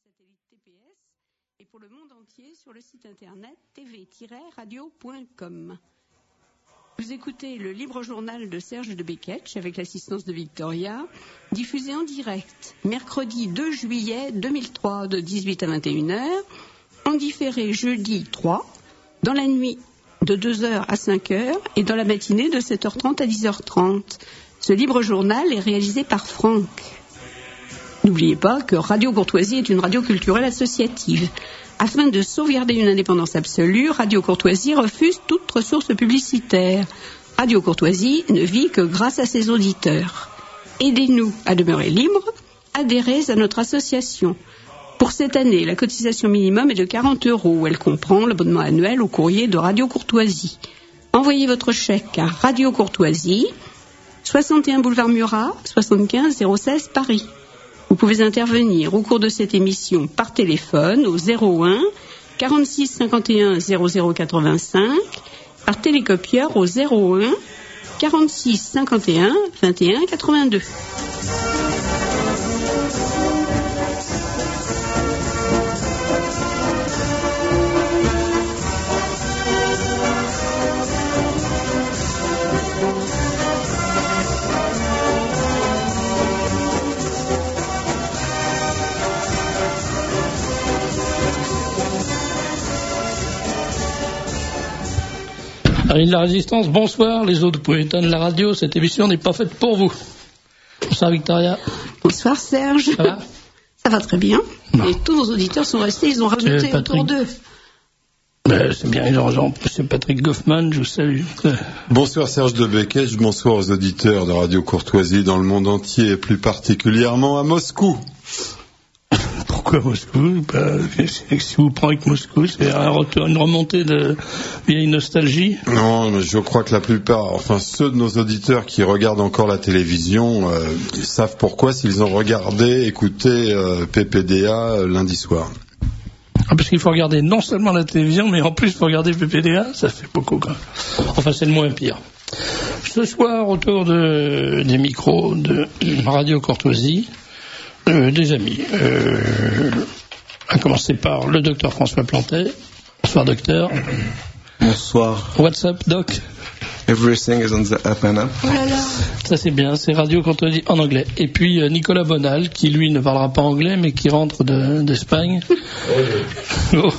satellite TPS et pour le monde entier sur le site internet tv-radio.com. Vous écoutez le libre journal de Serge de Beketch avec l'assistance de Victoria, diffusé en direct mercredi 2 juillet 2003 de 18 à 21h, en différé jeudi 3, dans la nuit de 2h à 5h et dans la matinée de 7h30 à 10h30. Ce libre journal est réalisé par Franck. N'oubliez pas que Radio Courtoisie est une radio culturelle associative. Afin de sauvegarder une indépendance absolue, Radio Courtoisie refuse toute ressource publicitaire. Radio Courtoisie ne vit que grâce à ses auditeurs. Aidez-nous à demeurer libres, adhérez à notre association. Pour cette année, la cotisation minimum est de 40 €. Elle comprend l'abonnement annuel au courrier de Radio Courtoisie. Envoyez votre chèque à Radio Courtoisie, 61 boulevard Murat, 75 016 Paris. Vous pouvez intervenir au cours de cette émission par téléphone au 01 46 51 00 85, par télécopieur au 01 46 51 21 82. Amis de la Résistance, bonsoir. Les autres, vous pouvez éteindre la radio. Cette émission n'est pas faite pour vous. Bonsoir Victoria. Bonsoir Serge. Ça va ? Ça va très bien. Non. Et tous nos auditeurs sont restés, ils ont rajouté autour d'eux. C'est bien, ils ont c'est Patrick Goffman, je vous salue. Bonsoir Serge de Beketch, bonsoir aux auditeurs de Radio Courtoisie dans le monde entier et plus particulièrement à Moscou. Pourquoi Moscou ? Si vous prenez avec Moscou, c'est un retour, une remontée de vieille nostalgie. Non, mais je crois que la plupart, enfin ceux de nos auditeurs qui regardent encore la télévision, savent pourquoi s'ils ont regardé, écouté PPDA lundi soir. Ah, parce qu'il faut regarder non seulement la télévision, mais en plus il faut regarder PPDA, ça fait beaucoup quand même. Enfin c'est le moins pire. Ce soir, autour des micros de Radio Courtoisie, des amis. À commencer par le docteur François Plantet. Bonsoir docteur. Bonsoir. What's up doc? Everything is on the up and up. Oh là là. Ça c'est bien, c'est Radio Courtoisie en anglais. Et puis Nicolas Bonal, qui lui ne parlera pas anglais, mais qui rentre d'Espagne. Oh.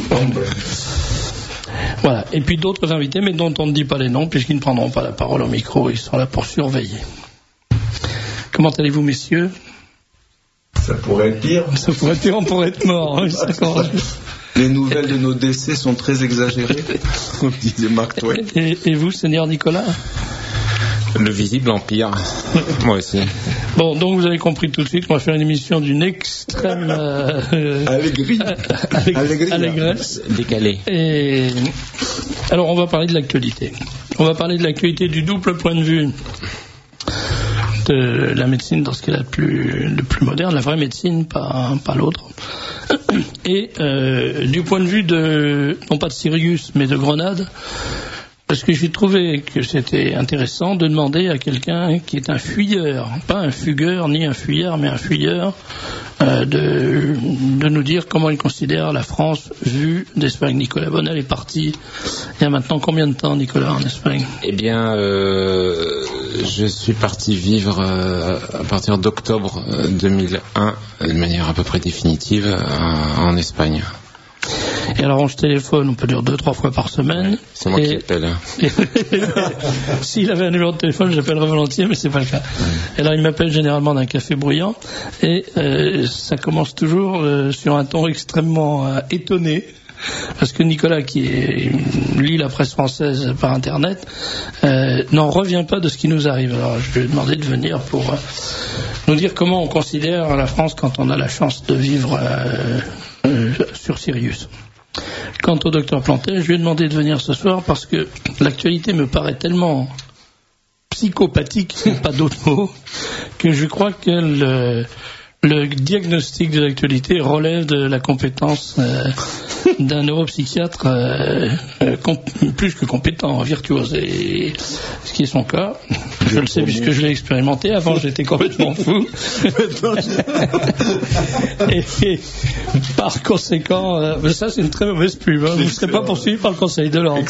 Voilà. Et puis d'autres invités, mais dont on ne dit pas les noms, puisqu'ils ne prendront pas la parole au micro, ils sont là pour surveiller. Comment allez-vous messieurs? Ça pourrait être pire. Ça pourrait être pire, on pourrait être mort. Hein, les nouvelles de nos décès sont très exagérées, comme disait Mark Twain. Et vous, Seigneur Nicolas? Le visible empire. Moi aussi. Bon, donc vous avez compris tout de suite qu'on va faire une émission d'une extrême allégresse. Décalée. Et alors, on va parler de l'actualité. On va parler de l'actualité du double point de vue de la médecine dans ce qu'elle a de plus moderne, la vraie médecine, pas l'autre. Et du point de vue non pas de Sirius, mais de Grenade, parce que j'ai trouvé que c'était intéressant de demander à quelqu'un qui est un fuyeur, pas un fugueur ni un fuyard, mais un fuyeur, de nous dire comment il considère la France vue d'Espagne. Nicolas Bonal est parti il y a maintenant combien de temps, Nicolas, en Espagne? Eh bien, je suis parti vivre à partir d'octobre 2001, de manière à peu près définitive, en Espagne. Et alors on se téléphone, on peut dire 2-3 fois par semaine. C'est moi qui appelle. S'il avait un numéro de téléphone, j'appellerais volontiers, mais c'est pas le cas. Et alors il m'appelle généralement d'un café bruyant, et ça commence toujours sur un ton extrêmement étonné. Parce que Nicolas, qui lit la presse française par Internet, n'en revient pas de ce qui nous arrive. Alors je lui ai demandé de venir pour nous dire comment on considère la France quand on a la chance de vivre sur Sirius. Quant au docteur Plantet, je lui ai demandé de venir ce soir parce que l'actualité me paraît tellement psychopathique, pas d'autre mot, que je crois qu'elle le diagnostic de l'actualité relève de la compétence d'un neuropsychiatre plus que compétent, virtuose, et ce qui est son cas. Je le sais puisque je l'ai expérimenté. Avant, j'étais complètement fou. et par conséquent, ça c'est une très mauvaise pub. Hein. Vous ne serez pas poursuivi par le Conseil de l'Ordre.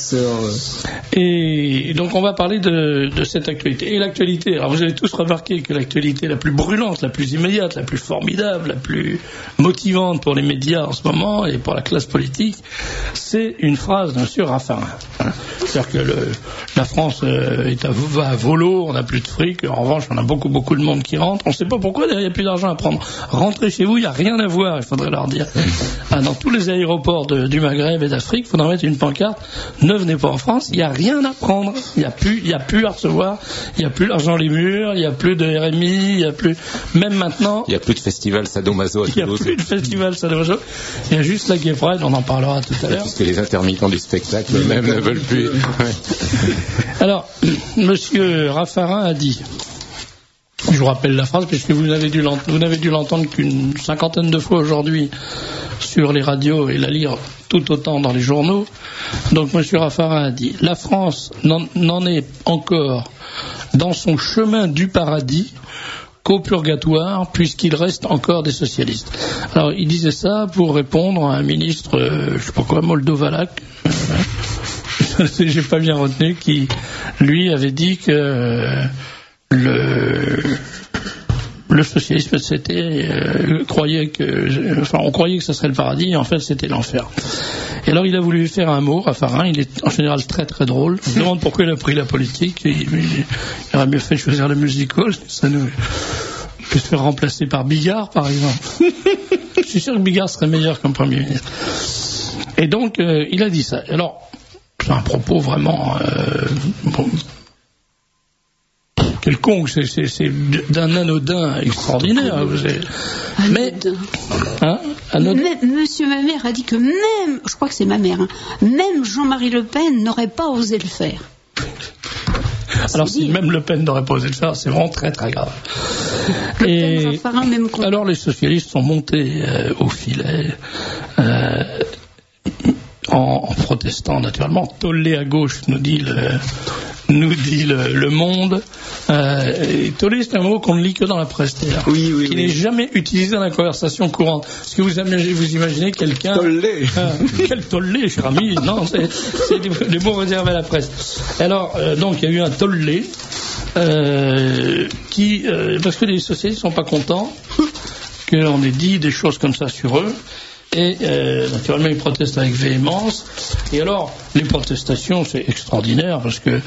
Et donc on va parler de cette actualité. Et l'actualité, alors vous avez tous remarqué que l'actualité la plus brûlante, la plus immédiate, la plus formidable, la plus motivante pour les médias en ce moment et pour la classe politique, c'est une phrase d'un monsieur Raffarin. C'est-à-dire que la France va à volo, on n'a plus de fric, en revanche on a beaucoup de monde qui rentre, on ne sait pas pourquoi, il n'y a plus d'argent à prendre. Rentrez chez vous, il n'y a rien à voir, il faudrait leur dire. Dans tous les aéroports du Maghreb et d'Afrique, il faudra mettre une pancarte, ne venez pas en France, il n'y a rien à prendre, il n'y a plus à recevoir, il n'y a plus l'argent les murs, il n'y a plus de RMI, il n'y a plus, même maintenant... Il n'y a plus de festival Sadomaso à Toulouse. Il n'y a plus de festival Sadomaso, il y a juste la Gay Pride, on en parlera tout à l'heure. Puisque les intermittents du spectacle eux-mêmes ne veulent plus. Alors, monsieur Raffarin a dit, je vous rappelle la phrase puisque vous n'avez dû l'entendre qu'une cinquantaine de fois aujourd'hui sur les radios et la lire tout autant dans les journaux. Donc monsieur Raffarin a dit, la France n'en est encore dans son chemin du paradis qu'au purgatoire, puisqu'il reste encore des socialistes. Alors il disait ça pour répondre à un ministre, je sais pas quoi, Moldovalac, j'ai pas bien retenu, qui lui avait dit que le socialisme on croyait que ça serait le paradis, et en fait c'était l'enfer. Et alors il a voulu faire un mot, Raffarin, il est en général très très drôle. On se demande pourquoi il a pris la politique, il aurait mieux fait choisir le musical, ça nous peut se faire remplacer par Bigard par exemple. Je suis sûr que Bigard serait meilleur comme Premier ministre. Et donc il a dit ça. Alors c'est un propos vraiment quelconque, c'est d'un anodin extraordinaire. Mais Monsieur Mamère a dit que même, je crois que c'est Mamère, même Jean-Marie Le Pen n'aurait pas osé le faire. Alors si même Le Pen n'aurait pas osé le faire, c'est vraiment très très grave. Et alors les socialistes sont montés au filet. En protestant naturellement, tollé à gauche, nous dit le Monde. Tollé, c'est un mot qu'on ne lit que dans la presse, qui n'est jamais utilisé dans la conversation courante. Est-ce que vous imaginez quelqu'un... Tollé Quel tollé, cher ami. Non, c'est des mots réservés à la presse. Alors, donc, il y a eu un tollé parce que les socialistes ne sont pas contents qu'on ait dit des choses comme ça sur eux. Et naturellement ils protestent avec véhémence. Et alors les protestations c'est extraordinaire parce que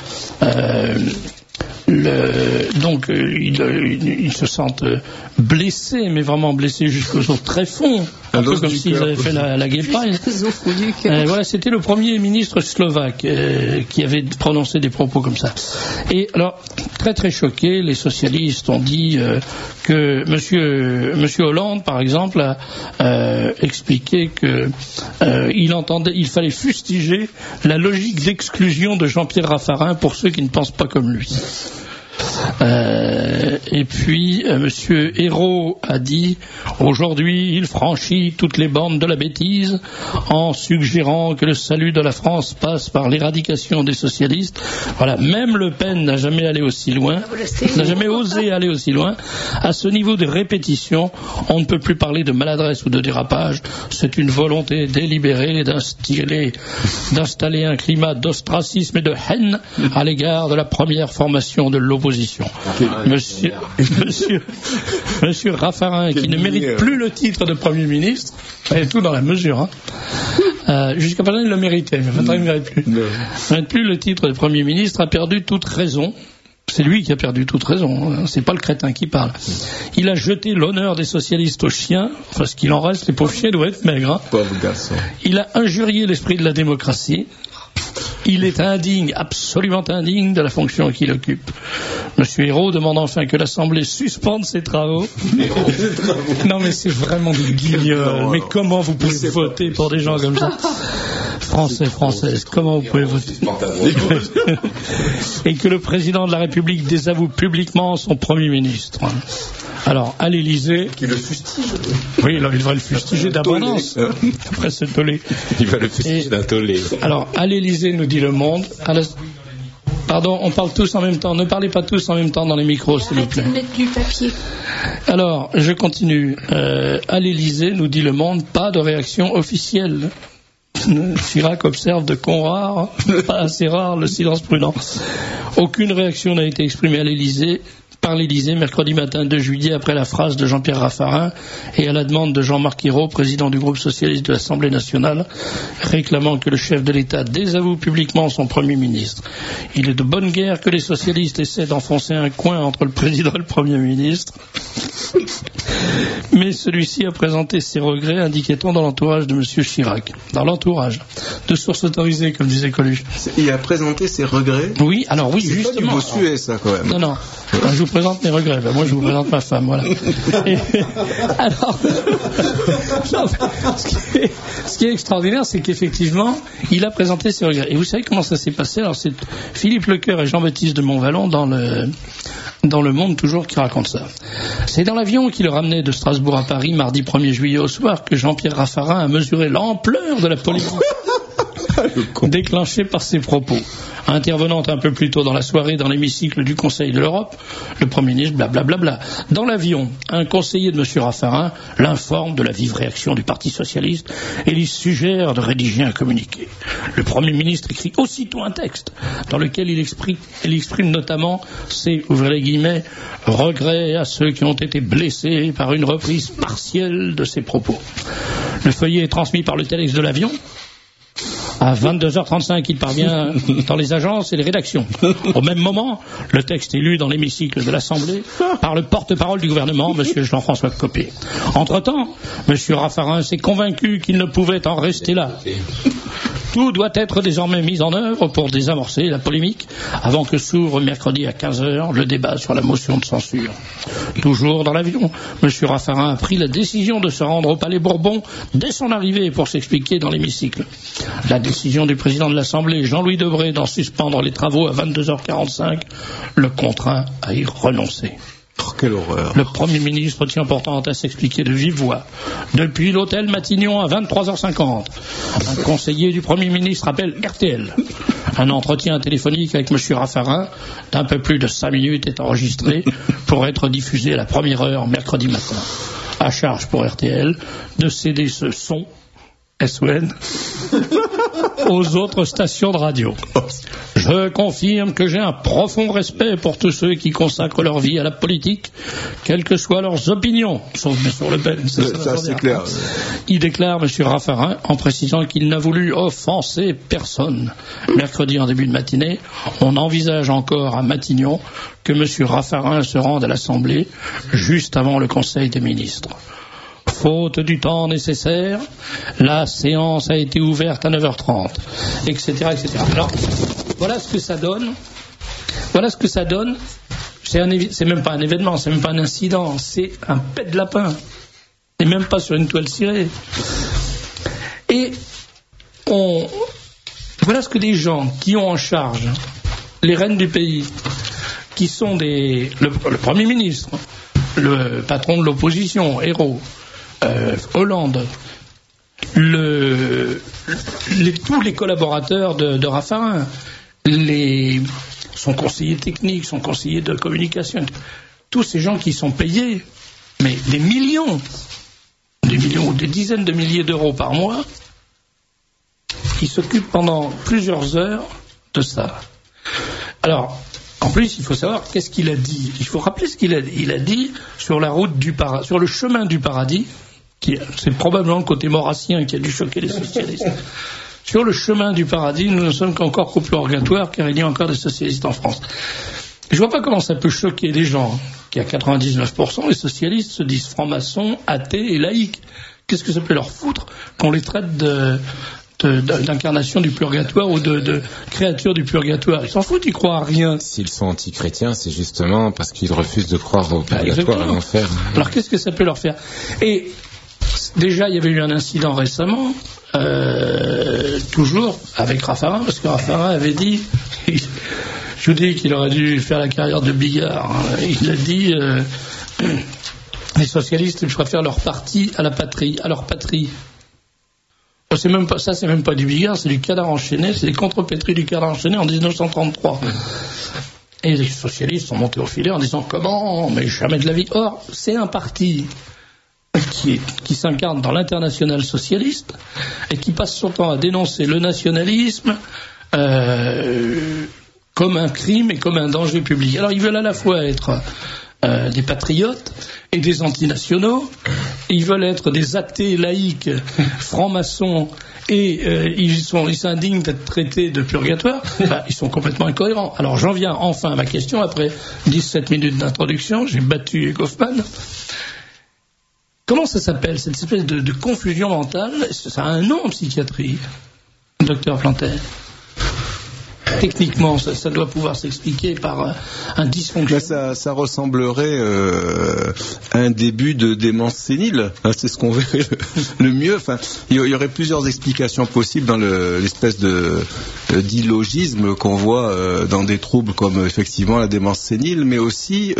ils se sentent blessés, mais vraiment blessés jusqu'aux os tréfonds, un peu comme s'ils avaient fait la Gay Pride. Voilà, c'était le premier ministre slovaque qui avait prononcé des propos comme ça. Et alors, très très choqués, les socialistes ont dit que Monsieur Hollande, par exemple, a expliqué que il fallait fustiger la logique d'exclusion de Jean-Pierre Raffarin pour ceux qui ne pensent pas comme lui. Et puis Monsieur Hérault a dit aujourd'hui il franchit toutes les bornes de la bêtise en suggérant que le salut de la France passe par l'éradication des socialistes. Voilà, même Le Pen n'a jamais allé aussi loin, n'a jamais osé aller aussi loin. À ce niveau de répétition, on ne peut plus parler de maladresse ou de dérapage. C'est une volonté délibérée d'installer un climat d'ostracisme et de haine à l'égard de la première formation de l'opposition. Monsieur Raffarin, qui ne mérite plus le titre de Premier ministre, et tout dans la mesure, jusqu'à présent il le méritait, mais maintenant il ne mérite plus. Il ne mérite plus le titre de Premier ministre, a perdu toute raison. C'est lui qui a perdu toute raison, c'est pas le crétin qui parle. Il a jeté l'honneur des socialistes aux chiens, enfin ce qu'il en reste, les pauvres chiens doivent être maigres. Pauvre garçon. Il a injurié l'esprit de la démocratie. Il est indigne, absolument indigne de la fonction qu'il occupe. Monsieur Hérault demande enfin que l'Assemblée suspende ses travaux. Non mais c'est vraiment du guignol. Mais comment vous pouvez voter pour des gens comme ça ? Françaises, comment vous pouvez voter ? Et que le président de la République désavoue publiquement son Premier ministre. Alors, à l'Élysée... Qui le fustige. Oui, alors, il devrait le fustiger d'abondance. Après ce tollé. Il va le fustiger d'un tollé. Alors, à l'Élysée, nous dit Le Monde... Pardon, on parle tous en même temps. Ne parlez pas tous en même temps dans les micros, s'il vous plaît. Arrêtez de mettre du papier. Alors, je continue. À l'Élysée, nous dit Le Monde, pas de réaction officielle. Chirac observe de con rare, pas assez rare, le silence prudent. Aucune réaction n'a été exprimée à l'Élysée, par l'Élysée mercredi matin 2 juillet après la phrase de Jean-Pierre Raffarin et à la demande de Jean-Marc Ayrault, président du groupe socialiste de l'Assemblée nationale, réclamant que le chef de l'État désavoue publiquement son Premier ministre. Il est de bonne guerre que les socialistes essaient d'enfoncer un coin entre le président et le Premier ministre. Mais celui-ci a présenté ses regrets, indiquait-on dans l'entourage de M. Chirac. Dans l'entourage. De sources autorisées, comme disait Coluche. Il a présenté ses regrets. Oui, alors oui, c'est justement. C'est pas du bossuet, ça, quand même. Non. Je vous présente mes regrets. Ben, moi, je vous présente ma femme, voilà. Et, alors, ce qui est extraordinaire, c'est qu'effectivement, il a présenté ses regrets. Et vous savez comment ça s'est passé? Alors, c'est Philippe Lecoeur et Jean-Baptiste de Montvalon dans Le Monde toujours qui raconte ça. C'est dans l'avion qui le ramenait de Strasbourg à Paris mardi 1er juillet au soir que Jean-Pierre Raffarin a mesuré l'ampleur de la polémique déclenchée par ses propos. Intervenant un peu plus tôt dans la soirée dans l'hémicycle du Conseil de l'Europe, le Premier ministre blablabla. Dans l'avion, un conseiller de M. Raffarin l'informe de la vive réaction du Parti socialiste et lui suggère de rédiger un communiqué. Le Premier ministre écrit aussitôt un texte dans lequel il exprime notamment ses, ouvrez les guillemets, regrets à ceux qui ont été blessés par une reprise partielle de ses propos. Le feuillet est transmis par le téléx de l'avion. À 22h35, il parvient dans les agences et les rédactions. Au même moment, le texte est lu dans l'hémicycle de l'Assemblée par le porte-parole du gouvernement, M. Jean-François Copé. Entre-temps, M. Raffarin s'est convaincu qu'il ne pouvait en rester là. Tout doit être désormais mis en œuvre pour désamorcer la polémique avant que s'ouvre mercredi à 15h le débat sur la motion de censure. Toujours dans l'avion, M. Raffarin a pris la décision de se rendre au Palais Bourbon dès son arrivée pour s'expliquer dans l'hémicycle. La décision du président de l'Assemblée, Jean-Louis Debré, d'en suspendre les travaux à 22h45 le contraint à y renoncer. Oh, quelle horreur. Le Premier ministre tient pourtant à s'expliquer de vive voix. Depuis l'hôtel Matignon à 23h50, un conseiller du Premier ministre appelle RTL. Un entretien téléphonique avec M. Raffarin d'un peu plus de 5 minutes est enregistré pour être diffusé à la première heure mercredi matin. À charge pour RTL de céder ce son, SON, aux autres stations de radio. Je confirme que j'ai un profond respect pour tous ceux qui consacrent leur vie à la politique, quelles que soient leurs opinions, sauf bien sûr Le Pen. Ça, c'est clair. Il déclare, M. Raffarin, en précisant qu'il n'a voulu offenser personne. Mercredi en début de matinée, on envisage encore à Matignon que M. Raffarin se rende à l'Assemblée juste avant le Conseil des ministres. Faute du temps nécessaire, la séance a été ouverte à 9h30, etc., etc. Alors, voilà ce que ça donne. Voilà ce que ça donne. C'est même pas un événement, c'est même pas un incident, c'est un pet de lapin. C'est même pas sur une toile cirée. Et voilà ce que des gens qui ont en charge les rênes du pays, qui sont le Premier ministre, le patron de l'opposition, Ayrault, Hollande, tous les collaborateurs de Raffarin, son conseiller technique, son conseiller de communication, tous ces gens qui sont payés, mais des millions ou des dizaines de milliers d'euros par mois, qui s'occupent pendant plusieurs heures de ça. Alors, en plus, il faut savoir qu'est-ce qu'il a dit. Il faut rappeler ce qu'il a dit. Il a dit sur sur le chemin du paradis, c'est probablement le côté maurassien qui a dû choquer les socialistes. Sur le chemin du paradis, nous ne sommes qu'encore qu'au purgatoire, car il y a encore des socialistes en France. Je vois pas comment ça peut choquer les gens, qui à 99%, les socialistes se disent francs-maçons, athées et laïcs. Qu'est-ce que ça peut leur foutre qu'on les traite d'incarnation du purgatoire ou de créature du purgatoire? Ils s'en foutent, ils croient à rien. S'ils sont anti-chrétiens, c'est justement parce qu'ils refusent de croire au purgatoire et à l'enfer. Alors qu'est-ce que ça peut leur faire? Et déjà, il y avait eu un incident récemment, toujours avec Raffarin, parce que Raffarin avait dit, je vous dis qu'il aurait dû faire la carrière de Bigard. Il a dit, Les socialistes, ils préfèrent leur parti à la patrie, à leur patrie. C'est même pas du Bigard, c'est du Canard enchaîné, c'est les contrepétries du Canard enchaîné en 1933. Et les socialistes sont montés au filet en disant comment, mais jamais de la vie. Or, c'est un parti qui s'incarne dans l'international socialiste et qui passe son temps à dénoncer le nationalisme comme un crime et comme un danger public. Alors ils veulent à la fois être des patriotes et des antinationaux, ils veulent être des athées laïcs, francs-maçons, et ils s'indignent d'être traités de purgatoire. Ils sont complètement incohérents. Alors j'en viens enfin à ma question, après 17 minutes d'introduction, j'ai battu Goffman. Comment ça s'appelle, cette espèce de confusion mentale? Ça a un nom en psychiatrie, docteur Plantet. Techniquement, ça doit pouvoir s'expliquer par un dysfonctionnement. Ça ressemblerait à un début de démence sénile. C'est ce qu'on verrait le mieux. Enfin, il y aurait plusieurs explications possibles dans l'espèce d'illogisme qu'on voit dans des troubles comme effectivement la démence sénile, mais aussi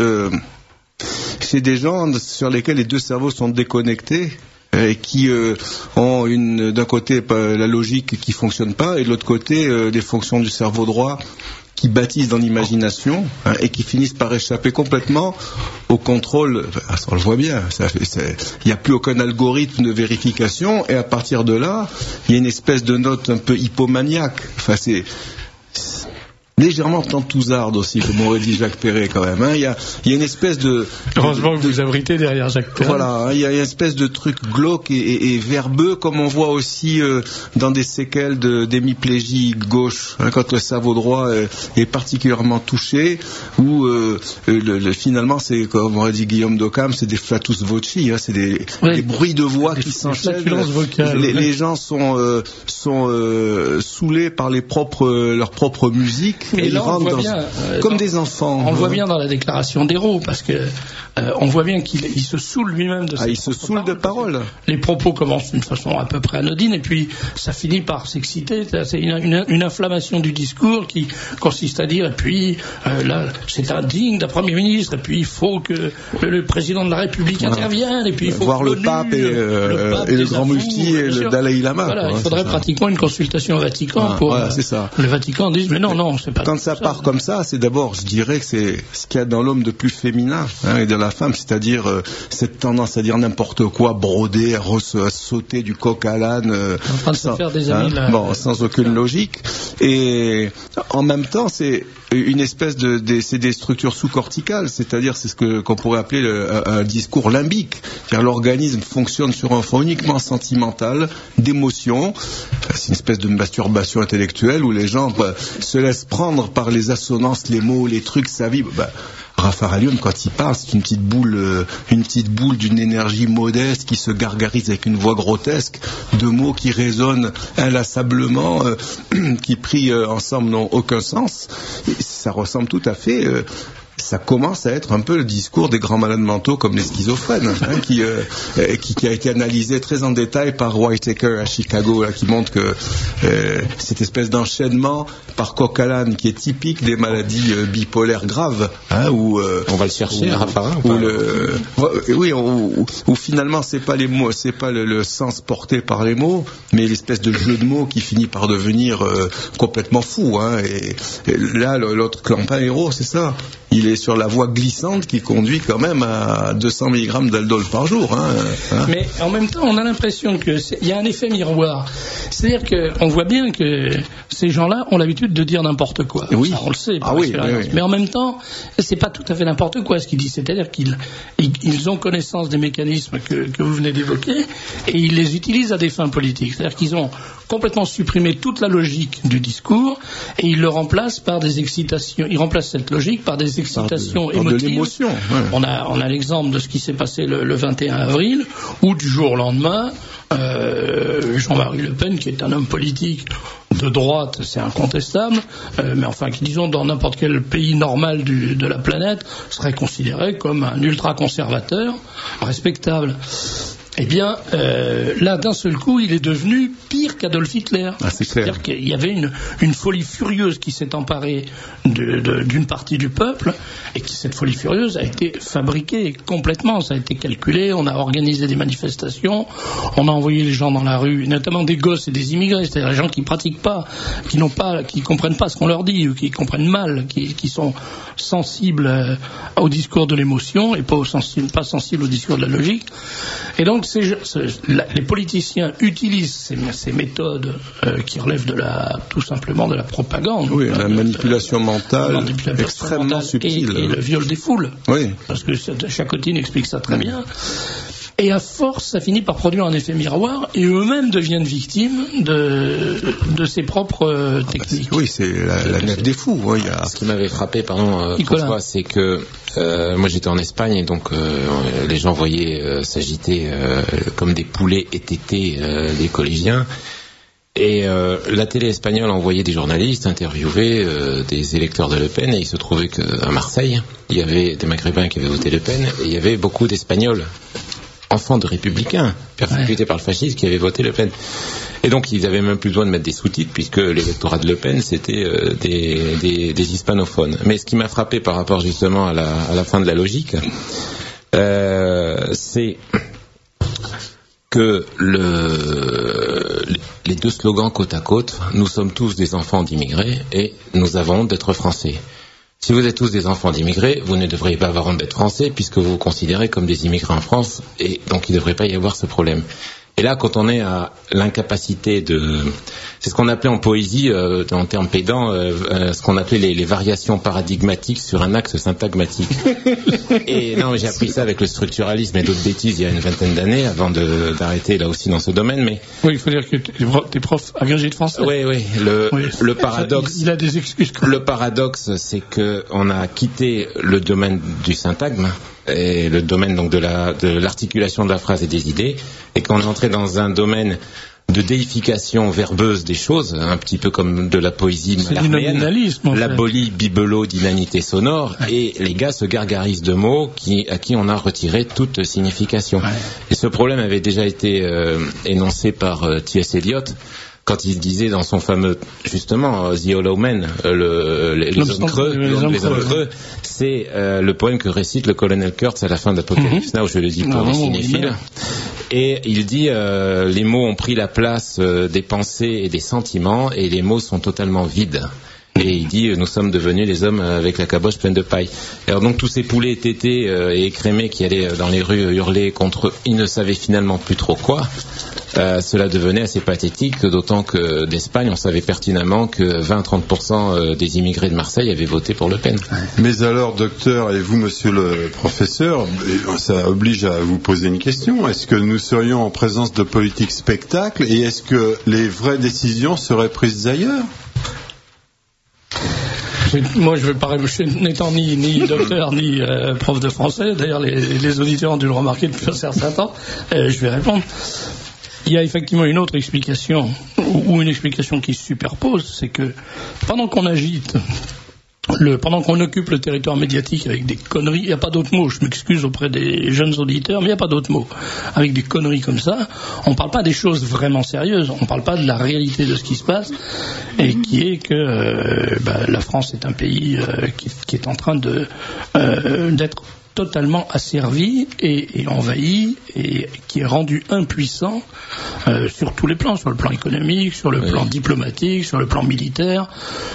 chez des gens sur lesquels les deux cerveaux sont déconnectés et qui ont d'un côté la logique qui fonctionne pas et de l'autre côté des fonctions du cerveau droit qui bâtissent dans l'imagination et qui finissent par échapper complètement au contrôle. On le voit bien, il n'y a plus aucun algorithme de vérification et à partir de là, il y a une espèce de note un peu hypomaniaque. Enfin, c'est légèrement tantouzarde aussi, comme aurait dit Jacques Perret quand même. Il y a une espèce de... Heureusement que vous abritez derrière Jacques Perret. Voilà, il y a une espèce de truc glauque et verbeux, comme on voit aussi dans des séquelles d'hémiplégie gauche, quand le cerveau droit est particulièrement touché, où finalement, c'est, comme aurait dit Guillaume d'Occam, c'est des flatus voci, c'est des bruits de voix qui s'enchaînent. Les gens sont saoulés par leur propre musique. Mais là, on voit bien, comme des enfants. On le voit bien dans la déclaration d'Hérault, parce que on voit bien qu'il se saoule lui-même de ses il se saoule de paroles. Les propos commencent d'une façon à peu près anodine, et puis ça finit par s'exciter. C'est une inflammation du discours qui consiste à dire, et puis là, c'est indigne d'un Premier ministre, et puis il faut que le président de la République intervienne, et puis il faut voir le pape et le grand mufti et le Dalai Lama. Voilà, il faudrait pratiquement une consultation au Vatican pour c'est ça. Le Vatican dise, mais non, c'est pas. Quand ça part comme ça, c'est d'abord, je dirais que c'est ce qu'il y a dans l'homme de plus féminin et dans la femme, c'est-à-dire cette tendance à dire n'importe quoi, broder, à sauter du coq à l'âne, en train de se faire des amis sans aucune logique. Et en même temps, c'est une espèce c'est des structures sous-corticales, c'est-à-dire c'est ce qu'on pourrait appeler un discours limbique. C'est-à-dire l'organisme fonctionne sur un fond uniquement sentimental, d'émotion. C'est une espèce de masturbation intellectuelle où les gens se laissent prendre par les assonances, les mots, les trucs, ça vibre. Raffarin, quand il parle, c'est une petite boule d'une énergie modeste qui se gargarise avec une voix grotesque, de mots qui résonnent inlassablement, qui pris ensemble n'ont aucun sens. Et ça ressemble tout à fait... ça commence à être un peu le discours des grands malades mentaux comme les schizophrènes, qui a été analysé très en détail par Whitaker à Chicago, qui montre que cette espèce d'enchaînement par coq à l'âne qui est typique des maladies bipolaires graves, où on va le chercher, Raffarin. Où finalement c'est pas les mots, c'est pas le sens porté par les mots, mais l'espèce de jeu de mots qui finit par devenir complètement fou. Et là, l'autre Clampin héros, c'est ça. Il est sur la voie glissante qui conduit quand même à 200 mg d'aldol par jour. Mais en même temps, on a l'impression qu'il y a un effet miroir. C'est-à-dire qu'on voit bien que ces gens-là ont l'habitude de dire n'importe quoi. Oui. Ça, on le sait. Oui. Mais en même temps, c'est pas tout à fait n'importe quoi ce qu'ils disent. C'est-à-dire qu'ils ont connaissance des mécanismes que vous venez d'évoquer et ils les utilisent à des fins politiques. C'est-à-dire qu'ils ont complètement supprimé toute la logique du discours et ils le remplacent par des excitations. Ils remplacent cette logique par des excitations émotives. De l'émotion. Ouais. On a l'exemple de ce qui s'est passé le 21 avril, où du jour au lendemain, Jean-Marie Le Pen, qui est un homme politique de droite, c'est incontestable, mais enfin qui, disons, dans n'importe quel pays normal de la planète, serait considéré comme un ultra-conservateur respectable. eh bien, là, d'un seul coup, il est devenu pire qu'Adolf Hitler. Ah, c'est clair. C'est-à-dire qu'il y avait une folie furieuse qui s'est emparée d'une partie du peuple, et que cette folie furieuse a été fabriquée complètement. Ça a été calculé, on a organisé des manifestations, on a envoyé les gens dans la rue, notamment des gosses et des immigrés, c'est-à-dire les gens qui pratiquent pas, qui comprennent pas ce qu'on leur dit, ou qui comprennent mal, qui sont sensibles au discours de l'émotion et pas sensibles au discours de la logique. Et donc, les politiciens utilisent ces méthodes qui relèvent tout simplement de la propagande. Oui, la manipulation mentale extrêmement subtile. Et le viol des foules. Oui. Parce que Chacotine explique ça très bien. Et à force, ça finit par produire un effet miroir, et eux-mêmes deviennent victimes de ses propres techniques. Oui, c'est la nef des fous. Oui, Ce qui m'avait frappé, François, c'est que moi j'étais en Espagne, et donc les gens voyaient s'agiter comme des poulets étêtés les collégiens. Et la télé espagnole envoyait des journalistes interviewer des électeurs de Le Pen, et il se trouvait qu'à Marseille, il y avait des Maghrébins qui avaient voté Le Pen, et il y avait beaucoup d'Espagnols, enfants de républicains, persécutés par le fascisme, qui avaient voté Le Pen. Et donc ils avaient même plus besoin de mettre des sous-titres, puisque l'électorat de Le Pen, c'était des hispanophones. Mais ce qui m'a frappé par rapport justement à la fin de la logique, c'est que les deux slogans côte à côte, nous sommes tous des enfants d'immigrés et nous avons honte d'être français. Si vous êtes tous des enfants d'immigrés, vous ne devriez pas avoir honte d'être français, puisque vous vous considérez comme des immigrés en France, et donc il ne devrait pas y avoir ce problème. Et là, quand on est à l'incapacité c'est ce qu'on appelait en poésie, en termes pédants, ce qu'on appelait les variations paradigmatiques sur un axe syntagmatique. Et non, j'ai appris ça avec le structuralisme et d'autres bêtises il y a une vingtaine d'années, avant d'arrêter là aussi dans ce domaine. Mais oui, il faut dire que t'es prof agrégé de français. Oui. Le paradoxe. Il a des excuses. Le paradoxe, c'est que on a quitté le domaine du syntagme et le domaine donc de l'articulation de la phrase et des idées, et qu'on est entré dans un domaine de déification verbeuse des choses, un petit peu comme de la poésie malarméenne, l'abolie bibelot d'inanité sonore, et les gars se gargarisent de mots à qui on a retiré toute signification. Ouais. Et ce problème avait déjà été énoncé par T.S. Eliot, quand il disait dans son fameux, justement, The Hollow Men, les hommes creux, c'est le poème que récite le colonel Kurtz à la fin d'Apocalypse Now, je le dis pour les cinéphiles. Et il dit, les mots ont pris la place des pensées et des sentiments, et les mots sont totalement vides. Et il dit, nous sommes devenus les hommes avec la caboche pleine de paille. Alors donc tous ces poulets tétés et écrémés qui allaient dans les rues hurler contre eux, ils ne savaient finalement plus trop quoi. Cela devenait assez pathétique, d'autant que d'Espagne, on savait pertinemment que 20-30% des immigrés de Marseille avaient voté pour Le Pen. Mais alors, docteur, et vous, monsieur le professeur, ça oblige à vous poser une question. Est-ce que nous serions en présence de politique spectacle, et est-ce que les vraies décisions seraient prises ailleurs ? Moi, n'étant ni docteur ni prof de français, d'ailleurs les auditeurs ont dû le remarquer depuis un certain temps, je vais répondre. Il y a effectivement une autre explication, ou une explication qui se superpose, c'est que pendant qu'on agite, pendant qu'on occupe le territoire médiatique avec des conneries, il n'y a pas d'autre mot, je m'excuse auprès des jeunes auditeurs, mais il n'y a pas d'autre mot. Avec des conneries comme ça, on ne parle pas des choses vraiment sérieuses, on ne parle pas de la réalité de ce qui se passe, et qui est que la France est un pays qui est en train d'être totalement asservi et envahi, et qui est rendu impuissant sur tous les plans, sur le plan économique, sur le plan diplomatique, sur le plan militaire,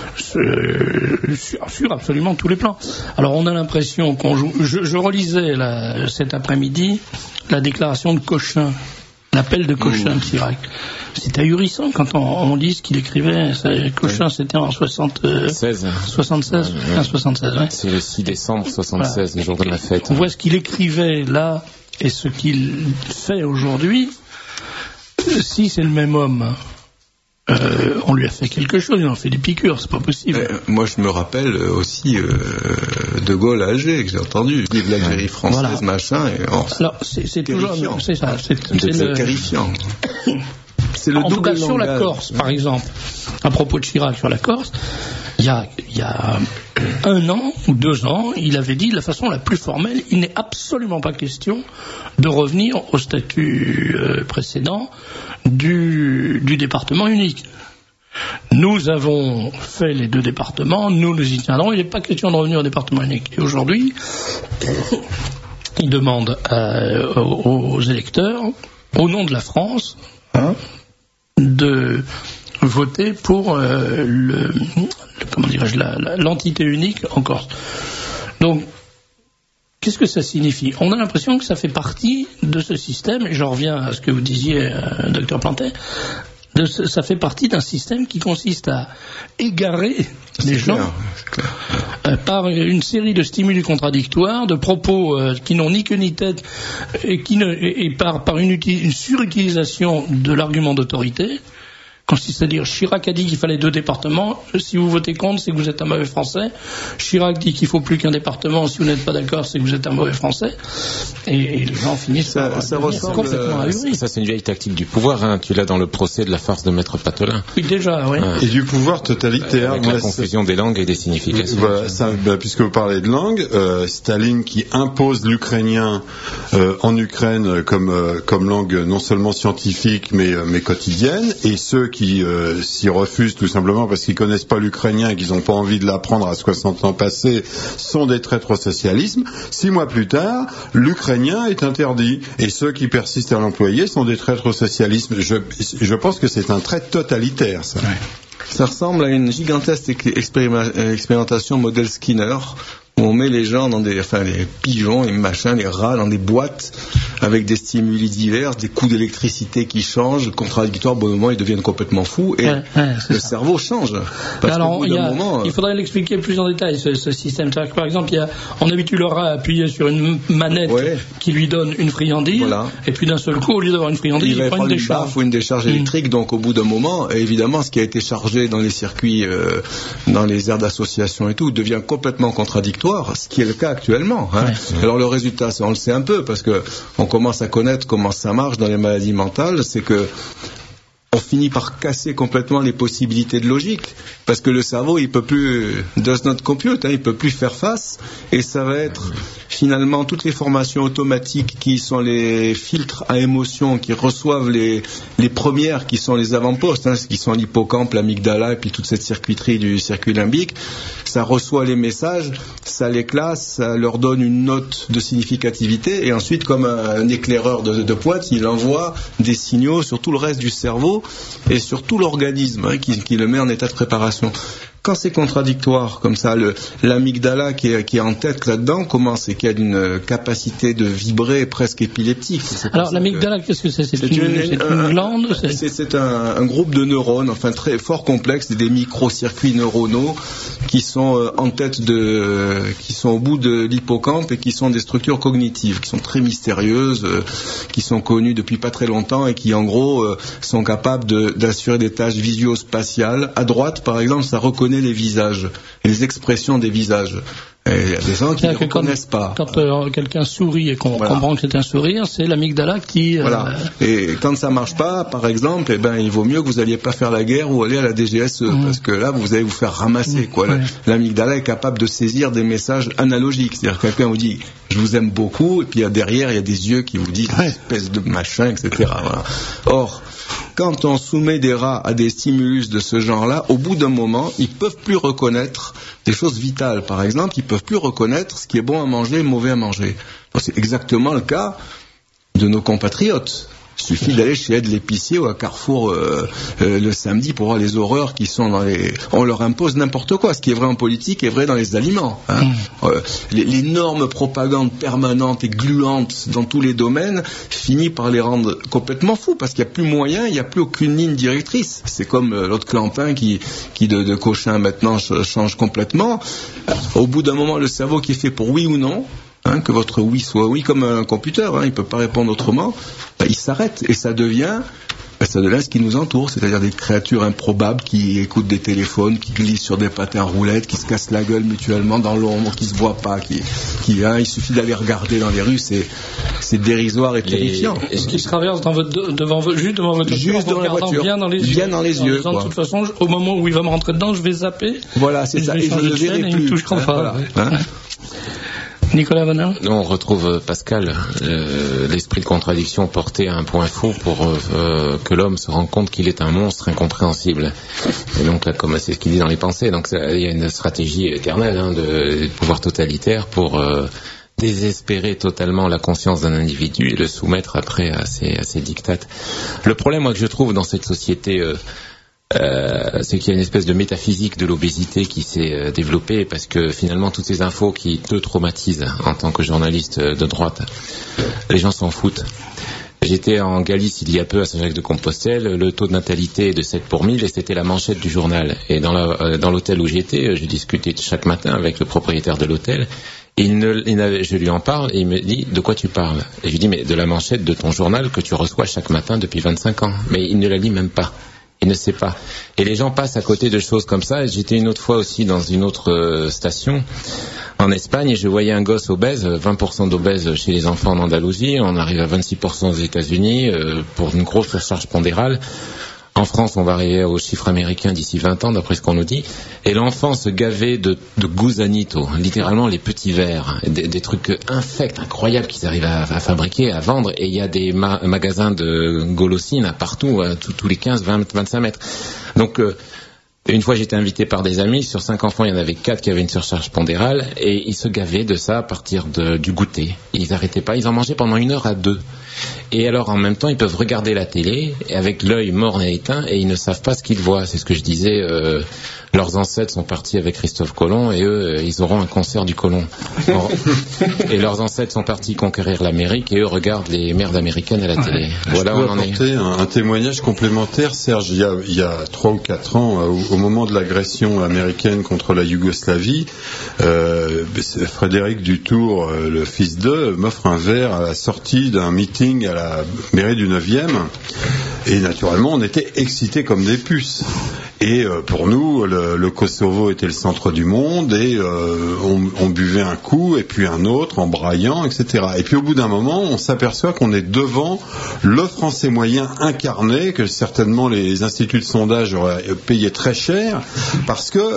sur absolument tous les plans. Alors on a l'impression qu'on joue. Je relisais cet après-midi la déclaration de Cochin, l'appel de Cochin de Chirac. C'est ahurissant quand on lit ce qu'il écrivait. Cochin, c'était en 76, ouais. C'est le 6 décembre 76, le jour de la fête. On voit ce qu'il écrivait là et ce qu'il fait aujourd'hui. Si c'est le même homme, on lui a fait quelque chose, il en fait des piqûres, c'est pas possible. Moi, je me rappelle aussi De Gaulle à Alger, que j'ai entendu. Vive l'Algérie française, machin. Alors, c'est toujours, c'est ça. C'est terrifiant. En tout cas, sur la Corse, par exemple, à propos de Chirac sur la Corse, il y a 1 an ou 2 ans, il avait dit de la façon la plus formelle, il n'est absolument pas question de revenir au statut précédent du département unique. Nous avons fait les 2 départements, nous y tiendrons, il n'est pas question de revenir au département unique. Et aujourd'hui, il demande aux électeurs, au nom de la France, de voter pour l'entité unique en Corse. Donc, qu'est-ce que ça signifie ? On a l'impression que ça fait partie de ce système, et j'en reviens à ce que vous disiez, Dr Plantet, ça fait partie d'un système qui consiste à égarer les gens par une série de stimuli contradictoires, de propos qui n'ont ni queue ni tête, et par une surutilisation de l'argument d'autorité. Consiste à dire, Chirac a dit qu'il fallait 2 départements, si vous votez contre, c'est que vous êtes un mauvais Français. Chirac dit qu'il faut plus qu'un département, si vous n'êtes pas d'accord, c'est que vous êtes un mauvais Français. Et les gens finissent par complètement ahuris. Ça, c'est une vieille tactique du pouvoir, hein. Tu l'as dans le procès de la farce de Maître Patelin. Oui, déjà, oui. Et du pouvoir totalitaire. Avec la confusion des langues et des significations. Voilà, puisque vous parlez de langue, Staline qui impose l'ukrainien en Ukraine comme langue non seulement scientifique mais quotidienne, et ceux qui s'y refusent tout simplement parce qu'ils connaissent pas l'ukrainien et qu'ils n'ont pas envie de l'apprendre à 60 ans passés sont des traîtres au socialisme. 6 mois plus tard, l'ukrainien est interdit et ceux qui persistent à l'employer sont des traîtres au socialisme. Je pense que c'est un trait totalitaire, ça. Ouais. Ça ressemble à une gigantesque expérimentation modèle Skinner, où on met les gens les pigeons, les machins, les rats dans des boîtes avec des stimuli divers, des coups d'électricité qui changent, contradictoires, au bon moment ils deviennent complètement fous et le cerveau change. Alors, il faudrait l'expliquer plus en détail ce système. C'est-à-dire que, par exemple, on habitue le rat à appuyer sur une manette qui lui donne une friandise, et puis d'un seul coup, au lieu d'avoir une friandise, il prend une décharge. Ou une décharge électrique, donc au bout d'un moment, évidemment, ce qui a été chargé dans les circuits, dans les aires d'association et tout, devient complètement contradictoire. Ce qui est le cas actuellement. Hein. Alors le résultat, on le sait un peu, parce que on commence à connaître comment ça marche dans les maladies mentales, c'est que on finit par casser complètement les possibilités de logique, parce que le cerveau, il peut plus, does not compute, il peut plus faire face, et ça va être finalement toutes les formations automatiques qui sont les filtres à émotion, qui reçoivent les premières, qui sont les avant-postes, qui sont l'hippocampe, l'amygdala, et puis toute cette circuiterie du circuit limbique. Ça reçoit les messages, ça les classe, ça leur donne une note de significativité, et ensuite, comme un éclaireur de pointe, il envoie des signaux sur tout le reste du cerveau et sur tout l'organisme, qui le met en état de préparation. Quand c'est contradictoire comme ça, l'amygdala qui est en tête là-dedans commence et qui a une capacité de vibrer presque épileptique. Alors l'amygdala, qu'est-ce que c'est ? C'est une glande ? C'est un groupe de neurones, très fort complexe, des micro-circuits neuronaux qui sont en tête qui sont au bout de l'hippocampe et qui sont des structures cognitives, qui sont très mystérieuses, qui sont connues depuis pas très longtemps et qui en gros sont capables d'assurer des tâches visio-spatiales. À droite, par exemple, ça reconnaît les visages et les expressions des visages. Et il y a des gens qui ne reconnaissent pas. Quand quelqu'un sourit et qu'on comprend que c'est un sourire, c'est l'amygdala qui... Voilà. Et quand ça marche pas, par exemple, il vaut mieux que vous n'alliez pas faire la guerre ou aller à la DGSE, parce que là, vous allez vous faire ramasser. L'amygdala est capable de saisir des messages analogiques. C'est-à-dire que quelqu'un vous dit « je vous aime beaucoup » et puis derrière, il y a des yeux qui vous disent « espèce de machin », etc. Voilà. Or, quand on soumet des rats à des stimulus de ce genre-là, au bout d'un moment, ils peuvent plus reconnaître des choses vitales. Par exemple, ils peuvent plus reconnaître ce qui est bon à manger et mauvais à manger. Donc, c'est exactement le cas de nos compatriotes. Il suffit d'aller chez Ed l'épicier ou à Carrefour le samedi pour voir les horreurs qui sont dans les... On leur impose n'importe quoi. Ce qui est vrai en politique est vrai dans les aliments. L'énorme propagande permanente et gluante dans tous les domaines finit par les rendre complètement fous parce qu'il n'y a plus moyen, il n'y a plus aucune ligne directrice. C'est comme l'autre Clampin qui de Cochin maintenant change complètement. Au bout d'un moment, le cerveau qui est fait pour oui ou non, que votre oui soit oui, comme un computer, il ne peut pas répondre autrement, il s'arrête et ça devient ça devient ce qui nous entoure, c'est-à-dire des créatures improbables qui écoutent des téléphones, qui glissent sur des patins roulettes, qui se cassent la gueule mutuellement dans l'ombre, qui se voient pas, il suffit d'aller regarder dans les rues, c'est dérisoire et terrifiant. Est-ce qu'ils se traversent juste devant votre voiture, bien dans les yeux, quoi. De toute façon, au moment où il va me rentrer dedans, je vais zapper. Voilà, c'est ça, et je ne le verrai plus. Il ne touchera pas. Voilà. Nicolas Vannin. On retrouve Pascal, l'esprit de contradiction porté à un point fou pour que l'homme se rende compte qu'il est un monstre incompréhensible. Et donc là, comme c'est ce qu'il dit dans les pensées, donc il y a une stratégie éternelle de pouvoir totalitaire pour désespérer totalement la conscience d'un individu et le soumettre après à ses dictates. Le problème, moi, que je trouve dans cette société c'est qu'il y a une espèce de métaphysique de l'obésité qui s'est développée, parce que finalement toutes ces infos qui te traumatisent en tant que journaliste de droite, les gens s'en foutent. J'étais en Galice il y a peu à Saint-Jacques-de-Compostelle, le taux de natalité est de 7 pour 1000 et c'était la manchette du journal. Et dans l'hôtel où j'étais, je discutais chaque matin avec le propriétaire de l'hôtel. Je lui en parle et il me dit: de quoi tu parles? Et je lui dis: mais de la manchette de ton journal que tu reçois chaque matin depuis 25 ans. Mais il ne la lit même pas. Il ne sait pas. Et les gens passent à côté de choses comme ça. Et j'étais une autre fois aussi dans une autre station en Espagne et je voyais un gosse obèse, 20% d'obèse chez les enfants en Andalousie. On arrive à 26% aux États-Unis pour une grosse surcharge pondérale. En France, on va arriver au chiffre américain d'ici 20 ans, d'après ce qu'on nous dit. Et l'enfant se gavait de gusanito, littéralement les petits vers, des trucs infects, incroyables qu'ils arrivent à fabriquer, à vendre. Et il y a des magasins de golosines partout, tous les 15, 20, 25 mètres. Donc, une fois, j'étais invité par des amis. Sur 5 enfants, il y en avait 4 qui avaient une surcharge pondérale. Et ils se gavaient de ça à partir du goûter. Ils n'arrêtaient pas. Ils en mangeaient pendant 1 heure à 2. Et alors, en même temps, ils peuvent regarder la télé avec l'œil morne et éteint et ils ne savent pas ce qu'ils voient. C'est ce que je disais. Leurs ancêtres sont partis avec Christophe Colomb et eux, ils auront un concert du Colomb. Et leurs ancêtres sont partis conquérir l'Amérique et eux regardent les merdes américaines à la télé. Voilà où on en est. Je peux apporter un témoignage complémentaire, Serge. Il y a 3 ou 4 ans, au moment de l'agression américaine contre la Yougoslavie, Frédéric Dutour, le fils d'eux, m'offre un verre à la sortie d'un meeting à la mairie du 9e. Et naturellement, on était excités comme des puces. Et pour nous, le Kosovo était le centre du monde et on buvait un coup et puis un autre en braillant, etc. Et puis au bout d'un moment, on s'aperçoit qu'on est devant le français moyen incarné, que certainement les instituts de sondage auraient payé très cher, parce que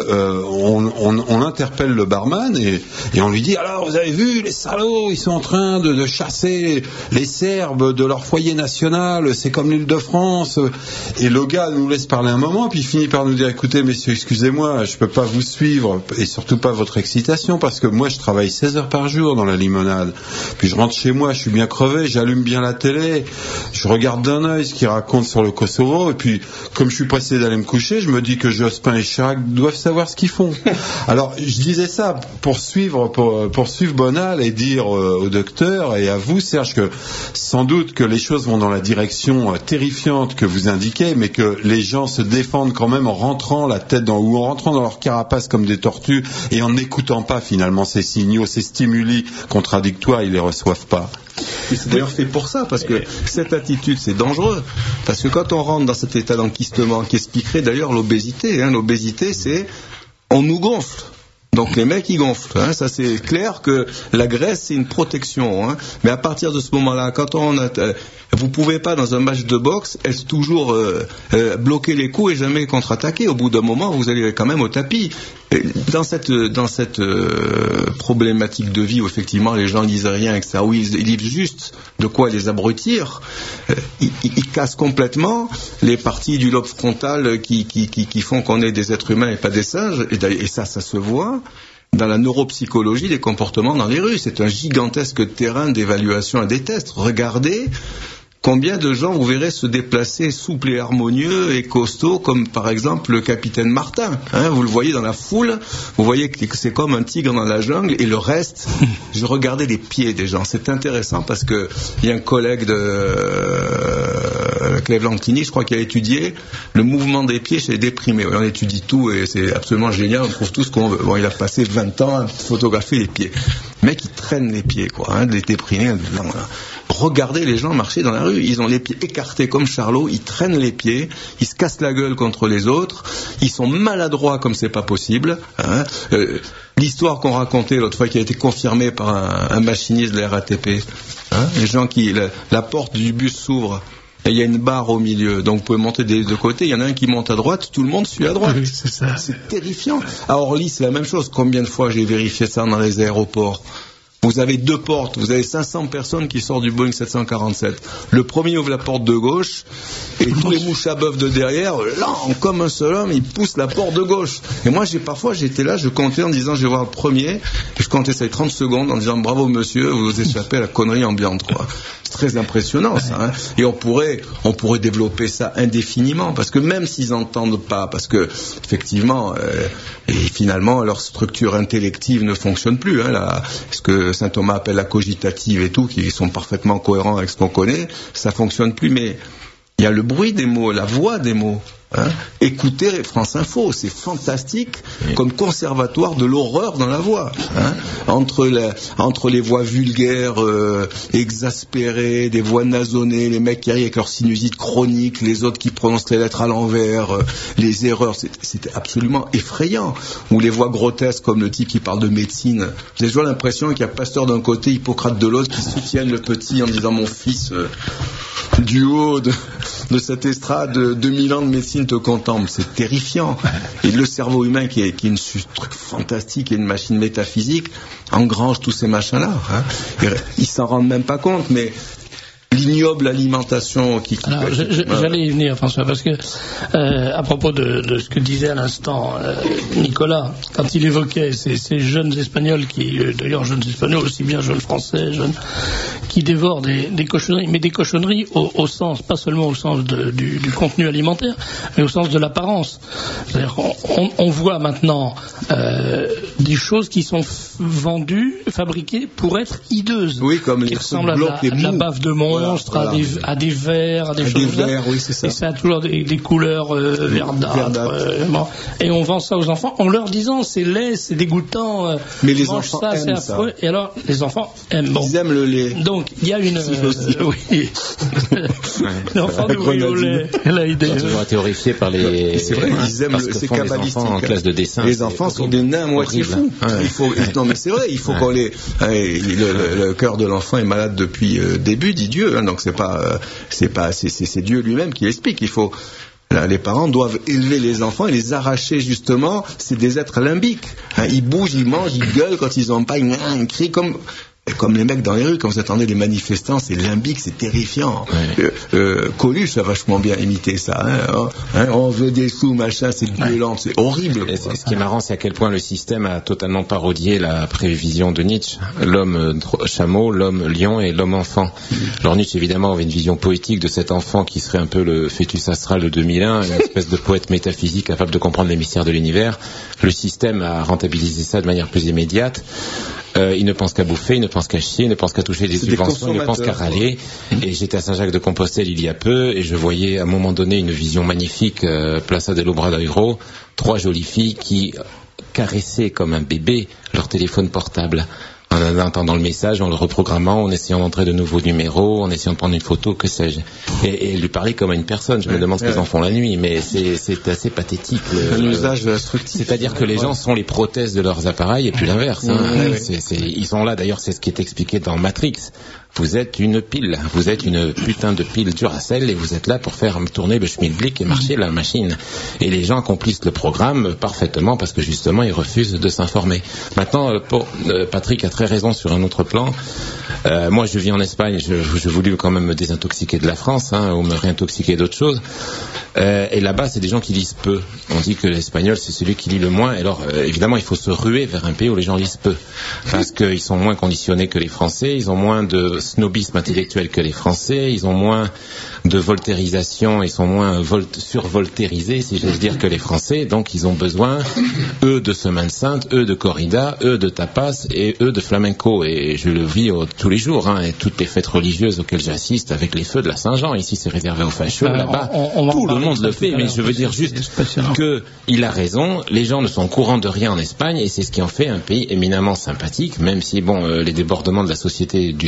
on interpelle le barman et on lui dit: alors vous avez vu, les salauds, ils sont en train de chasser les Serbes de leur foyer national, c'est comme l'Île-de-France. Et le gars nous laisse parler un moment, puis il finit par nous dire: écoutez messieurs, excusez-moi, je peux pas vous suivre et surtout pas votre excitation, parce que moi je travaille 16 heures par jour dans la limonade, puis je rentre chez moi, je suis bien crevé, j'allume bien la télé, je regarde d'un œil ce qu'ils racontent sur le Kosovo, et puis comme je suis pressé d'aller me coucher, je me dis que Jospin et Chirac doivent savoir ce qu'ils font. Alors je disais ça pour suivre Bonal et dire au docteur et à vous, Serge, que sans doute que les choses vont dans la direction terrifiante que vous indiquez, mais que les gens se défendent quand même en rentrant la tête ou en rentrant dans leur carapace comme des tortues et en n'écoutant pas finalement ces signaux, ces stimuli contradictoires, ils les reçoivent pas. Et c'est d'ailleurs fait pour ça, parce que cette attitude, c'est dangereux. Parce que quand on rentre dans cet état d'enquistement qui expliquerait d'ailleurs l'obésité, l'obésité, c'est on nous gonfle. Donc les mecs ils gonflent, ça c'est clair que la graisse c'est une protection, mais à partir de ce moment-là, quand vous pouvez pas dans un match de boxe être toujours bloquer les coups et jamais contre-attaquer. Au bout d'un moment vous allez quand même au tapis. Et dans cette problématique de vie où effectivement les gens disent rien, etc., où ils disent juste de quoi les abrutir, ils cassent complètement les parties du lobe frontal qui font qu'on est des êtres humains et pas des singes, et ça se voit dans la neuropsychologie des comportements dans les rues. C'est un gigantesque terrain d'évaluation et des tests. Regardez combien de gens vous verrez se déplacer souples et harmonieux et costauds, comme par exemple le capitaine Martin. Vous le voyez dans la foule, vous voyez que c'est comme un tigre dans la jungle, et le reste, je regardais les pieds des gens. C'est intéressant parce que il y a un collègue de Cleveland Clinic, je crois, qui a étudié le mouvement des pieds chez les déprimés. On étudie tout et c'est absolument génial, on trouve tout ce qu'on veut. Bon, il a passé 20 ans à photographier les pieds. Le mec, il traîne les pieds, des déprimés. regardez les gens marcher dans la rue. Ils ont les pieds écartés comme Charlot, ils traînent les pieds, ils se cassent la gueule contre les autres, ils sont maladroits comme c'est pas possible. Hein. L'histoire qu'on racontait l'autre fois qui a été confirmée par un machiniste de la RATP, hein, les gens la porte du bus s'ouvre. Et il y a une barre au milieu, donc vous pouvez monter des deux côtés. Il y en a un qui monte à droite, tout le monde suit à droite. Oui, c'est ça. C'est terrifiant. À Orly, c'est la même chose. Combien de fois j'ai vérifié ça dans les aéroports? Vous avez 2 portes, vous avez 500 personnes qui sortent du Boeing 747. Le premier ouvre la porte de gauche, et tous les mouches à bœuf de derrière, là, comme un seul homme, ils poussent la porte de gauche. Et moi, parfois, j'étais là, je comptais en disant, je vais voir le premier, et je comptais ça 30 secondes en disant, bravo monsieur, vous échappez à la connerie ambiante, quoi. C'est très impressionnant, ça, hein. Et on pourrait développer ça indéfiniment, parce que même s'ils n'entendent pas, parce que, effectivement, et finalement, leur structure intellective ne fonctionne plus, hein, ce que Saint Thomas appelle la cogitative et tout, qui sont parfaitement cohérents avec ce qu'on connaît, ça fonctionne plus, mais il y a le bruit des mots, la voix des mots. Hein. Écoutez France Info, c'est fantastique comme conservatoire de l'horreur dans la voix. Hein. Entre les voix vulgaires, exaspérées, des voix nasonnées, les mecs qui arrivent avec leur sinusite chronique, les autres qui prononcent les lettres à l'envers, les erreurs, c'était absolument effrayant. Ou les voix grotesques comme le type qui parle de médecine. J'ai toujours l'impression qu'il y a Pasteur d'un côté, Hippocrate de l'autre, qui soutiennent le petit en disant mon fils, du haut de cette estrade, 2000 ans de médecine te contemple. C'est terrifiant. Et le cerveau humain qui est un truc fantastique et une machine métaphysique engrange tous ces machins-là. Hein. Ils s'en rendent même pas compte, mais l'ignoble alimentation qui... Alors, j'allais y venir, François, parce que à propos de ce que disait à l'instant Nicolas, quand il évoquait ces jeunes Espagnols qui, d'ailleurs jeunes Espagnols, aussi bien jeunes Français, jeunes, qui dévorent des cochonneries, mais des cochonneries au sens, pas seulement au sens du contenu alimentaire, mais au sens de l'apparence. C'est-à-dire on voit maintenant des choses qui sont vendues, fabriquées pour être hideuses. Oui, comme qui ressemblent à la baffe de monstre, voilà. À des vers, à des choses comme ça. Oui, c'est ça. Et ça a toujours des couleurs verdâtres. Et on vend ça aux enfants en leur disant c'est laid, c'est dégoûtant. Mais les enfants aiment c'est affreux. Ça. Et alors les enfants aiment. Bon. Ils aiment le lait. Donc il y a une. Oui. L'enfant nourri au lait. La idée. Ils ont toujours été horrifiés par les. C'est vrai. Ils aiment c'est cabalistique. En classe de dessin. Les enfants sont des nains à moitié fous. Non mais c'est vrai. Il faut qu'on les. Le cœur de l'enfant est malade depuis début, dit Dieu. Donc c'est Dieu lui-même qui l'explique. Les parents doivent élever les enfants et les arracher justement. C'est des êtres limbiques. Ils bougent, ils mangent, ils gueulent quand ils n'ont pas, ils crient comme les mecs dans les rues. Quand vous attendez les manifestants, c'est limbique, c'est terrifiant. Coluche a vachement bien imité ça. On veut des sous, machin, c'est violent, c'est horrible. Ce qui est marrant, c'est à quel point le système a totalement parodié la prévision de Nietzsche. L'homme chameau, l'homme lion et l'homme enfant. Alors Nietzsche, évidemment, avait une vision poétique de cet enfant qui serait un peu le fœtus astral de 2001, une espèce de poète métaphysique capable de comprendre les mystères de l'univers. Le système a rentabilisé ça de manière plus immédiate. Il ne pense qu'à bouffer, il ne pense qu'à chier, il ne pense qu'à toucher des subventions, il ne pense qu'à râler. Et j'étais à Saint-Jacques-de-Compostelle il y a peu, et je voyais à un moment donné une vision magnifique, Plaza del Obradoiro, 3 jolies filles qui caressaient comme un bébé leur téléphone portable. En entendant le message, en le reprogrammant, en essayant d'entrer de nouveaux numéros, en essayant de prendre une photo, que sais-je. Et lui parler comme à une personne. Je me demande ce qu'ils en font la nuit, mais c'est assez pathétique. Un usage instructif. C'est-à-dire que les gens sont les prothèses de leurs appareils et plus l'inverse. Ils sont là, d'ailleurs, c'est ce qui est expliqué dans Matrix. Vous êtes une pile, vous êtes une putain de pile Duracell et vous êtes là pour faire tourner le schmilblick et marcher la machine. Et les gens accomplissent le programme parfaitement parce que justement ils refusent de s'informer. Maintenant, Patrick a très raison sur un autre plan. Moi je vis en Espagne, je voulais quand même me désintoxiquer de la France ou me réintoxiquer d'autres choses. Et là-bas c'est des gens qui lisent peu. On dit que l'espagnol c'est celui qui lit le moins. Et alors évidemment il faut se ruer vers un pays où les gens lisent peu. Parce qu'ils sont moins conditionnés que les Français, ils ont moins de snobisme intellectuel que les Français, ils ont moins de voltairisation, ils sont moins survoltairisés, si j'ose dire, que les Français, donc ils ont besoin, eux, de Semaine Sainte, eux, de corrida, eux, de tapas, et eux, de flamenco, et je le vis tous les jours, et toutes les fêtes religieuses auxquelles j'assiste, avec les feux de la Saint-Jean, ici c'est réservé aux fachos, là-bas, tout le monde le fait, mais je veux dire juste qu'il a raison, les gens ne sont au courant de rien en Espagne, et c'est ce qui en fait un pays éminemment sympathique, même si, les débordements de la société du spectacle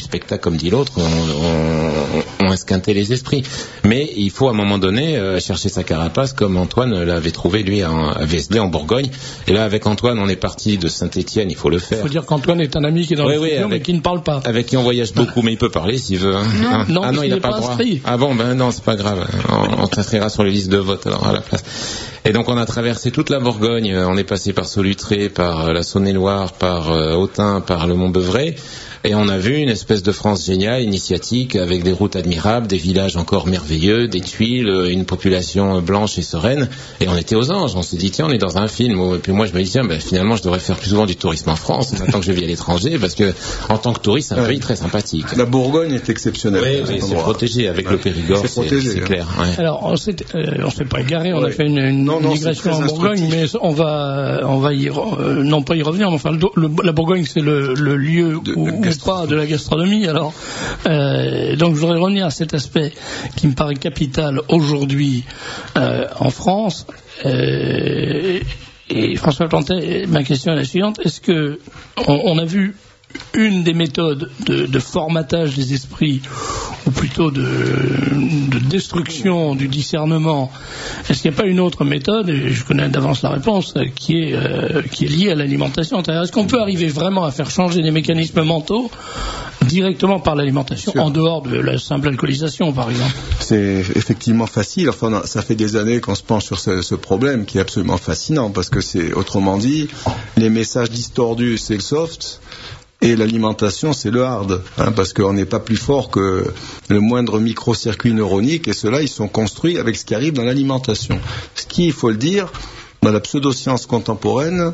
comme dit l'autre, ont esquinté les esprits. Mais il faut à un moment donné chercher sa carapace, comme Antoine l'avait trouvé lui à Vézelay en Bourgogne. Et là, avec Antoine, on est parti de Saint-Étienne, il faut le faire. Il faut dire qu'Antoine est un ami qui est dans le studio, mais qui ne parle pas. Avec qui on voyage beaucoup, mais il peut parler s'il veut. Hein. Non, non, il n'a pas le droit. Inscrit. Ah bon, non, c'est pas grave. On s'inscrira sur les listes de vote alors à la place. Et donc on a traversé toute la Bourgogne, on est passé par Solutré, par la Saône-et-Loire, par Autun, par le Mont-Beuvray. Et on a vu une espèce de France géniale, initiatique, avec des routes admirables, des villages encore merveilleux, des tuiles, une population blanche et sereine. Et on était aux anges. On s'est dit, tiens, on est dans un film. Et puis moi, je me dis, tiens, finalement, je devrais faire plus souvent du tourisme en France, maintenant que je vis à l'étranger, parce que, en tant que touriste, c'est un pays très sympathique. La Bourgogne est exceptionnelle. Oui, c'est protégé avec le Périgord, c'est clair. Ouais. Alors, on s'est pas égaré, on a fait une migration en Bourgogne, mais on va non pas y revenir, mais enfin, la Bourgogne, c'est le lieu où pas de la gastronomie. Alors, donc je voudrais revenir à cet aspect qui me paraît capital aujourd'hui en France. Et François Plantet, ma question est la suivante: est-ce que on a vu une des méthodes de formatage des esprits, ou plutôt de destruction du discernement? Est-ce qu'il n'y a pas une autre méthode, et je connais d'avance la réponse, qui est liée à l'alimentation? Est-ce qu'on peut arriver vraiment à faire changer les mécanismes mentaux directement par l'alimentation, en dehors de la simple alcoolisation, par exemple? C'est effectivement facile. Enfin, ça fait des années qu'on se penche sur ce problème qui est absolument fascinant, parce que c'est, autrement dit, les messages distordus, c'est le soft, et l'alimentation, c'est le hard, parce qu'on n'est pas plus fort que le moindre microcircuit neuronique, et ceux-là, ils sont construits avec ce qui arrive dans l'alimentation. Ce qui, il faut le dire, dans la pseudo-science contemporaine,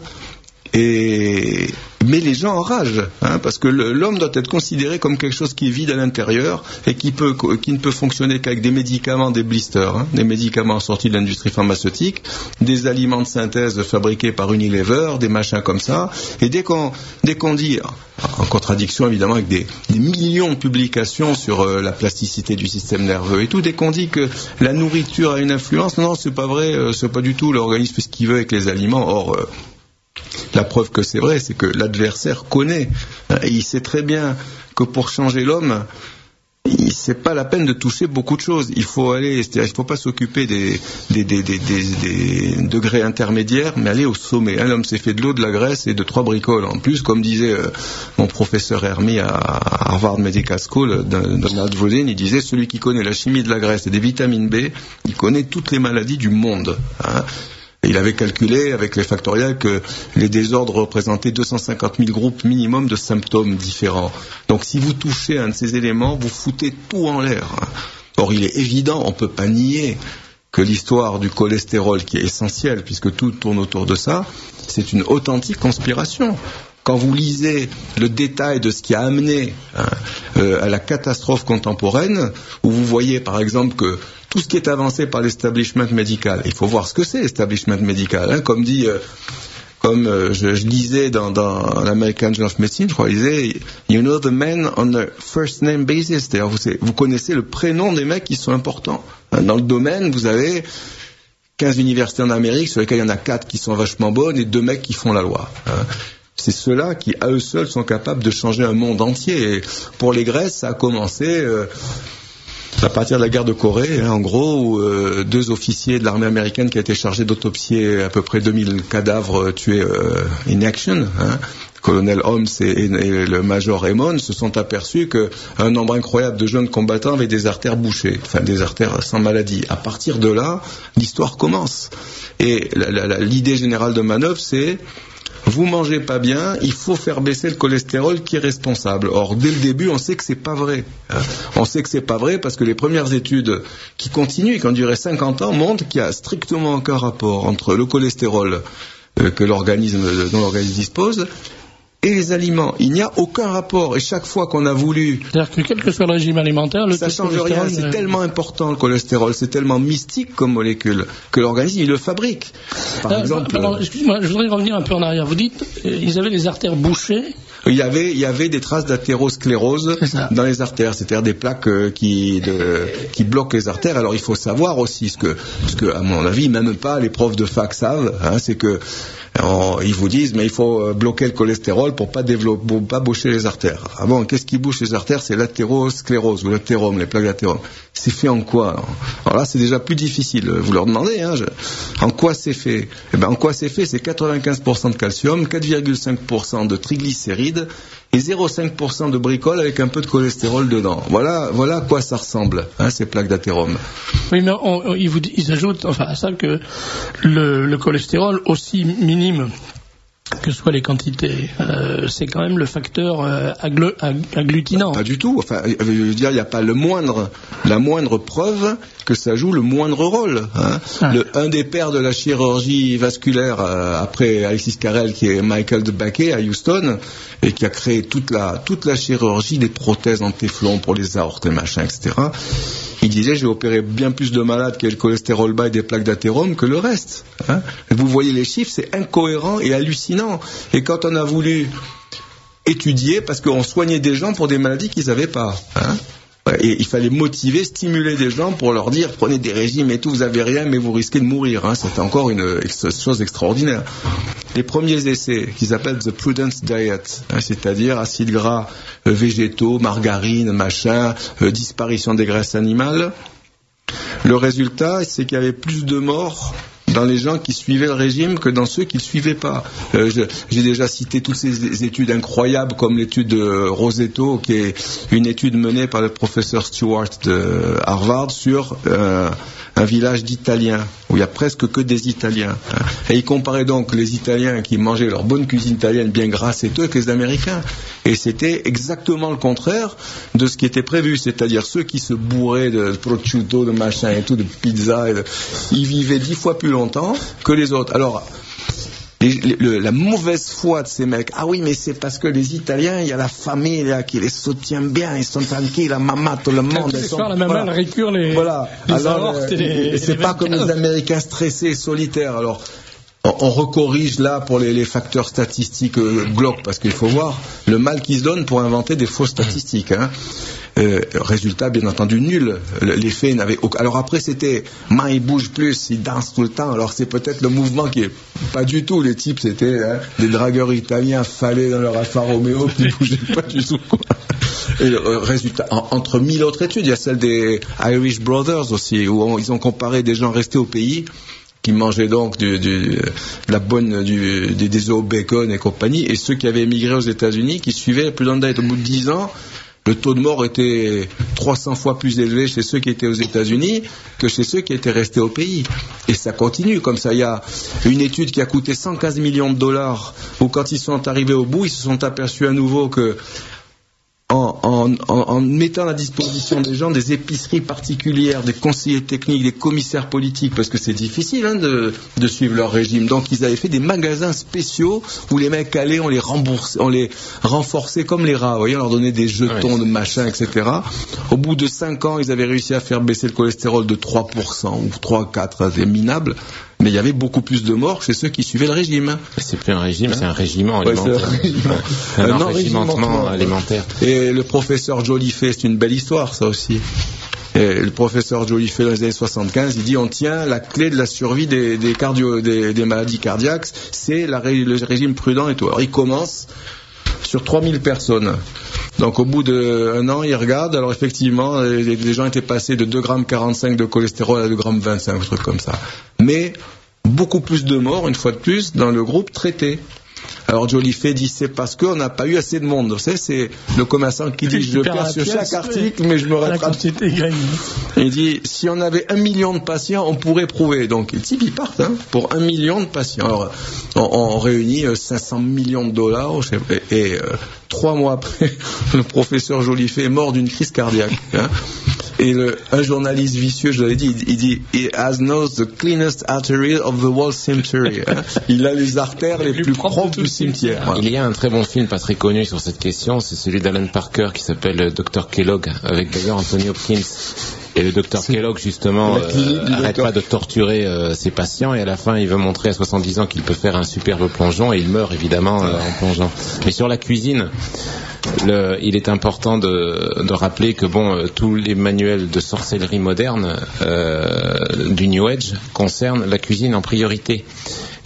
mais les gens enragent, parce que l'homme doit être considéré comme quelque chose qui est vide à l'intérieur et qui ne peut fonctionner qu'avec des médicaments, des blisters, des médicaments sortis de l'industrie pharmaceutique, des aliments de synthèse fabriqués par Unilever, des machins comme ça. Et dès qu'on dit, en contradiction évidemment avec des millions de publications sur la plasticité du système nerveux et tout, dès qu'on dit que la nourriture a une influence, non, c'est pas vrai, c'est pas du tout. L'organisme fait ce qu'il veut avec les aliments. Or, la preuve que c'est vrai, c'est que l'adversaire connaît, et il sait très bien que pour changer l'homme, c'est pas la peine de toucher beaucoup de choses. Il faut pas s'occuper des degrés intermédiaires, mais aller au sommet. L'homme s'est fait de l'eau, de la graisse et de 3 bricoles. En plus, comme disait mon professeur Hermy à Harvard Medical School, Donald Rodin, il disait, celui qui connaît la chimie de la graisse et des vitamines B, il connaît toutes les maladies du monde. Et il avait calculé avec les factoriels que les désordres représentaient 250 000 groupes minimum de symptômes différents. Donc si vous touchez un de ces éléments, vous foutez tout en l'air. Or il est évident, on ne peut pas nier que l'histoire du cholestérol, qui est essentielle puisque tout tourne autour de ça, c'est une authentique conspiration. Quand vous lisez le détail de ce qui a amené à la catastrophe contemporaine, où vous voyez par exemple que tout ce qui est avancé par l'establishment médical, il faut voir ce que c'est l'establishment médical, comme je lisais dans l'American Journal of Medicine, je crois, il disait, you know the men on a first name basis, c'est-à-dire vous connaissez le prénom des mecs qui sont importants. Dans le domaine, vous avez 15 universités en Amérique, sur lesquelles il y en a 4 qui sont vachement bonnes et 2 mecs qui font la loi. C'est ceux-là qui, à eux seuls, sont capables de changer un monde entier. Et pour les Grèces, ça a commencé à partir de la guerre de Corée, en gros, où 2 officiers de l'armée américaine qui a été chargés d'autopsier à peu près 2000 cadavres tués in action, le colonel Holmes et le major Raymond, se sont aperçus qu'un nombre incroyable de jeunes combattants avaient des artères bouchées, enfin des artères sans maladie. À partir de là, l'histoire commence. Et l'idée générale de manœuvre, c'est: vous mangez pas bien, il faut faire baisser le cholestérol qui est responsable. Or, dès le début, on sait que c'est pas vrai. On sait que c'est pas vrai parce que les premières études qui continuent et qui ont duré 50 ans montrent qu'il y a strictement aucun rapport entre le cholestérol dont l'organisme dispose et les aliments. Il n'y a aucun rapport. Et chaque fois qu'on a voulu... C'est-à-dire que quel que soit le régime alimentaire, ça ne change rien. C'est tellement important, le cholestérol. C'est tellement mystique comme molécule que l'organisme, il le fabrique. Par exemple... excuse-moi, je voudrais revenir un peu en arrière. Vous dites, ils avaient les artères bouchées. Il y avait des traces d'athérosclérose dans les artères, c'est-à-dire des plaques qui bloquent les artères. Alors il faut savoir aussi ce que à mon avis même pas les profs de fac savent, c'est que Ils vous disent, mais il faut bloquer le cholestérol pour pas boucher les artères. Ah bon, qu'est-ce qui bouche les artères? C'est l'athérosclérose ou l'athérome, les plaques d'athérome. C'est fait en quoi? Alors là, c'est déjà plus difficile. Vous leur demandez, en quoi c'est fait? Eh ben, en quoi c'est fait? C'est 95% de calcium, 4,5% de triglycérides et 0,5% de bricole avec un peu de cholestérol dedans. Voilà à quoi ça ressemble, ces plaques d'athérome. Oui, mais ils ajoutent à ça que le cholestérol, aussi minime que soient les quantités, c'est quand même le facteur agglutinant. Pas du tout. Enfin, je veux dire, il n'y a pas la moindre preuve que ça joue le moindre rôle. Un des pères de la chirurgie vasculaire après Alexis Carrel, qui est Michael DeBakey à Houston, et qui a créé toute la chirurgie des prothèses en téflon pour les aortes et machin, etc. Il disait, j'ai opéré bien plus de malades qui avaient le cholestérol bas et des plaques d'athérome que le reste. Vous voyez les chiffres, c'est incohérent et hallucinant. Et quand on a voulu étudier, parce qu'on soignait des gens pour des maladies qu'ils n'avaient pas, et il fallait motiver, stimuler des gens pour leur dire, prenez des régimes et tout, vous avez rien, mais vous risquez de mourir. C'était encore une chose extraordinaire. Les premiers essais, qu'ils appellent the prudence diet, c'est-à-dire acides gras végétaux, margarine, machin, disparition des graisses animales. Le résultat, c'est qu'il y avait plus de morts dans les gens qui suivaient le régime que dans ceux qui ne le suivaient pas. J'ai déjà cité toutes ces études incroyables comme l'étude de Rosetto, qui est une étude menée par le professeur Stewart de Harvard sur un village d'Italiens, où il y a presque que des Italiens. Et il comparait donc les Italiens qui mangeaient leur bonne cuisine italienne bien grasse et tout avec les Américains. Et c'était exactement le contraire de ce qui était prévu, c'est-à-dire ceux qui se bourraient de prosciutto, de machin et tout, de pizza, ils vivaient 10 fois plus longtemps que les autres. Alors, la mauvaise foi de ces mecs, ah oui, mais c'est parce que les Italiens, il y a la famille là, qui les soutient bien, ils sont tranquilles, la maman, tout le monde. La maman, elle récure les aortes et c'est pas comme les Américains stressés et solitaires. Alors, on recorrige là pour les facteurs statistiques glauques, parce qu'il faut voir le mal qu'ils se donnent pour inventer des fausses statistiques. Résultat, bien entendu, nul. L'effet n'avait aucun. Alors après, c'était ils bougent plus, ils dansent tout le temps. Alors c'est peut-être le mouvement qui est pas du tout. Les types, c'était des dragueurs italiens affalés dans leur Alfa Romeo qui bougeaient pas du tout, quoi. Et le résultat, entre 1000 autres études, il y a celle des Irish Brothers aussi, où ils ont comparé des gens restés au pays qui mangeaient donc des œufs au bacon et compagnie, et ceux qui avaient émigré aux États-Unis, qui suivaient plus d'un date. Au bout de 10 ans, le taux de mort était 300 fois plus élevé chez ceux qui étaient aux États-Unis que chez ceux qui étaient restés au pays. Et ça continue comme ça. Il y a une étude qui a coûté 115 millions de dollars, où quand ils sont arrivés au bout, ils se sont aperçus à nouveau que en mettant à disposition des gens des épiceries particulières, des conseillers techniques, des commissaires politiques, parce que c'est difficile de suivre leur régime. Donc ils avaient fait des magasins spéciaux où les mecs allaient, on les remboursait, on les renforçait comme les rats, vous voyez, on leur donnait des jetons de machin, etc. Au bout de 5 ans, ils avaient réussi à faire baisser le cholestérol de 3% ou 3-4, c'est minable. Mais il y avait beaucoup plus de morts chez ceux qui suivaient le régime. C'est plus un régime, c'est un régiment alimentaire. Un enrégimentement alimentaire. Et le professeur Joliffe, c'est une belle histoire, ça aussi. Et le professeur Joliffe, dans les années 75, il dit, on tient la clé de la survie des maladies cardiaques, c'est le régime prudent et tout. Alors il commence sur 3000 personnes. Donc au bout d'un an, il regarde, alors effectivement, les gens étaient passés de 2,45 g de cholestérol à 2,25 g, un truc comme ça. Mais beaucoup plus de morts, une fois de plus, dans le groupe traité. Alors Joliffe dit, c'est parce qu'on n'a pas eu assez de monde. Vous savez, c'est le commerçant qui dit, je perds sur chaque article, mais je me rattrape. Il dit, si on avait 1 million de patients, on pourrait prouver. Donc les types, ils partent pour 1 million de patients. Alors on réunit 500 millions de dollars, et 3 mois après, le professeur Joliffe est mort d'une crise cardiaque. Et un journaliste vicieux, je l'avais dit, il dit "He has knows the cleanest artery of the whole cemetery." Il a les artères les plus propres du cimetière. Voilà. Il y a un très bon film pas très connu sur cette question, c'est celui d'Alan Parker qui s'appelle Dr Kellogg, avec d'ailleurs Anthony Hopkins. Et le docteur Kellogg, justement, n'arrête pas de torturer ses patients, et à la fin, il veut montrer à 70 ans qu'il peut faire un superbe plongeon, et il meurt évidemment en plongeant. Mais sur la cuisine, il est important de rappeler que tous les manuels de sorcellerie moderne du New Age concernent la cuisine en priorité.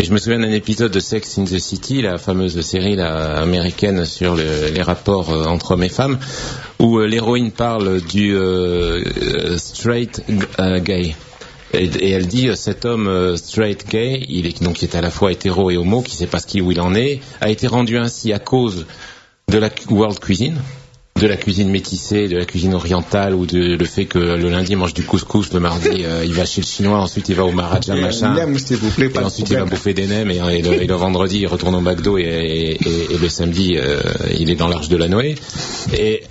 Et je me souviens d'un épisode de Sex in the City, la fameuse série américaine sur les rapports entre hommes et femmes, où l'héroïne parle du straight gay. Et elle dit, cet homme straight gay, qui est à la fois hétéro et homo, qui sait pas où il en est, a été rendu ainsi à cause de la world cuisine, de la cuisine métissée, de la cuisine orientale, ou le fait que le lundi il mange du couscous, le mardi il va chez le chinois, ensuite il va au Maharaja machin, et ensuite il va bouffer des nems, et le vendredi il retourne au McDo, et le samedi il est dans l'arche de la Noé. Et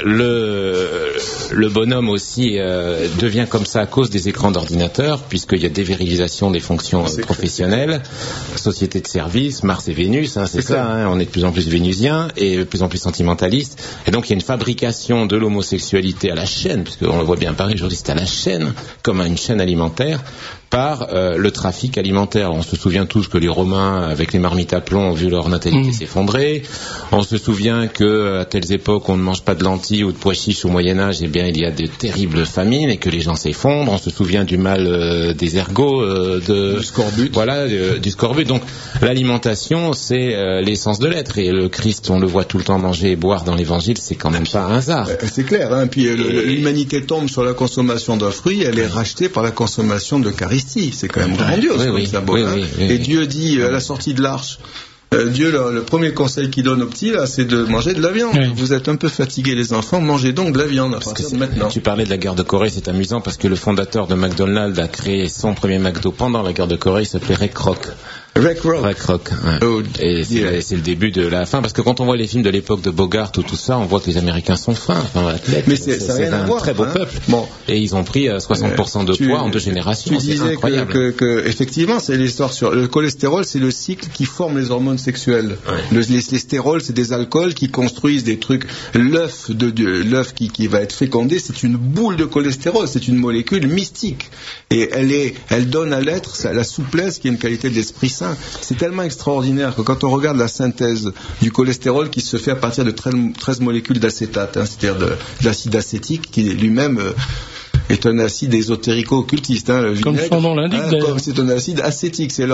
le bonhomme aussi devient comme ça à cause des écrans d'ordinateur, puisqu'il y a dévirilisation des fonctions professionnelles, société de service, Mars et Vénus, c'est ça, on est de plus en plus vénusiens et de plus en plus sentimentalistes, et donc il y a une fabrication de l'homosexualité à la chaîne, puisqu'on le voit bien à Paris aujourd'hui, c'est à la chaîne, comme à une chaîne alimentaire, par le trafic alimentaire. On se souvient tous que les Romains, avec les marmites à plomb, ont vu leur natalité s'effondrer. On se souvient que à telles époques, on ne mange pas de lentilles ou de pois chiches au Moyen-Âge, eh bien, il y a de terribles famines et que les gens s'effondrent. On se souvient du mal des ergots, du scorbut. Voilà, du scorbut. Donc, l'alimentation, c'est l'essence de l'être. Et le Christ, on le voit tout le temps manger et boire dans l'Évangile, c'est quand même pas un hasard. C'est clair, hein. Puis l'humanité tombe sur la consommation d'un fruit, elle est rachetée par la consommation d'Eucharistie. C'est quand même grandiose comme symbole. Et Dieu dit à la sortie de l'arche, Dieu, le premier conseil qu'il donne aux petits, là, c'est de manger de la viande. Vous êtes un peu fatigués les enfants, mangez donc de la viande à partir de maintenant. Tu parlais de la guerre de Corée, c'est amusant parce que le fondateur de McDonald's a créé son premier McDo pendant la guerre de Corée, il s'appelait Ray Kroc. Ray Kroc. Ouais. Oh, et c'est le début de la fin, parce que quand on voit les films de l'époque de Bogart ou tout ça, on voit que les Américains sont fins. Mais c'est un très beau peuple. Bon. Et ils ont pris 60% de poids en 2 générations. Tu disais que effectivement, c'est l'histoire sur le cholestérol, c'est le cycle qui forme les hormones sexuelles. Ouais. Les stérols, c'est des alcools qui construisent des trucs. L'œuf qui va être fécondé, c'est une boule de cholestérol, c'est une molécule mystique. Et elle donne à l'être la souplesse qui est une qualité de l'esprit saint. C'est tellement extraordinaire que quand on regarde la synthèse du cholestérol qui se fait à partir de 13 molécules d'acétate, c'est-à-dire de l'acide acétique qui lui-même est un acide ésotérico-occultiste. Le vinaigre, comme son nom l'indique d'ailleurs. C'est un acide acétique, c'est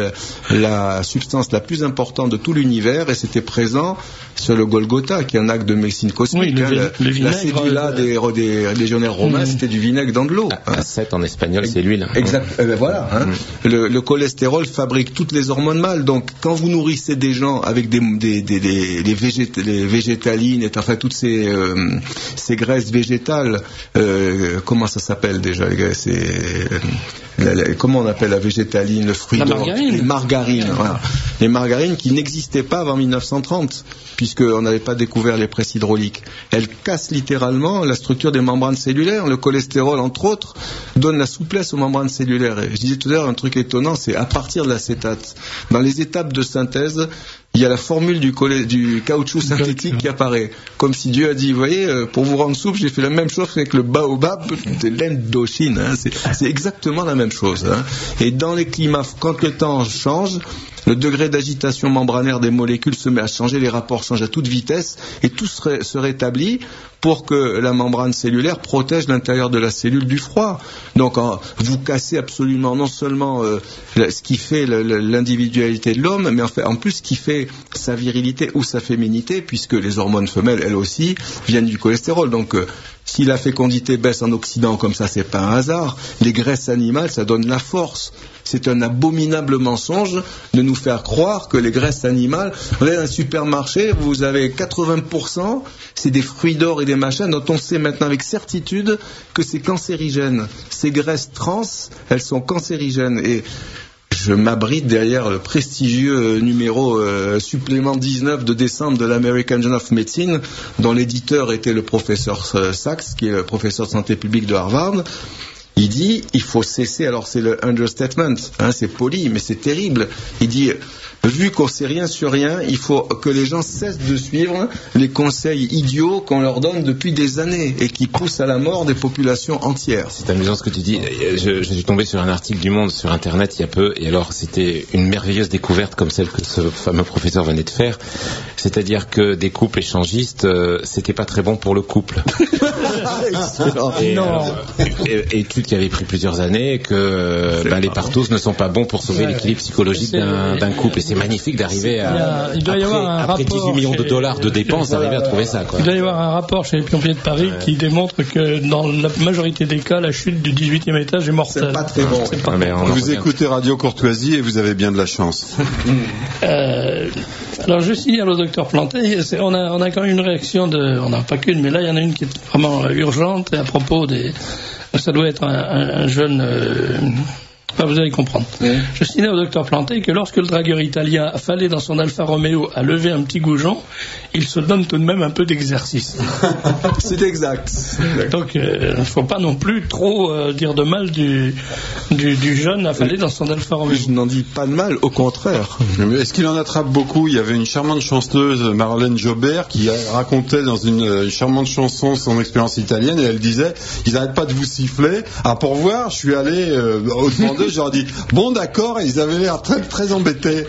la substance la plus importante de tout l'univers, et c'était présent sur le Golgotha, qui est un acte de médecine cosmique. Oui, la cédula des légionnaires romains, c'était du vinaigre dans de l'eau. Acète en espagnol, c'est l'huile. Exact. Voilà. Le cholestérol fabrique toutes les hormones mâles. Donc, quand vous nourrissez des gens avec les végétalines, enfin toutes ces graisses végétales, comment ça s'appelle déjà, les gars, comment on appelle la végétaline, le fruit d'or, les margarines. Voilà. Les margarines qui n'existaient pas avant 1930, puisqu'on n'avait pas découvert les presses hydrauliques. Elles cassent littéralement la structure des membranes cellulaires. Le cholestérol, entre autres, donne la souplesse aux membranes cellulaires. Et je disais tout à l'heure un truc étonnant, c'est à partir de l'acétate. Dans les étapes de synthèse, il y a la formule du caoutchouc synthétique qui apparaît. Comme si Dieu a dit, vous voyez, pour vous rendre souple, j'ai fait la même chose avec le baobab de l'Indochine. C'est exactement la même chose. Et dans les climats, quand le temps change, le degré d'agitation membranaire des molécules se met à changer, les rapports changent à toute vitesse, et tout se rétablit pour que la membrane cellulaire protège l'intérieur de la cellule du froid. Donc vous cassez absolument non seulement ce qui fait l'individualité de l'homme, mais en plus ce qui fait sa virilité ou sa féminité, puisque les hormones femelles, elles aussi, viennent du cholestérol. Donc si la fécondité baisse en Occident comme ça, c'est pas un hasard. Les graisses animales, ça donne la force. C'est un abominable mensonge de nous faire croire que les graisses animales, vous allez dans un supermarché, vous avez 80%, c'est des fruits d'or et des machins dont on sait maintenant avec certitude que c'est cancérigène. Ces graisses trans, elles sont cancérigènes. Et je m'abrite derrière le prestigieux numéro supplément 19 de décembre de l'American Journal of Medicine, dont l'éditeur était le professeur Sachs, qui est le professeur de santé publique de Harvard. Il dit, il faut cesser, alors c'est le understatement, c'est poli, mais c'est terrible. Il dit, vu qu'on sait rien sur rien, il faut que les gens cessent de suivre les conseils idiots qu'on leur donne depuis des années et qui poussent à la mort des populations entières. C'est amusant ce que tu dis. Je suis tombé sur un article du Monde sur Internet il y a peu, et alors c'était une merveilleuse découverte comme celle que ce fameux professeur venait de faire. C'est-à-dire que des couples échangistes, c'était pas très bon pour le couple. Excellent. Et qui avait pris plusieurs années et que les partos ne sont pas bons pour sauver l'équilibre psychologique d'un couple. Et c'est magnifique d'arriver après 18 millions de dollars de dépenses, d'arriver à trouver ça, quoi. Il doit y avoir un rapport chez les plombiers de Paris qui démontre que dans la majorité des cas, la chute du 18e étage est mortelle. C'est pas très bon. Vous écoutez Radio Courtoisie et vous avez bien de la chance. Alors je signale au docteur Planté, on a quand même une réaction on n'a pas qu'une, mais là il y en a une qui est vraiment urgente à propos ça doit être un jeune. Vous allez comprendre. Oui. Je signale au docteur Planté que lorsque le dragueur italien affalé dans son Alfa Romeo a levé un petit goujon, il se donne tout de même un peu d'exercice. C'est exact. Donc il ne faut pas non plus trop dire de mal du jeune affalé dans son Alfa Romeo. Je n'en dis pas de mal, au contraire. Mais est-ce qu'il en attrape beaucoup ? Il y avait une charmante chanteuse, Marlène Jobert, qui racontait dans une charmante chanson son expérience italienne, et elle disait « Ils n'arrêtent pas de vous siffler. À pourvoir, je suis allé au demandeur, je leur ai dit « Bon, d'accord », et ils avaient l'air très, très embêtés.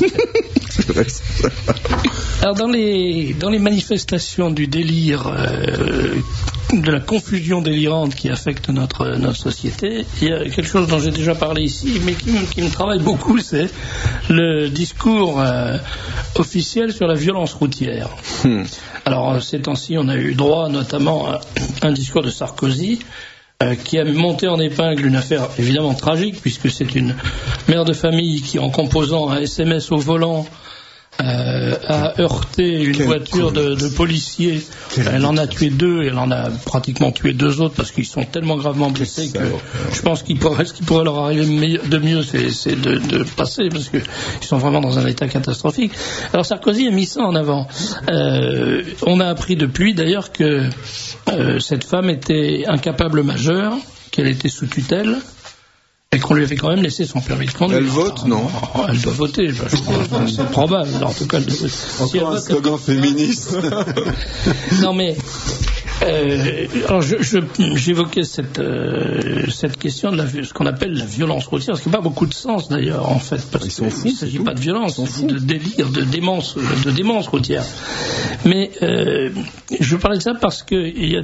Alors dans les manifestations du délire, de la confusion délirante qui affecte notre société, il y a quelque chose dont j'ai déjà parlé ici, mais qui me travaille beaucoup, c'est le discours officiel sur la violence routière. Alors ces temps-ci, on a eu droit notamment à un discours de Sarkozy, qui a monté en épingle une affaire évidemment tragique, puisque c'est une mère de famille qui, en composant un SMS au volant, a heurté une voiture de policiers. Elle en a tué 2 et elle en a pratiquement tué 2 autres parce qu'ils sont tellement gravement blessés que je pense ce qui pourrait leur arriver de mieux, c'est de passer, parce qu'ils sont vraiment dans un état catastrophique. Alors Sarkozy a mis ça en avant. On a appris depuis d'ailleurs que cette femme était incapable majeure, qu'elle était sous tutelle, et qu'on lui avait quand même laissé son permis de conduire. Elle vote, non ? Elle doit voter, je pense. C'est probable. En tout cas, elle doit voter. Encore un slogan féministe. Non, mais alors j'évoquais cette question de ce qu'on appelle la violence routière, ce qui n'a pas beaucoup de sens d'ailleurs, en fait, parce qu'il ne s'agit pas de violence, il s'agit de délire, de démence routière. Mais je parlais de ça parce qu'il y a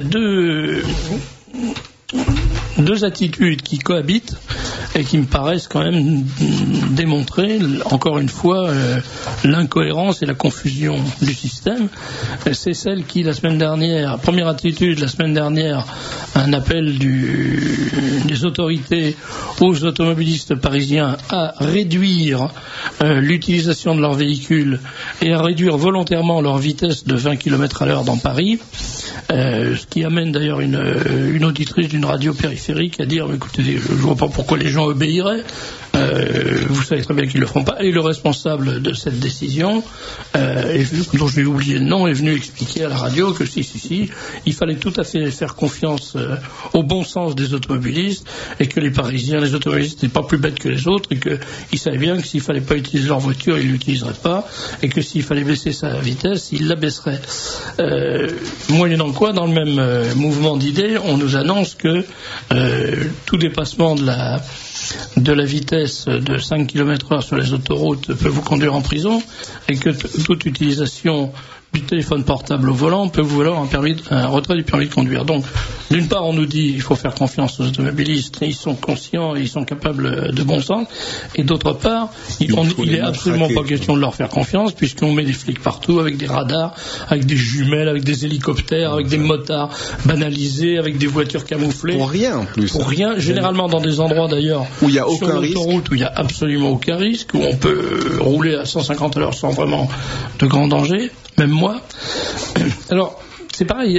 deux attitudes qui cohabitent et qui me paraissent quand même démontrer, encore une fois, l'incohérence et la confusion du système. C'est celle qui, la semaine dernière, première attitude, la semaine dernière, un appel des autorités aux automobilistes parisiens à réduire l'utilisation de leurs véhicules et à réduire volontairement leur vitesse de 20 km/h dans Paris, ce qui amène d'ailleurs une auditrice d'une radio périphérique à dire « Écoutez, je ne vois pas pourquoi les gens obéiraient. Vous savez très bien qu'ils ne le feront pas. » Et le responsable de cette décision, dont j'ai oublié le nom, est venu expliquer à la radio que si, il fallait tout à fait faire confiance au bon sens des automobilistes, et que les Parisiens, les automobilistes n'étaient pas plus bêtes que les autres, et qu'ils savaient bien que s'il ne fallait pas utiliser leur voiture, ils ne l'utiliseraient pas, et que s'il fallait baisser sa vitesse, ils la baisseraient. Moyennant quoi, dans le même mouvement d'idées, on nous annonce que tout dépassement de la vitesse de 5 km/h sur les autoroutes peut vous conduire en prison, et que toute utilisation du téléphone portable au volant peut vous valoir un retrait du permis de conduire. Donc, d'une part, on nous dit qu'il faut faire confiance aux automobilistes, ils sont conscients et ils sont capables de bon sens, et d'autre part, il est absolument pas question de leur faire confiance, puisqu'on met des flics partout, avec des radars, avec des jumelles, avec des hélicoptères, avec des motards banalisés, avec des voitures camouflées. Pour rien, en plus. Pour rien, généralement dans des endroits d'ailleurs où il n'y a aucun sur l'autoroute, où il n'y a absolument aucun risque, où on peut rouler à 150 à l'heure sans vraiment de grand danger. Même moi. Alors, c'est pareil.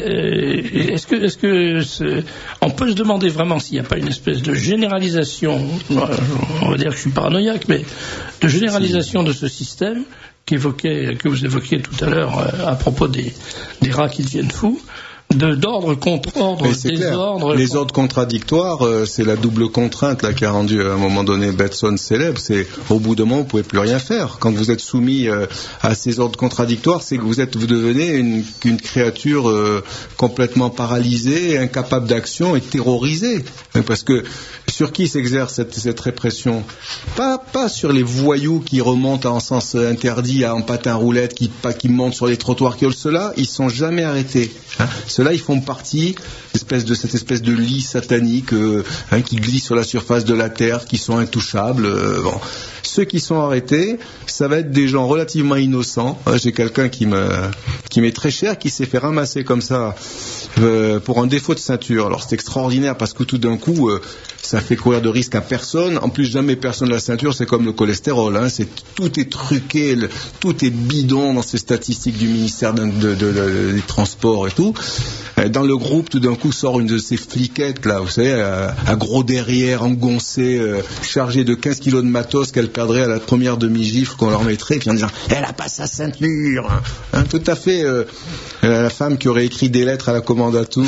On peut se demander vraiment s'il n'y a pas une espèce de généralisation, on va dire que je suis paranoïaque, mais de généralisation de ce système que vous évoquiez tout à l'heure à propos des rats qui deviennent fous. D'ordre contre ordre, désordre. Les ordres contradictoires, c'est la double contrainte là qui a rendu à un moment donné Batson célèbre. C'est au bout d'un moment vous pouvez plus rien faire. Quand vous êtes soumis à ces ordres contradictoires, c'est que vous devenez une créature complètement paralysée, incapable d'action et terrorisée. Parce que sur qui s'exerce cette répression? Pas sur les voyous qui remontent en sens interdit en patin roulette, qui montent sur les trottoirs, ceux-là, ils sont jamais arrêtés. Ceux-là, ils font partie de cette espèce de lit satanique qui glisse sur la surface de la terre, qui sont intouchables. Ceux qui sont arrêtés, ça va être des gens relativement innocents. J'ai quelqu'un qui m'est très cher, qui s'est fait ramasser comme ça pour un défaut de ceinture. Alors c'est extraordinaire parce que tout d'un coup, ça fait courir de risque à personne. En plus, jamais personne la ceinture, c'est comme le cholestérol. Tout est truqué, tout est bidon dans ces statistiques du ministère des Transports et tout. Dans le groupe, tout d'un coup, sort une de ces fliquettes, là, vous savez, à gros derrière, engoncée, chargée de 15 kilos de matos qu'elle perdrait à la première demi-gifle qu'on leur mettrait, puis en disant « Elle a pas sa ceinture !» Tout à fait la femme qui aurait écrit des lettres à la commandature,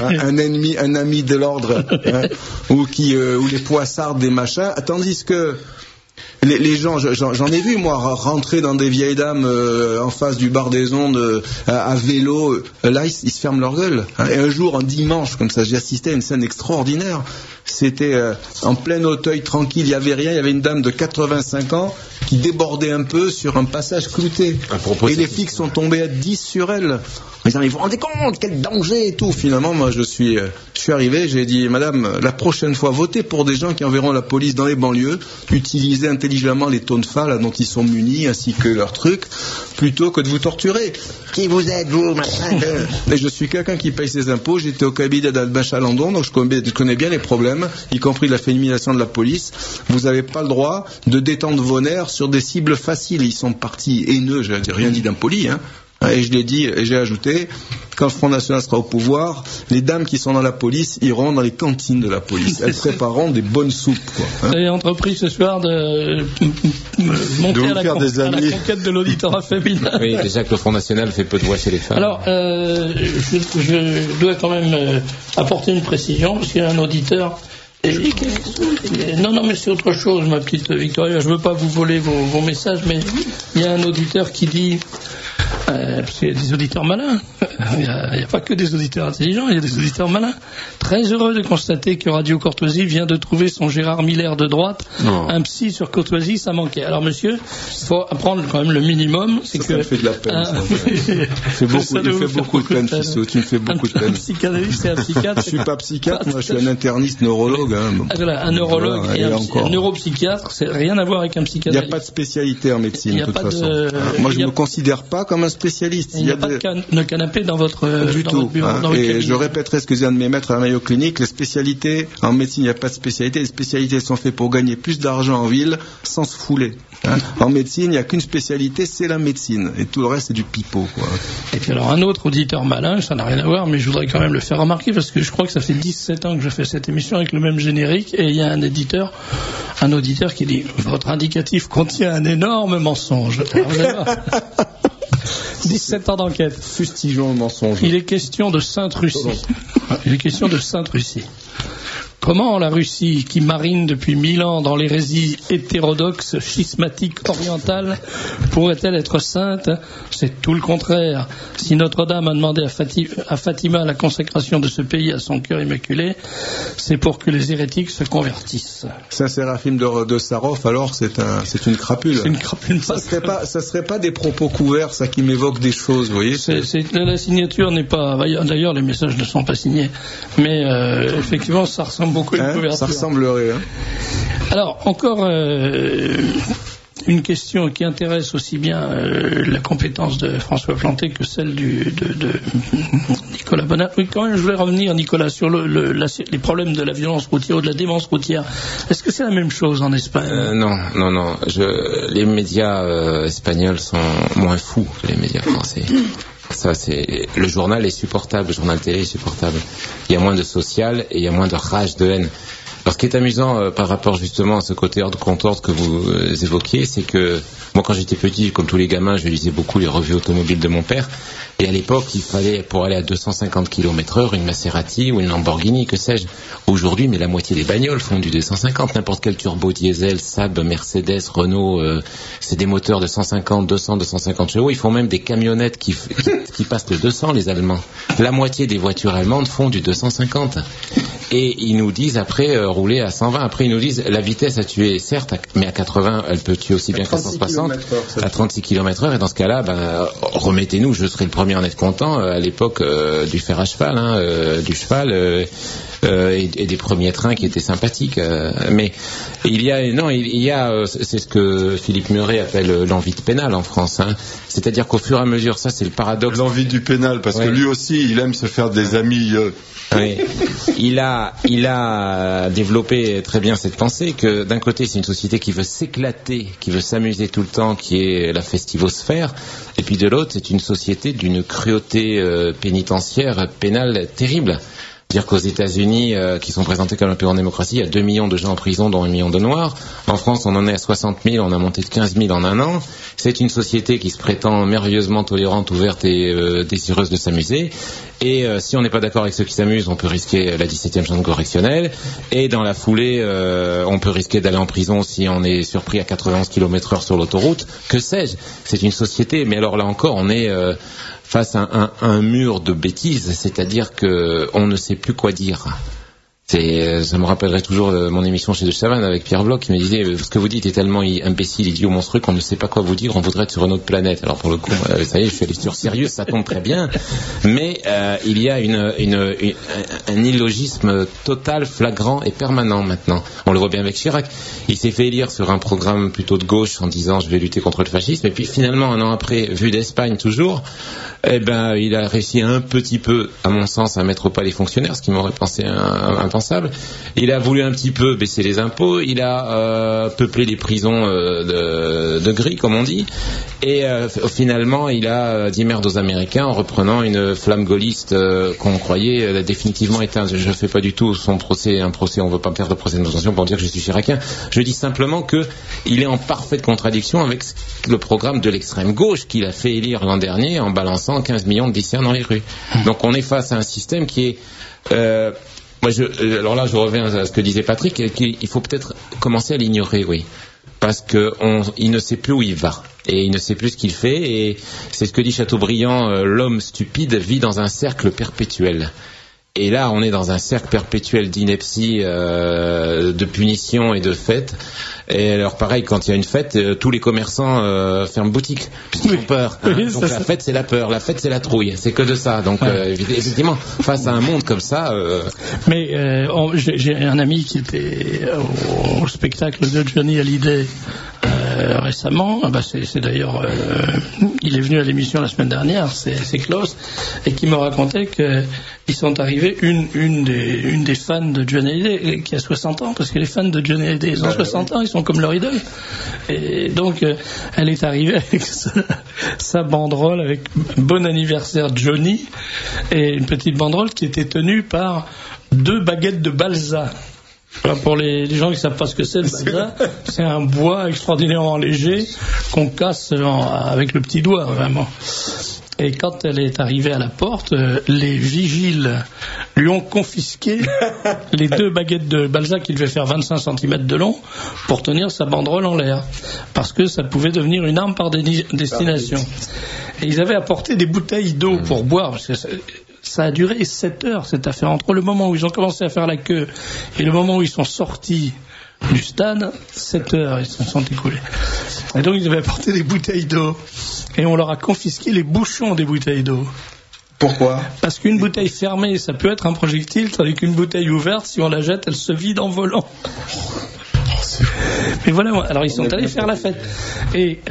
un ami de l'ordre, ou les poissardes des machins, tandis que les gens, j'en ai vu moi rentrer dans des vieilles dames en face du bar des ondes à vélo, là ils se ferment leur gueule. Et un jour, un dimanche, comme ça, j'ai assisté à une scène extraordinaire. C'était en plein Auteuil, tranquille, il n'y avait rien, il y avait une dame de 85 ans qui débordait un peu sur un passage clouté. Et les flics sont tombés à 10 sur elle. Ils vous rendez compte, quel danger et tout. Finalement, moi, je suis arrivé, j'ai dit, madame, la prochaine fois, votez pour des gens qui enverront la police dans les banlieues, utilisez intelligemment les tonfas là dont ils sont munis, ainsi que leurs trucs, plutôt que de vous torturer. Qui vous êtes, vous, machin? Et je suis quelqu'un qui paye ses impôts, j'étais au cabinet d'Albin Chalandon, donc je connais bien les problèmes, y compris la féminisation de la police. Vous n'avez pas le droit de détendre vos nerfs sur des cibles faciles. Ils sont partis haineux, je n'ai rien dit d'impoli, Et je l'ai dit, et j'ai ajouté, quand le Front National sera au pouvoir, les dames qui sont dans la police iront dans les cantines de la police. Elles prépareront des bonnes soupes. J'ai entrepris ce soir de monter à la conquête de l'auditorat féminin. Oui, déjà que le Front National fait peu de voix chez les femmes. Alors, je dois quand même apporter une précision, parce qu'il y a un auditeur... Non, mais c'est autre chose, ma petite Victoria. Je ne veux pas vous voler vos messages, mais il y a un auditeur qui dit... parce qu'il y a des auditeurs malins. Il n'y a pas que des auditeurs intelligents, il y a des auditeurs malins. Très heureux de constater que Radio Courtoisie vient de trouver son Gérard Miller de droite. Un psy sur Courtoisie, ça manquait. Alors monsieur, il faut apprendre quand même le minimum. C'est ça fait de la peine. Il fait beaucoup de peine, Fissot. Tu me fais beaucoup de peine. Un psychanalyste et un psychiatre. Je suis pas psychiatre, moi je suis un interniste neurologue. Voilà, un neurologue et un neuropsychiatre, c'est rien à voir avec un psychanalyste. Il n'y a pas de spécialité en médecine, de toute façon. Moi je ne me considère pas comme un spécialiste. Il n'y a pas de canapé dans votre bureau. Et je répéterai ce que dit un de mes maîtres à la Mayo Clinique, les spécialités, en médecine il n'y a pas de spécialité, les spécialités sont faites pour gagner plus d'argent en ville sans se fouler. En médecine, il n'y a qu'une spécialité, c'est la médecine. Et tout le reste, c'est du pipeau. Et puis alors, un autre auditeur malin, ça n'a rien à voir, mais je voudrais quand même le faire remarquer, parce que je crois que ça fait 17 ans que je fais cette émission avec le même générique, et il y a un auditeur qui dit « Votre indicatif contient un énorme mensonge ». 17 ans d'enquête. Fustigeons le mensonge. Il est question de Sainte-Russie. Comment la Russie, qui marine depuis 1000 ans dans l'hérésie hétérodoxe, schismatique, orientale, pourrait-elle être sainte? C'est tout le contraire. Si Notre-Dame a demandé à Fatima la consécration de ce pays à son cœur immaculé, c'est pour que les hérétiques se convertissent. Saint-Séraphim de Sarov, alors, c'est une crapule. C'est une crapule. Ça serait pas des propos couverts, ça, qui m'évoque des choses, vous voyez? La signature n'est pas... D'ailleurs, les messages ne sont pas signés. Mais effectivement, ça ressemble beaucoup à une couverture. Ça ressemblerait. Alors, encore une question qui intéresse aussi bien la compétence de François Planté que celle de Nicolas Bonnat. Oui, quand même, je voulais revenir, Nicolas, sur les problèmes de la violence routière ou de la démence routière. Est-ce que c'est la même chose en Espagne? Non. Les médias espagnols sont moins fous que les médias français. Le journal est supportable, le journal télé est supportable. Il y a moins de social et il y a moins de rage, de haine. Alors, ce qui est amusant par rapport justement à ce côté ordre contre ordre que vous évoquiez, c'est que moi, quand j'étais petit, comme tous les gamins, je lisais beaucoup les revues automobiles de mon père. Et à l'époque, il fallait, pour aller à 250 km/h, une Maserati ou une Lamborghini, que sais-je. Aujourd'hui, mais la moitié des bagnoles font du 250. N'importe quel turbo diesel, Saab, Mercedes, Renault, c'est des moteurs de 150, 200, 250 chevaux. Ils font même des camionnettes qui passent le 200, les Allemands. La moitié des voitures allemandes font du 250. Et ils nous disent après rouler à 120. Après ils nous disent la vitesse a tué, certes, mais à 80 elle peut tuer aussi bien qu'à 160, à 36 km/h. Et dans ce cas-là, remettez-nous. Je serai le premier à en être content. À l'époque du fer à cheval, du cheval et des premiers trains qui étaient sympathiques. Mais il y a, c'est ce que Philippe Muret appelle l'envie de pénal en France. C'est-à-dire qu'au fur et à mesure, ça c'est le paradoxe. L'envie du pénal, parce que lui aussi, il aime se faire des amis. Oui. Il a développé très bien cette pensée que d'un côté c'est une société qui veut s'éclater, qui veut s'amuser tout le temps, qui est la festivosphère, et puis de l'autre c'est une société d'une cruauté pénitentiaire, pénale terrible. C'est-à-dire qu'aux États-Unis, qui sont présentés comme un pays en démocratie, il y a 2 millions de gens en prison, dont 1 million de Noirs. En France, on en est à 60 000, on a monté de 15 000 en un an. C'est une société qui se prétend merveilleusement tolérante, ouverte et désireuse de s'amuser. Et si on n'est pas d'accord avec ceux qui s'amusent, on peut risquer la 17e chambre correctionnelle. Et dans la foulée, on peut risquer d'aller en prison si on est surpris à 91 km/h sur l'autoroute. Que sais-je ? C'est une société, mais alors là encore, on est face à un mur de bêtises, c'est-à-dire qu'on ne sait plus quoi dire. Ça me rappellerait toujours mon émission chez De Chavannes avec Pierre Bloch qui me disait ce que vous dites est tellement imbécile, idiot, monstrueux qu'on ne sait pas quoi vous dire, on voudrait être sur une autre planète. Alors pour le coup, ça y est, je suis allé sur sérieux, ça tombe très bien, mais il y a un illogisme total, flagrant et permanent maintenant. On le voit bien avec Chirac. Il s'est fait élire sur un programme plutôt de gauche en disant je vais lutter contre le fascisme, et puis finalement un an après, vu d'Espagne toujours, il a réussi un petit peu, à mon sens, à mettre au pas les fonctionnaires, ce qui m'aurait pensé impensable. Il a voulu un petit peu baisser les impôts, il a peuplé les prisons de gris, comme on dit, et finalement il a dit merde aux Américains en reprenant une flamme gaulliste qu'on croyait définitivement éteinte. Je ne fais pas du tout un procès, on ne veut pas me faire de procès d'intention pour dire que je suis chiracien. Je dis simplement qu'il est en parfaite contradiction avec le programme de l'extrême gauche qu'il a fait élire l'an dernier en balançant 15 millions de lycéens dans les rues. Donc on est face à un système qui est... alors là, je reviens à ce que disait Patrick, il faut peut-être commencer à l'ignorer, oui. Parce il ne sait plus où il va. Et il ne sait plus ce qu'il fait. Et c'est ce que dit Chateaubriand, l'homme stupide vit dans un cercle perpétuel. Et là, on est dans un cercle perpétuel d'ineptie, de punition et de fête. Et alors, pareil, quand il y a une fête, tous les commerçants ferment boutique, puisqu'ils ont peur. Oui, donc la fête, c'est la peur. La fête, c'est la trouille. C'est que de ça. Donc, effectivement, face à un monde comme ça... Mais j'ai un ami qui était au spectacle de Johnny Hallyday récemment. C'est d'ailleurs... il est venu à l'émission la semaine dernière, c'est Klaus, et qui me racontait qu'ils sont arrivés, une des fans de Johnny Hallyday, qui a 60 ans, parce que les fans de Johnny Hallyday, ils ont 60 ans, ils sont comme leur idole. Et donc, elle est arrivée avec sa banderole, avec bon anniversaire Johnny, et une petite banderole qui était tenue par 2 baguettes de balsa. Pour les gens qui ne savent pas ce que c'est, le balsa, c'est un bois extraordinairement léger qu'on casse avec le petit doigt, vraiment. Et quand elle est arrivée à la porte, les vigiles lui ont confisqué les 2 baguettes de balsa qui devaient faire 25 cm de long pour tenir sa banderole en l'air. Parce que ça pouvait devenir une arme par destination. Et ils avaient apporté des bouteilles d'eau pour boire, parce que ça a duré 7 heures, cette affaire. Entre le moment où ils ont commencé à faire la queue et le moment où ils sont sortis du stade, 7 heures, ils se sont écoulés. Et donc, ils avaient apporté des bouteilles d'eau. Et on leur a confisqué les bouchons des bouteilles d'eau. Pourquoi ? Parce qu'une bouteille fermée, ça peut être un projectile, tandis qu'une bouteille ouverte, si on la jette, elle se vide en volant. Mais voilà, alors ils sont allés faire la fête. Et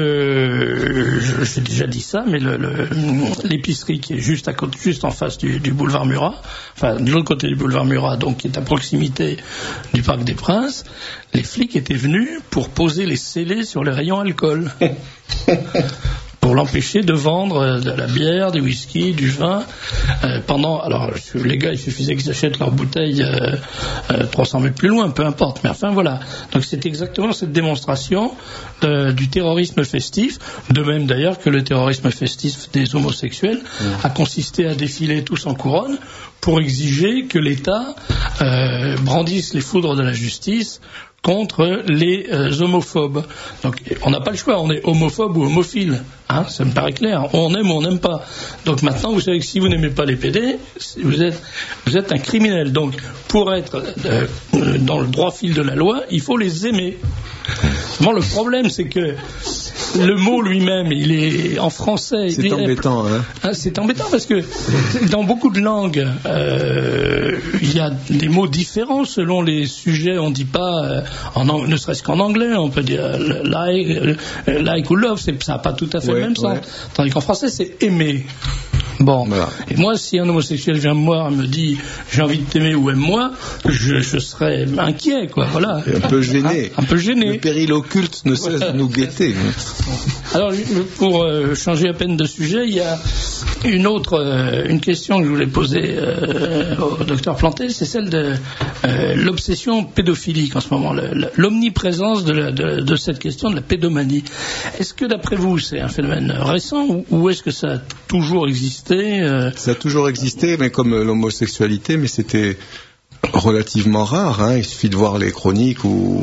j'ai déjà dit ça, mais l'épicerie qui est juste en face du boulevard Murat, enfin de l'autre côté du boulevard Murat, donc qui est à proximité du Parc des Princes, les flics étaient venus pour poser les scellés sur les rayons alcool. pour l'empêcher de vendre de la bière, du whisky, du vin alors les gars, il suffisait qu'ils achètent leur bouteille 300 mètres plus loin, peu importe, mais enfin voilà. Donc c'est exactement cette démonstration du terrorisme festif, de même d'ailleurs que le terrorisme festif des homosexuels a consisté à défiler tous en couronne pour exiger que l'État brandisse les foudres de la justice contre les homophobes. Donc on n'a pas le choix, on est homophobe ou homophile, ça me paraît clair, on aime ou on n'aime pas. Donc maintenant vous savez que si vous n'aimez pas les PD, vous êtes un criminel. Donc pour être dans le droit fil de la loi, il faut les aimer. Bon, le problème c'est que le mot lui-même, il est en français. C'est embêtant, c'est embêtant parce que dans beaucoup de langues, il y a des mots différents selon les sujets. On ne dit pas, ne serait-ce qu'en anglais, on peut dire like ou love, ça n'a pas tout à fait le même sens. Tandis qu'en français, c'est aimer. Bon, voilà. Et moi, si un homosexuel vient me voir et me dit j'ai envie de t'aimer ou aime-moi, je serais inquiet, quoi. Voilà. Et un peu gêné. Un peu gêné. Le péril occulte ne cesse de nous guetter. Alors, pour changer à peine de sujet, il y a une question que je voulais poser au docteur Planté, c'est celle de l'obsession pédophilique en ce moment, l'omniprésence de cette question de la pédomanie. Est-ce que d'après vous, c'est un phénomène récent ou est-ce que ça a toujours existé Ça a toujours existé, mais comme l'homosexualité, mais c'était relativement rare. Il suffit de voir les chroniques ou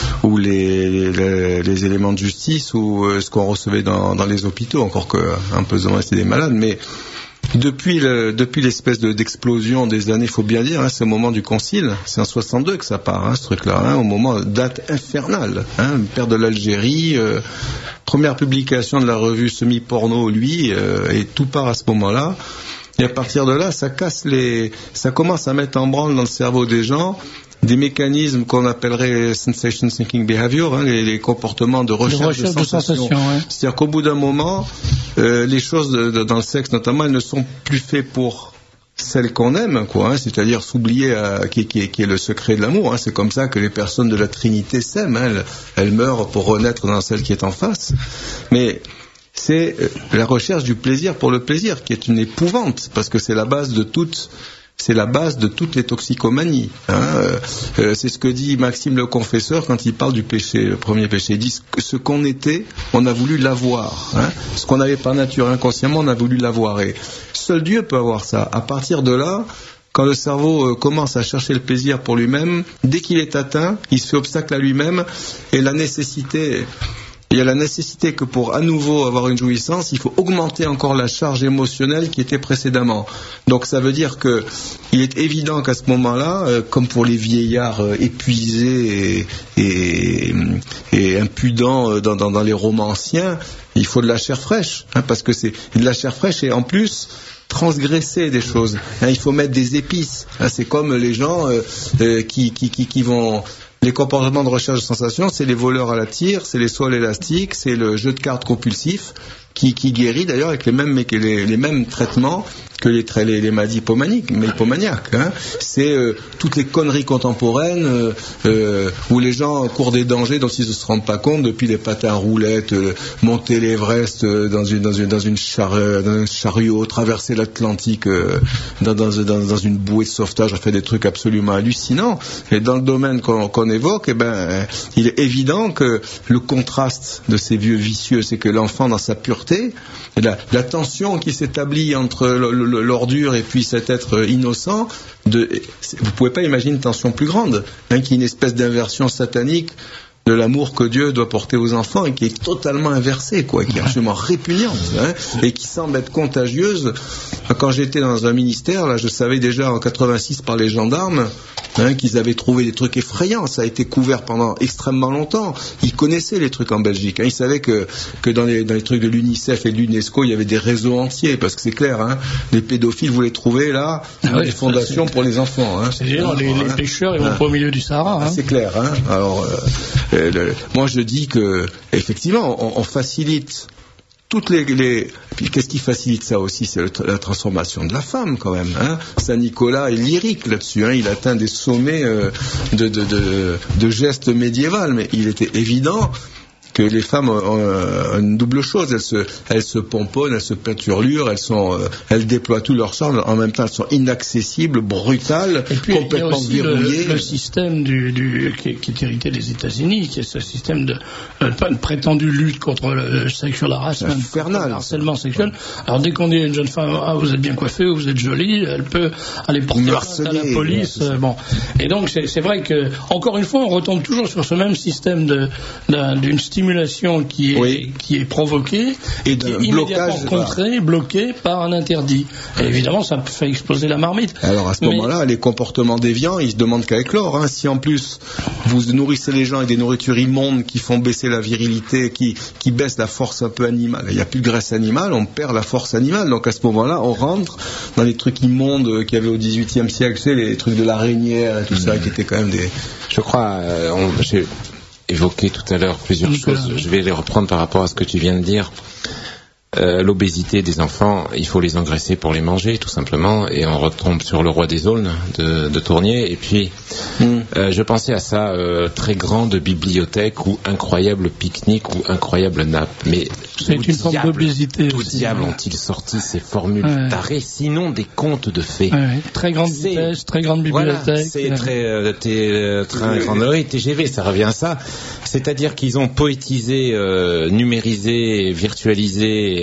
les éléments de justice ou ce qu'on recevait dans les hôpitaux, encore que un peu c'était des malades, mais depuis l'espèce d'explosion des années, il faut bien dire, c'est au moment du concile, c'est en 62 que ça part, ce truc-là, au moment date infernale, le père de l'Algérie, première publication de la revue semi-porno, et tout part à ce moment-là. Et à partir de là, ça commence à mettre en branle dans le cerveau des gens des mécanismes qu'on appellerait sensation seeking behavior, les comportements de recherche de sensations. C'est-à-dire qu'au bout d'un moment, les choses dans le sexe notamment, elles ne sont plus faites pour celle qu'on aime, c'est-à-dire s'oublier qui est le secret de l'amour. C'est comme ça que les personnes de la Trinité s'aiment. Elles meurent pour renaître dans celle qui est en face. Mais c'est la recherche du plaisir pour le plaisir qui est une épouvante, parce que c'est la base de toutes les toxicomanies. C'est ce que dit Maxime le Confesseur quand il parle du péché, le premier péché. Il dit que ce qu'on était, on a voulu l'avoir. Ce qu'on n'avait pas nature inconsciemment, on a voulu l'avoir. Et seul Dieu peut avoir ça. À partir de là, quand le cerveau commence à chercher le plaisir pour lui-même, dès qu'il est atteint, il se fait obstacle à lui-même, et il y a la nécessité que pour à nouveau avoir une jouissance, il faut augmenter encore la charge émotionnelle qui était précédemment. Donc ça veut dire que il est évident qu'à ce moment-là, comme pour les vieillards épuisés et impudents dans les romans anciens, il faut de la chair fraîche, parce que c'est de la chair fraîche et en plus transgresser des choses. Il faut mettre des épices. C'est comme les gens qui vont... Les comportements de recherche de sensations, c'est les voleurs à la tire, c'est les sauts élastiques, c'est le jeu de cartes compulsif qui guérit d'ailleurs avec les mêmes traitements que les maladies hypomaniaques. C'est toutes les conneries contemporaines où les gens courent des dangers dont ils ne se rendent pas compte, depuis les patins à roulettes, monter l'Everest dans un chariot, traverser l'Atlantique dans une bouée de sauvetage, fait des trucs absolument hallucinants. Et dans le domaine qu'on évoque, il est évident que le contraste de ces vieux vicieux, c'est que l'enfant dans sa pureté, la tension qui s'établit entre l'ordure et puis cet être innocent, vous pouvez pas imaginer une tension plus grande, qui est une espèce d'inversion satanique de l'amour que Dieu doit porter aux enfants et qui est totalement inversée, qui est absolument répugnante, et qui semble être contagieuse. Quand j'étais dans un ministère, là, je savais déjà en 86 par les gendarmes qu'ils avaient trouvé des trucs effrayants. Ça a été couvert pendant extrêmement longtemps. Ils connaissaient les trucs en Belgique. Ils savaient que dans les trucs de l'UNICEF et de l'UNESCO, il y avait des réseaux entiers, parce que c'est clair, les pédophiles voulaient trouver là des fondations pour les enfants. C'est-à-dire les pêcheurs, ils vont pas au milieu du Sahara. C'est clair. Alors, moi je dis que effectivement, on facilite toutes les... Puis qu'est-ce qui facilite ça aussi? C'est la transformation de la femme, quand même. Saint Nicolas est lyrique là-dessus. Il atteint des sommets de gestes médiévaux. Mais il était évident que les femmes ont une double chose. Elles se pomponnent, elles se peinturlurent, elles déploient tout leur sang. En même temps, elles sont inaccessibles, brutales, et puis, complètement verrouillées. Le système qui est hérité des États-Unis, qui est ce système de prétendue lutte contre le sexual harassment, infernal, le harcèlement sexuel. Alors dès qu'on dit à une jeune femme, vous êtes bien coiffée, vous êtes jolie, elle peut aller porter plainte à la police. Bon. Et donc c'est vrai que, encore une fois, on retombe toujours sur ce même système d'une stimulation qui est provoquée et qui est immédiatement contrée, bloquée par un interdit. Et évidemment, ça fait exploser la marmite. Alors à ce moment-là, les comportements déviants, ils se demandent qu'à éclore. Hein. Si en plus vous nourrissez les gens avec des nourritures immondes qui font baisser la virilité, qui baissent la force un peu animale, il n'y a plus de graisse animale, on perd la force animale. Donc à ce moment-là, on rentre dans les trucs immondes qu'il y avait au XVIIIe siècle, tu sais, les trucs de l'araignée et tout ça, qui étaient quand même des... Je crois, j'ai évoqué tout à l'heure plusieurs choses, je vais les reprendre par rapport à ce que tu viens de dire. L'obésité des enfants, il faut les engraisser pour les manger, tout simplement, et on retombe sur le roi des aulnes de Tournier. Et puis, je pensais à ça, très grande bibliothèque ou incroyable pique-nique ou incroyable nappe. Mais c'est une forme d'obésité. D'où diable ont-ils sorti ces formules tarées, sinon des contes de fées. Très grande vitesse, très grande bibliothèque. Voilà, c'est train grande TGV, ça revient à ça. C'est-à-dire qu'ils ont poétisé, numérisé, virtualisé,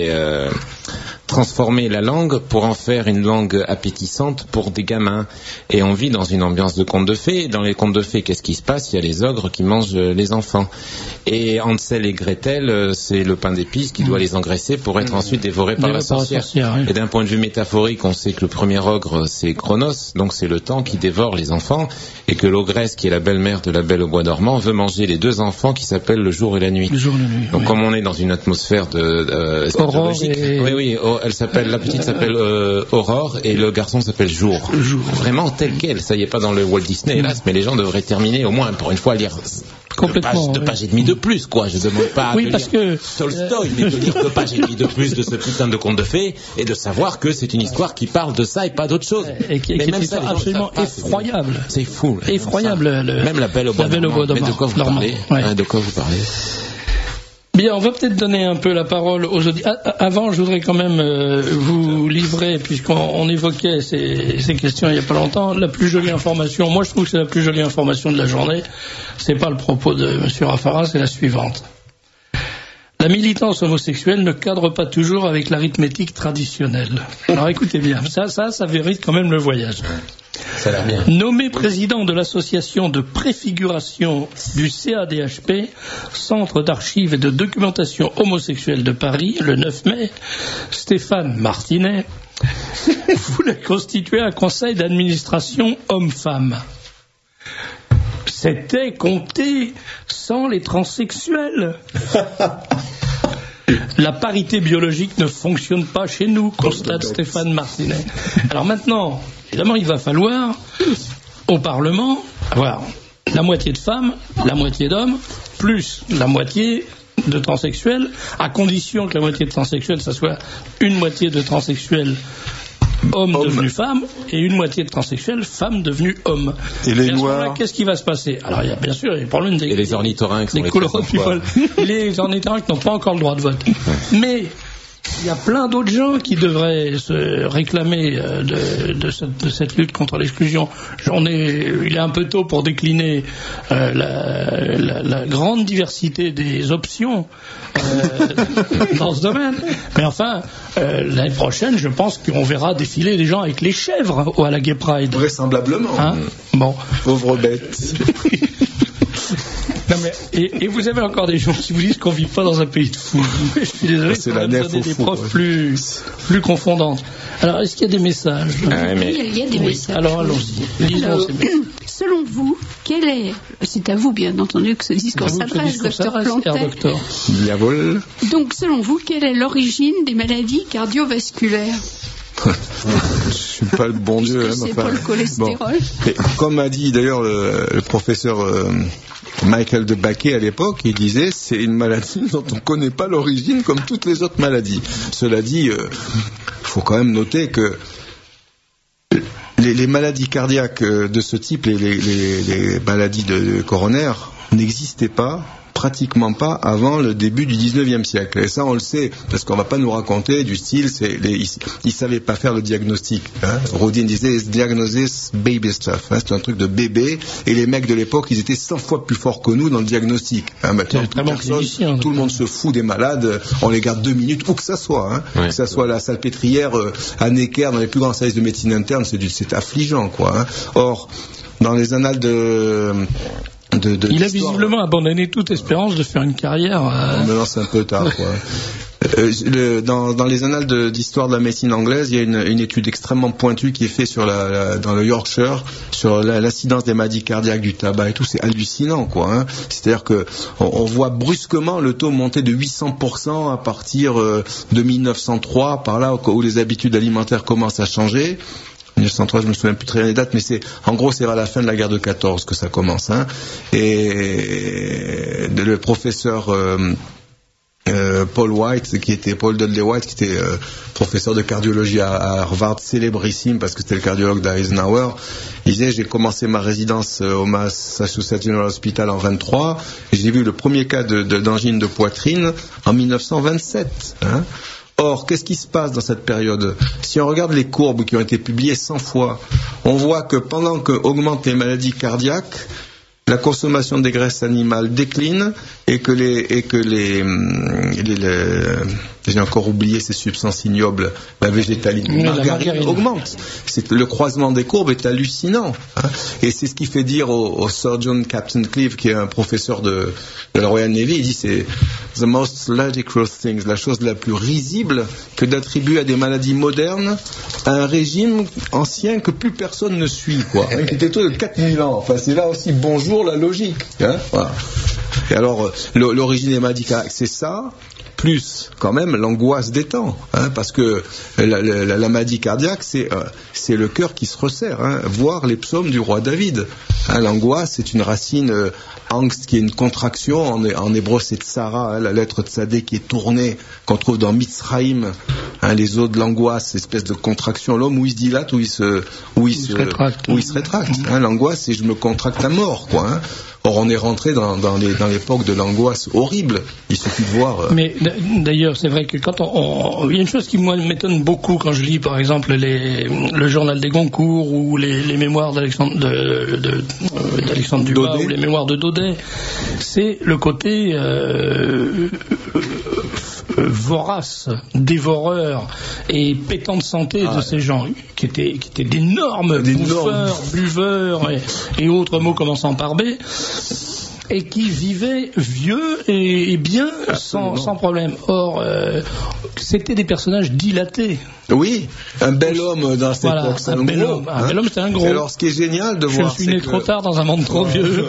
transformer la langue pour en faire une langue appétissante pour des gamins. Et on vit dans une ambiance de contes de fées. Dans les contes de fées, qu'est-ce qui se passe? Il y a les ogres qui mangent les enfants. Et Hansel et Gretel, c'est le pain d'épices qui doit les engraisser pour être ensuite dévoré par la sorcière. Et d'un point de vue métaphorique, on sait que le premier ogre, c'est Chronos, donc c'est le temps qui dévore les enfants, et que l'ogresse, qui est la belle-mère de la Belle au bois dormant, veut manger les deux enfants qui s'appellent le jour et la nuit. Donc comme on est dans une atmosphère Aurore la petite s'appelle Aurore et le garçon s'appelle Jour. Vraiment tel quel. Ça y est pas dans le Walt Disney, hélas, mais les gens devraient terminer au moins pour une fois à lire deux pages et demie de plus, quoi. Je demande pas à lire Tolstoï, mais de lire 2 pages et demie de plus de ce putain de conte de fées et de savoir que c'est une histoire qui parle de ça et pas d'autre chose. Et qui est absolument effroyable. C'est fou. Effroyable. Même la Belle au bois dormant. Mais de quoi vous parlez? De quoi vous parlez? Bien, on va peut-être donner un peu la parole aux auditeurs. Avant, je voudrais quand même vous livrer, puisqu'on évoquait ces questions il n'y a pas longtemps, la plus jolie information. Moi, je trouve que c'est la plus jolie information de la journée. C'est pas le propos de M. Raffarin, c'est la suivante. La militance homosexuelle ne cadre pas toujours avec l'arithmétique traditionnelle. Alors écoutez bien, ça mérite quand même le voyage. Ça a l'air bien. Nommé président de l'association de préfiguration du CADHP, Centre d'archives et de documentation homosexuelle de Paris, le 9 mai, Stéphane Martinet voulait constituer un conseil d'administration homme-femme. C'était compté sans les transsexuels. La parité biologique ne fonctionne pas chez nous, constate Stéphane Martinet. Alors maintenant, évidemment, il va falloir, au Parlement, avoir la moitié de femmes, la moitié d'hommes, plus la moitié de transsexuels, à condition que la moitié de transsexuels, ça soit une moitié de transsexuels hommes devenus femmes et une moitié de transsexuels femmes devenues hommes. Et les noirs, qu'est-ce qui va se passer? Alors, il y a bien sûr les problèmes des... Et les ornithorynques des couleurs people. Les ornithorynques n'ont pas encore le droit de vote. Mais il y a plein d'autres gens qui devraient se réclamer de cette lutte contre l'exclusion. Il est un peu tôt pour décliner la grande diversité des options dans ce domaine. Mais enfin, l'année prochaine, je pense qu'on verra défiler des gens avec les chèvres à la Gay Pride. Vraisemblablement. Hein? Bon. Pauvre bête. Non mais, et vous avez encore des gens qui vous disent qu'on vit pas dans un pays de fous. Je suis désolé, c'est la nef donner des preuves plus confondantes. Alors, est-ce qu'il y a des messages? Il y a des messages. Alors, allons-y. Lisons ces messages. Selon vous, c'est à vous bien entendu que ce discours s'adresse, docteur Plantet. Diavol. Donc, selon vous, quelle est l'origine des maladies cardiovasculaires? Je suis pas le bon Dieu. C'est pas le cholestérol. Bon. Comme a dit d'ailleurs le professeur Michael de Baquet à l'époque, il disait c'est une maladie dont on ne connaît pas l'origine comme toutes les autres maladies. Cela dit, il faut quand même noter que les maladies cardiaques de ce type, les maladies de coronaires, n'existaient pas pratiquement pas avant le début du 19e siècle. Et ça, on le sait, parce qu'on va pas nous raconter du style, ils savaient pas faire le diagnostic. Hein. Rodin disait, diagnosis baby stuff. Hein. C'est un truc de bébé. Et les mecs de l'époque, ils étaient 100 fois plus forts que nous dans le diagnostic. Hein. Maintenant, tout le monde se fout des malades. On les garde 2 minutes, où que ça soit. Hein. Ouais, que ça soit la salpêtrière à Necker, dans les plus grands services de médecine interne, c'est affligeant, quoi. Hein. Or, dans les annales il a visiblement abandonné toute espérance de faire une carrière. Maintenant, c'est un peu tard, quoi. Dans les annales d'histoire de la médecine anglaise, il y a une étude extrêmement pointue qui est faite dans le Yorkshire sur l'incidence des maladies cardiaques, du tabac et tout. C'est hallucinant, quoi. Hein. C'est-à-dire que on voit brusquement le taux monter de 800% à partir de 1903, par là où les habitudes alimentaires commencent à changer. 1903, je me souviens plus très bien des dates, mais en gros, c'est vers la fin de la guerre de 14 que ça commence. Hein. Et le professeur Paul Dudley White, qui était professeur de cardiologie à Harvard, célébrissime parce que c'était le cardiologue d'Eisenhower, il disait, j'ai commencé ma résidence au Massachusetts General Hospital en 23, et j'ai vu le premier cas d'angine de poitrine en 1927. Hein. Or, qu'est-ce qui se passe dans cette période ? Si on regarde les courbes qui ont été publiées 100 fois, on voit que pendant qu'augmentent les maladies cardiaques, la consommation des graisses animales décline et que j'ai encore oublié ces substances ignobles, la végétaline, la margarine augmente. Le croisement des courbes est hallucinant. Hein. Et c'est ce qui fait dire au surgeon Captain Cleave, qui est un professeur de la Royal Navy, il dit c'est the most ludicrous thing, la chose la plus risible que d'attribuer à des maladies modernes à un régime ancien que plus personne ne suit, quoi. Qui était tout de 4000 ans. Enfin, c'est là aussi bonjour la logique. Hein, voilà. Et alors, l'origine des maladies cardiaques, c'est ça, plus quand même l'angoisse des temps, hein, parce que la maladie cardiaque, c'est le cœur qui se resserre, hein, voir les psaumes du roi David. Hein, l'angoisse, c'est une racine angst qui est une contraction, en hébreu c'est tsara, hein, la lettre tsadé qui est tournée, qu'on trouve dans Mitzraïm, hein, les os de l'angoisse, espèce de contraction, l'homme où il se dilate, où il se rétracte. Hein, l'angoisse, c'est je me contracte à mort, quoi. Hein. Or, on est rentré dans l'époque de l'angoisse horrible. Il suffit de voir. Mais d'ailleurs, c'est vrai que quand il y a une chose qui moi m'étonne beaucoup quand je lis, par exemple, le journal des Goncourt ou les mémoires d'Alexandre Dumas ou les mémoires de Daudet, c'est le côté vorace, dévoreur et pétant de santé de ces gens qui étaient d'énormes buveurs et autres mots commençant par B, et qui vivaient vieux et bien sans problème. Or, c'était des personnages dilatés. Oui, un bel homme dans cette époque, c'est un bel homme. Un bel homme, c'est un gros. Et alors, ce qui est génial de voir, je suis né trop tard dans un monde trop vieux.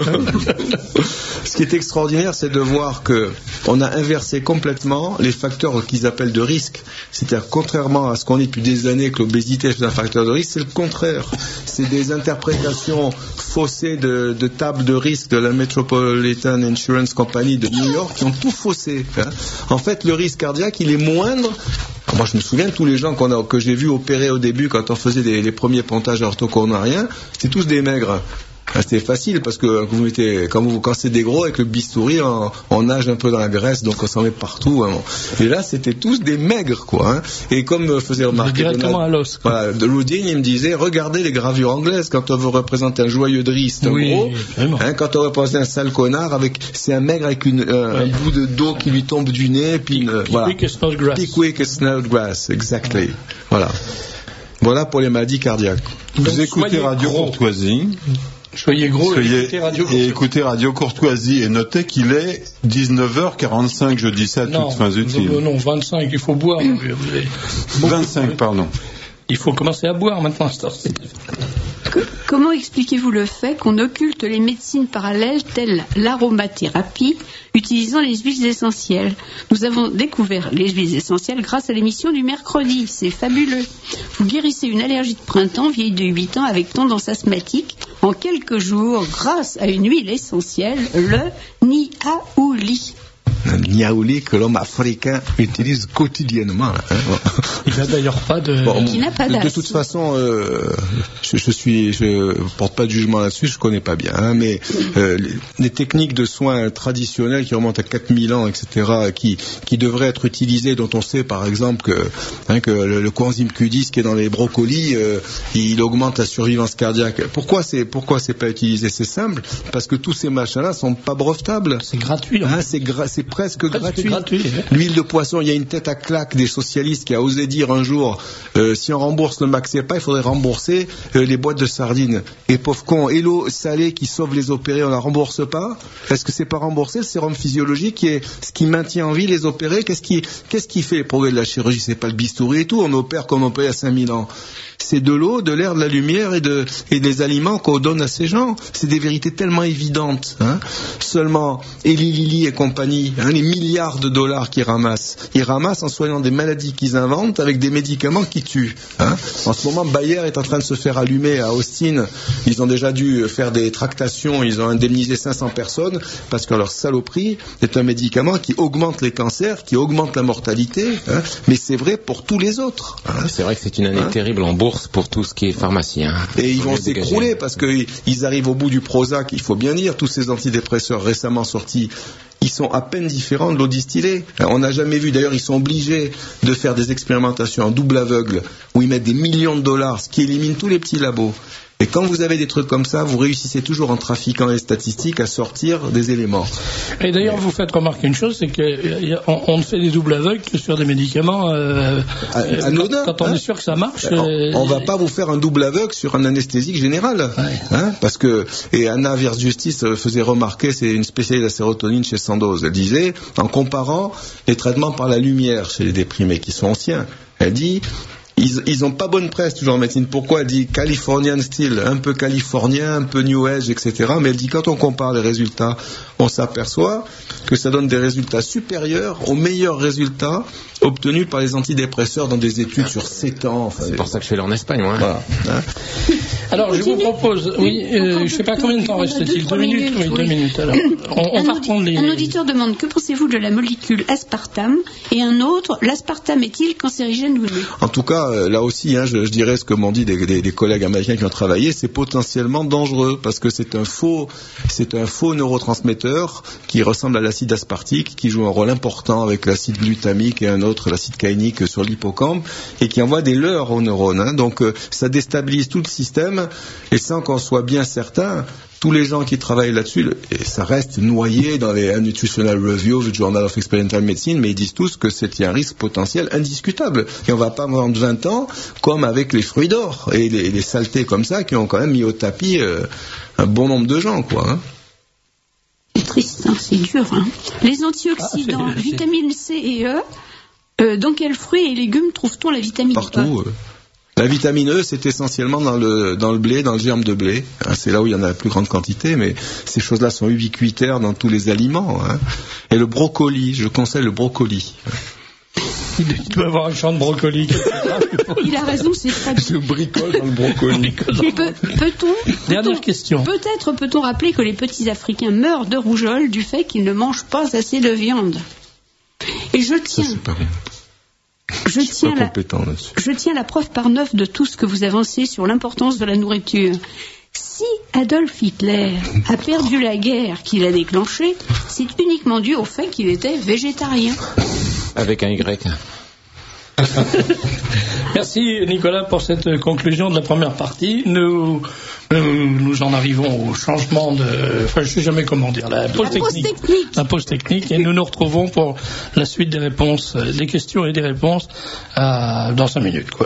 Ce qui est extraordinaire, c'est de voir que on a inversé complètement les facteurs qu'ils appellent de risque. C'est-à-dire, contrairement à ce qu'on dit depuis des années que l'obésité est un facteur de risque, c'est le contraire. C'est des interprétations faussées de tables de risque de la Metropolitan Insurance Company de New York qui ont tout faussé. Hein. En fait, le risque cardiaque, il est moindre. Alors moi, je me souviens de tous les gens que j'ai vus opérer au début quand on faisait les premiers pontages orthocoronariens, c'était tous des maigres. C'était facile parce que quand c'est des gros avec le bistouri, on nage un peu dans la graisse, donc on s'en met partout. Hein. Et là, c'était tous des maigres, quoi. Hein. Et comme faisait remarquer directement à l'os. Voilà, Rodin, il me disait, regardez les gravures anglaises quand on veut représenter un joyeux de riz, c'est un gros. Hein, quand on représente un sale connard, c'est un maigre avec un bout de dos qui lui tombe du nez, puis Pickwick as Snodgrass, exactly. Voilà. Voilà pour les maladies cardiaques. Vous écoutez Radio Courtoisie. Soyez gros et écoutez Radio Courtoisie et notez qu'il est 19h45, je dis ça à toutes fins utiles. Non, 25, il faut boire. 25, pardon. Il faut commencer à boire maintenant. Comment expliquez-vous le fait qu'on occulte les médecines parallèles telles l'aromathérapie utilisant les huiles essentielles ? Nous avons découvert les huiles essentielles grâce à l'émission du mercredi. C'est fabuleux. Vous guérissez une allergie de printemps vieille de 8 ans avec tendance asthmatique en quelques jours grâce à une huile essentielle, le niaouli. un niaouli que l'homme africain utilise quotidiennement. Il n'a d'ailleurs pas de... Qui n'a pas d'as. De toute façon, je porte pas de jugement là-dessus, je connais pas bien, mais les techniques de soins traditionnelles qui remontent à 4000 ans, etc., qui devraient être utilisées, dont on sait par exemple que le coenzyme Q10 qui est dans les brocolis, il augmente la survivance cardiaque. Pourquoi c'est pas utilisé? C'est simple, parce que tous ces machins-là sont pas brevetables. C'est gratuit. C'est presque gratuit. L'huile de poisson, il y a une tête à claque des socialistes qui a osé dire un jour, si on rembourse le Maxépa, il faudrait rembourser les boîtes de sardines. Et pauvre con, et l'eau salée qui sauve les opérés, on la rembourse pas? Est-ce que c'est pas remboursé le sérum physiologique qui est ce qui maintient en vie les opérés? Qu'est-ce qui fait les progrès de la chirurgie? C'est pas le bistouri et tout, on opère comme on opère à 5000 ans. C'est de l'eau, de l'air, de la lumière et des aliments qu'on donne à ces gens. C'est des vérités tellement évidentes. Seulement, Eli Lilly et compagnie, les milliards de dollars qu'ils ramassent, ils ramassent en soignant des maladies qu'ils inventent avec des médicaments qui tuent. En ce moment, Bayer est en train de se faire allumer à Austin. Ils ont déjà dû faire des tractations, ils ont indemnisé 500 personnes parce que leur saloperie est un médicament qui augmente les cancers, qui augmente la mortalité, mais c'est vrai pour tous les autres. C'est vrai que c'est une année terrible en bourse pour tout ce qui est pharmacie. Et ils vont s'écrouler parce qu'ils arrivent au bout du Prozac, il faut bien dire, tous ces antidépresseurs récemment sortis, ils sont à peine différents de l'eau distillée. On n'a jamais vu, d'ailleurs ils sont obligés de faire des expérimentations en double aveugle où ils mettent des millions de dollars, ce qui élimine tous les petits labos. Et quand vous avez des trucs comme ça, vous réussissez toujours en trafiquant les statistiques à sortir des éléments. Et d'ailleurs, vous faites remarquer une chose, c'est qu'on ne fait des doubles aveugles que sur des médicaments anodins. Quand on est sûr que ça marche. On va pas vous faire un double aveugle sur un anesthésique général. Parce que, et Anna Vers-Justice faisait remarquer, c'est une spécialiste de la sérotonine chez Sandoz, elle disait, en comparant les traitements par la lumière chez les déprimés qui sont anciens, elle dit, ils n'ont pas bonne presse toujours en médecine. Pourquoi? Elle dit Californian style, un peu californien, un peu New Age, etc. Mais elle dit quand on compare les résultats, on s'aperçoit que ça donne des résultats supérieurs aux meilleurs résultats obtenus par les antidépresseurs dans des études sur 7 ans. Enfin, c'est pour ça que je suis allé en Espagne, moi. Voilà. Alors, je vous propose, je ne sais pas combien de temps reste-t-il, 2 minutes? Oui, 2 minutes. Alors, on va reprendre les... Un auditeur demande que pensez-vous de la molécule aspartame, et un autre, l'aspartame est-il cancérigène ou non? En tout cas, là aussi, je dirais ce que m'ont dit des collègues américains qui ont travaillé, c'est potentiellement dangereux parce que c'est un faux neurotransmetteur qui ressemble à l'acide aspartique, qui joue un rôle important avec l'acide glutamique et un autre, l'acide kainique sur l'hippocampe, et qui envoie des leurres aux neurones. Donc, ça déstabilise tout le système. Et sans qu'on soit bien certain, tous les gens qui travaillent là-dessus, et ça reste noyé dans les Nutritional Review du Journal of Experimental Medicine, mais ils disent tous que c'est un risque potentiel indiscutable. Et on ne va pas vendre 20 ans comme avec les fruits d'or et les saletés comme ça qui ont quand même mis au tapis un bon nombre de gens, quoi. C'est triste, c'est dur. Les antioxydants, vitamine C et E, dans quels fruits et légumes trouve-t-on la vitamine E? Partout. La vitamine E, c'est essentiellement dans le blé, dans le germe de blé. C'est là où il y en a la plus grande quantité, mais ces choses-là sont ubiquitaires dans tous les aliments. Et le brocoli, je conseille le brocoli. Il doit avoir un champ de brocoli. Il a raison, c'est très bien. Je bricole dans le brocoli. Dernière question. Peut-être peut-on rappeler que les petits Africains meurent de rougeole du fait qu'ils ne mangent pas assez de viande. Et je tiens... Ça, c'est pas bon. Je tiens la preuve par 9 de tout ce que vous avancez sur l'importance de la nourriture. Si Adolf Hitler a perdu la guerre qu'il a déclenchée, c'est uniquement dû au fait qu'il était végétarien. Avec un Y. Merci Nicolas pour cette conclusion de la première partie. Nous en arrivons au changement de... Enfin, je ne sais jamais comment dire. La pause technique. Et nous nous retrouvons pour la suite des réponses, des questions et des réponses dans 5 minutes, quoi.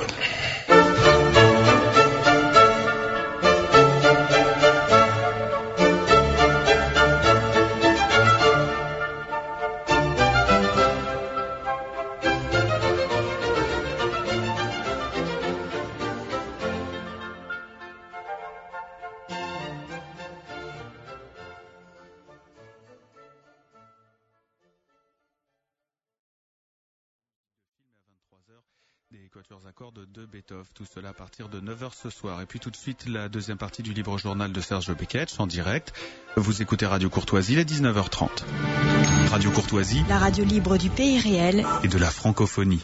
Des quatuors à cordes de Beethoven, tout cela à partir de 9h ce soir. Et puis tout de suite, la deuxième partie du libre journal de Serge Beketch en direct. Vous écoutez Radio Courtoisie, il est 19h30. Radio Courtoisie, la radio libre du pays réel et de la francophonie.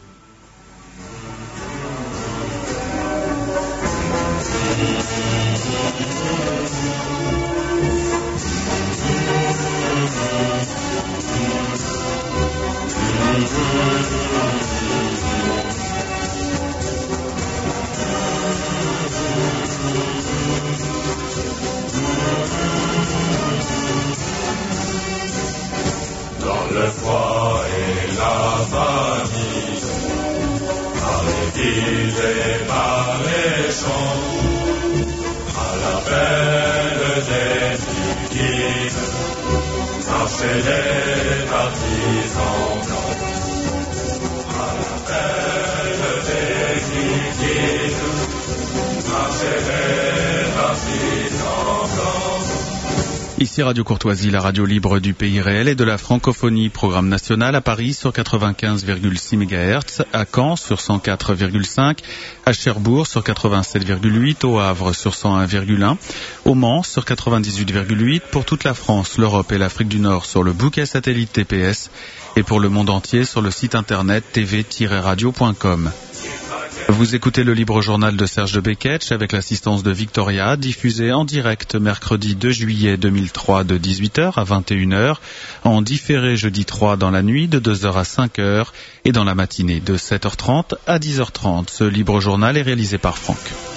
Dans le froid et la famine, par les villes et par les champs, à l'appel des victimes, marchaient les partisans blancs. À l'appel des victimes, marchaient les partisans blancs. Ici Radio Courtoisie, la radio libre du pays réel et de la francophonie. Programme national à Paris sur 95,6 MHz, à Caen sur 104,5, à Cherbourg sur 87,8, au Havre sur 101,1, au Mans sur 98,8, pour toute la France, l'Europe et l'Afrique du Nord sur le bouquet satellite TPS et pour le monde entier sur le site internet tv-radio.com. Vous écoutez le libre journal de Serge de Beketch avec l'assistance de Victoria, diffusé en direct mercredi 2 juillet 2003 de 18h à 21h, en différé jeudi 3 dans la nuit de 2h à 5h et dans la matinée de 7h30 à 10h30. Ce libre journal est réalisé par Franck.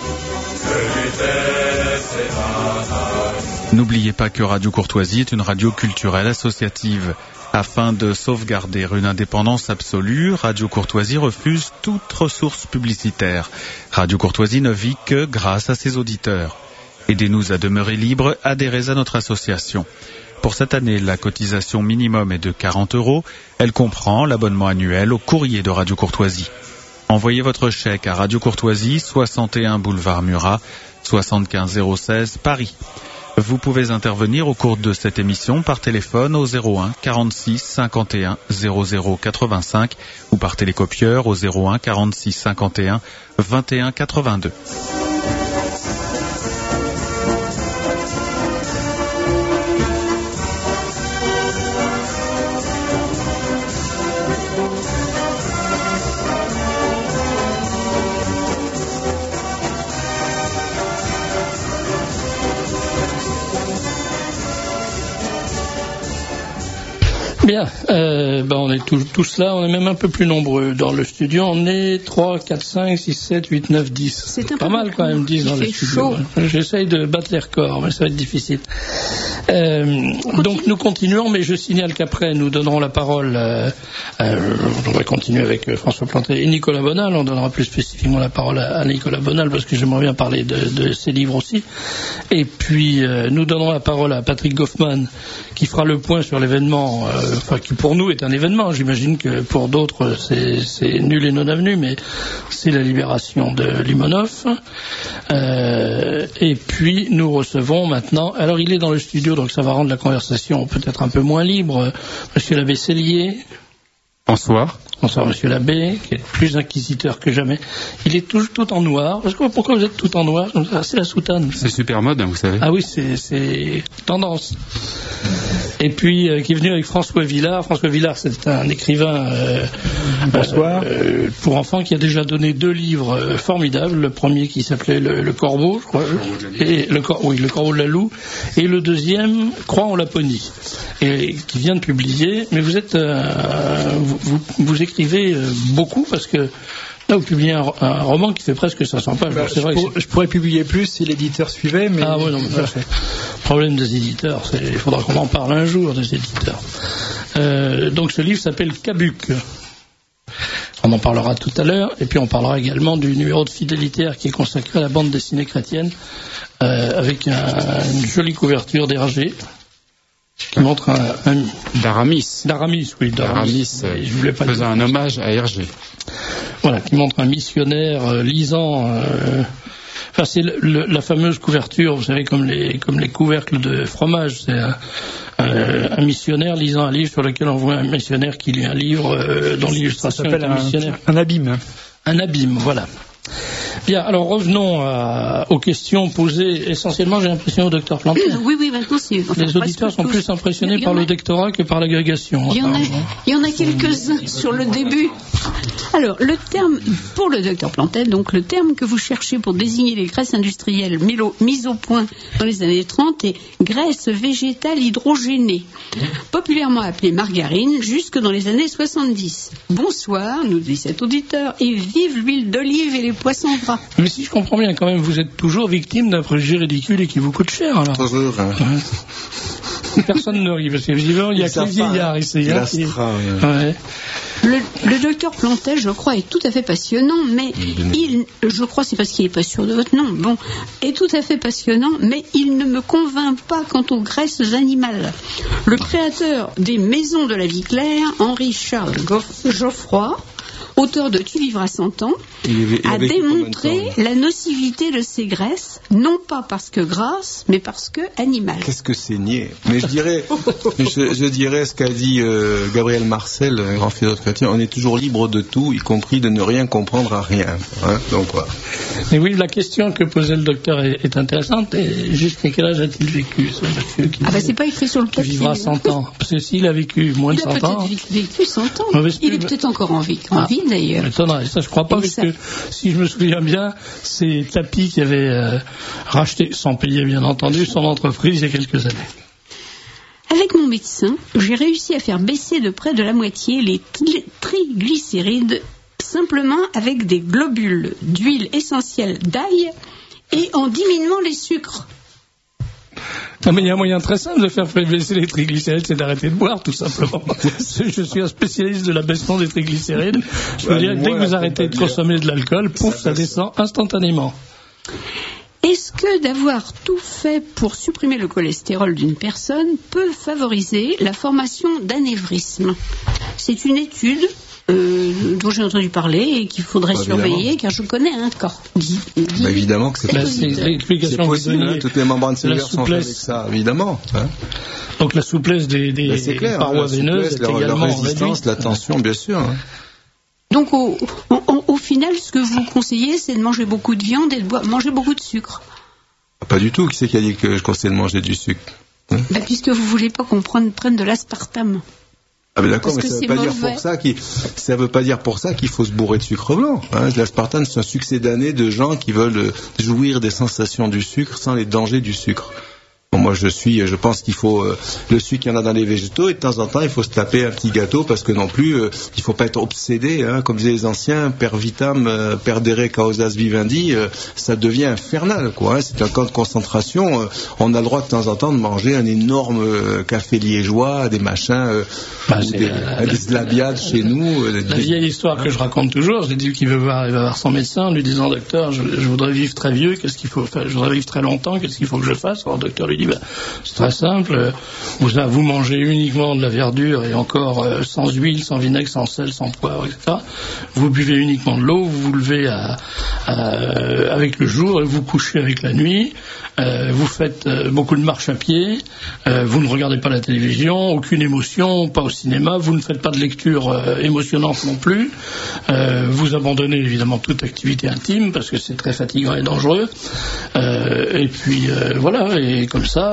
N'oubliez pas que Radio Courtoisie est une radio culturelle associative. Afin de sauvegarder une indépendance absolue, Radio Courtoisie refuse toute ressource publicitaire. Radio Courtoisie ne vit que grâce à ses auditeurs. Aidez-nous à demeurer libres, adhérez à notre association. Pour cette année, la cotisation minimum est de 40 €. Elle comprend l'abonnement annuel au courrier de Radio Courtoisie. Envoyez votre chèque à Radio Courtoisie, 61 boulevard Murat, 75 016 Paris. Vous pouvez intervenir au cours de cette émission par téléphone au 01 46 51 00 85 ou par télécopieur au 01 46 51 21 82. Bien, on est tous là, on est même un peu plus nombreux dans le studio, on est 3, 4, 5, 6, 7, 8, 9, 10. C'est pas mal quand même 10 dans le studio. J'essaye de battre les records, mais ça va être difficile. Donc nous continuons, mais je signale qu'après nous donnerons la parole, on va continuer avec François Plantet et Nicolas Bonal, on donnera plus spécifiquement la parole à Nicolas Bonal parce que j'aimerais bien parler de ses livres aussi. Et puis nous donnerons la parole à Patrick Goffman qui fera le point sur l'événement, qui pour nous est un événement, j'imagine que pour d'autres c'est nul et non avenu, mais c'est la libération de Limonov. Et puis nous recevons maintenant, alors il est dans le studio, donc ça va rendre la conversation peut-être un peu moins libre, Monsieur l'abbé Cellier. Bonsoir. Bonsoir Monsieur l'abbé, qui est plus inquisiteur que jamais. Il est tout en noir. Pourquoi vous êtes tout en noir? C'est la soutane. C'est super mode, hein, vous savez. Ah oui, c'est tendance. Et puis qui est venu avec François Villard. François Villard, c'est un écrivain pour enfants qui a déjà donné 2 livres formidables. Le premier qui s'appelait Le Corbeau, je crois, et le Corbeau de la Loue, et le deuxième Croix en Laponie, et qui vient de publier. Mais vous êtes vous écrivez beaucoup parce que là, vous publiez un roman qui fait presque 500 pages. C'est vrai je pourrais publier plus si l'éditeur suivait, mais... Ah oui, non, mais ça, c'est le problème des éditeurs. Il faudra qu'on en parle un jour, des éditeurs. Donc ce livre s'appelle Cabuc. On en parlera tout à l'heure. Et puis on parlera également du numéro de Fidélitaire qui est consacré à la bande dessinée chrétienne, avec une jolie couverture d'Hergé, qui montre d'Aramis. D'Aramis, oui. D'Aramis, faisant un hommage à Hergé. Voilà, qui montre un missionnaire lisant. C'est la fameuse couverture, vous savez, comme les couvercles de fromage. C'est un missionnaire lisant un livre sur lequel on voit un missionnaire qui lit un livre dont l'illustration est un missionnaire. Un abîme. Un abîme, voilà. Bien, alors revenons aux questions posées essentiellement, j'ai l'impression, au docteur Plantet. Oui, maintenant c'est... Les auditeurs sont plus impressionnés par le doctorat que par l'agrégation. Il y en a quelques-uns sur le début. Alors, le terme, pour le docteur Plantet, donc le terme que vous cherchez pour désigner les graisses industrielles mises au point dans les années 30 est graisse végétale hydrogénée, populairement appelée margarine, jusque dans les années 70. Bonsoir, nous dit cet auditeur, et vive l'huile d'olive et les poissons gras. Mais si je comprends bien, quand même, vous êtes toujours victime d'un préjugé ridicule et qui vous coûte cher, alors. Toujours, hein. Personne ne rit, parce que visiblement, il n'y a que les vieillards ici. Le docteur Plantet, je crois, est tout à fait passionnant, mais je crois c'est parce qu'il n'est pas sûr de votre nom, est tout à fait passionnant, mais il ne me convainc pas quant aux graisses animales. Le créateur des Maisons de la Vie Claire, Henri-Charles Geoffroy, auteur de Tu vivras 100 ans, a démontré la nocivité de ces graisses, non pas parce que grasses, mais parce que animales. Qu'est-ce que c'est niais? Mais je dirais ce qu'a dit Gabriel Marcel, un grand philosophe chrétien, on est toujours libre de tout, y compris de ne rien comprendre à rien. Hein, donc voilà. Mais oui, la question que posait le docteur est intéressante. Et jusqu'à quel âge a-t-il vécu, ce monsieur c'est pas écrit sur le papier. Qui vivra 100 ans. Parce que s'il a vécu moins de 100 ans... Il a peut-être vécu 100 ans. Il est peut-être encore en vie d'ailleurs. M'étonnerait. Ça, je crois pas, parce que si je me souviens bien, c'est Tapi qui avait racheté, sans payer bien entendu, son entreprise il y a quelques années. Avec mon médecin, j'ai réussi à faire baisser de près de la moitié les triglycérides simplement avec des globules d'huile essentielle d'ail et en diminuant les sucres. Non, mais il y a un moyen très simple de faire baisser les triglycérides, c'est d'arrêter de boire, tout simplement. Je suis un spécialiste de l'abaissement des triglycérides. Je veux dire que dès que vous arrêtez de consommer de l'alcool, pouf, ça descend instantanément. Est-ce que d'avoir tout fait pour supprimer le cholestérol d'une personne peut favoriser la formation d'anévrisme? C'est une étude dont j'ai entendu parler et qu'il faudrait surveiller, car je connais un cas. Évidemment que c'est possible. Toutes les membranes cellulaires sont faites avec ça, évidemment. Hein. Donc la souplesse des parois veineuses est également la résistance, la tension, bien sûr. Hein. Donc au final, ce que vous conseillez, c'est de manger beaucoup de viande et de manger beaucoup de sucre. Pas du tout. Qui c'est qui a dit que je conseille de manger du sucre? Puisque vous ne voulez pas qu'on prenne de l'aspartame. Ah mais d'accord, mais ça ne veut pas dire pour ça qu'il faut se bourrer de sucre blanc. Hein. L'aspartame, c'est un succédané de gens qui veulent jouir des sensations du sucre sans les dangers du sucre. Bon, moi, je pense qu'il faut le sucre, il y en a dans les végétaux, et de temps en temps, il faut se taper un petit gâteau parce que non plus, il faut pas être obsédé. Hein, comme disaient les anciens, per vitam, perdere causas vivendi, ça devient infernal, quoi. Hein, c'est un camp de concentration. On a le droit de temps en temps de manger un énorme café liégeois, des machins, des slabiades chez nous. La vieille histoire que je raconte toujours, j'ai dit qu'il va voir son médecin en lui disant, docteur, je voudrais vivre très vieux, qu'est-ce qu'il faut faire? Je voudrais vivre très longtemps, qu'est-ce qu'il faut que je fasse? Alors, le docteur lui dit, c'est très simple, vous mangez uniquement de la verdure et encore sans huile, sans vinaigre, sans sel, sans poivre, etc. Vous buvez uniquement de l'eau, vous vous levez avec le jour et vous couchez avec la nuit. Vous faites beaucoup de marche à pied, vous ne regardez pas la télévision, aucune émotion, pas au cinéma, vous ne faites pas de lecture émotionnante non plus, vous abandonnez évidemment toute activité intime parce que c'est très fatigant et dangereux, et puis voilà, et comme ça,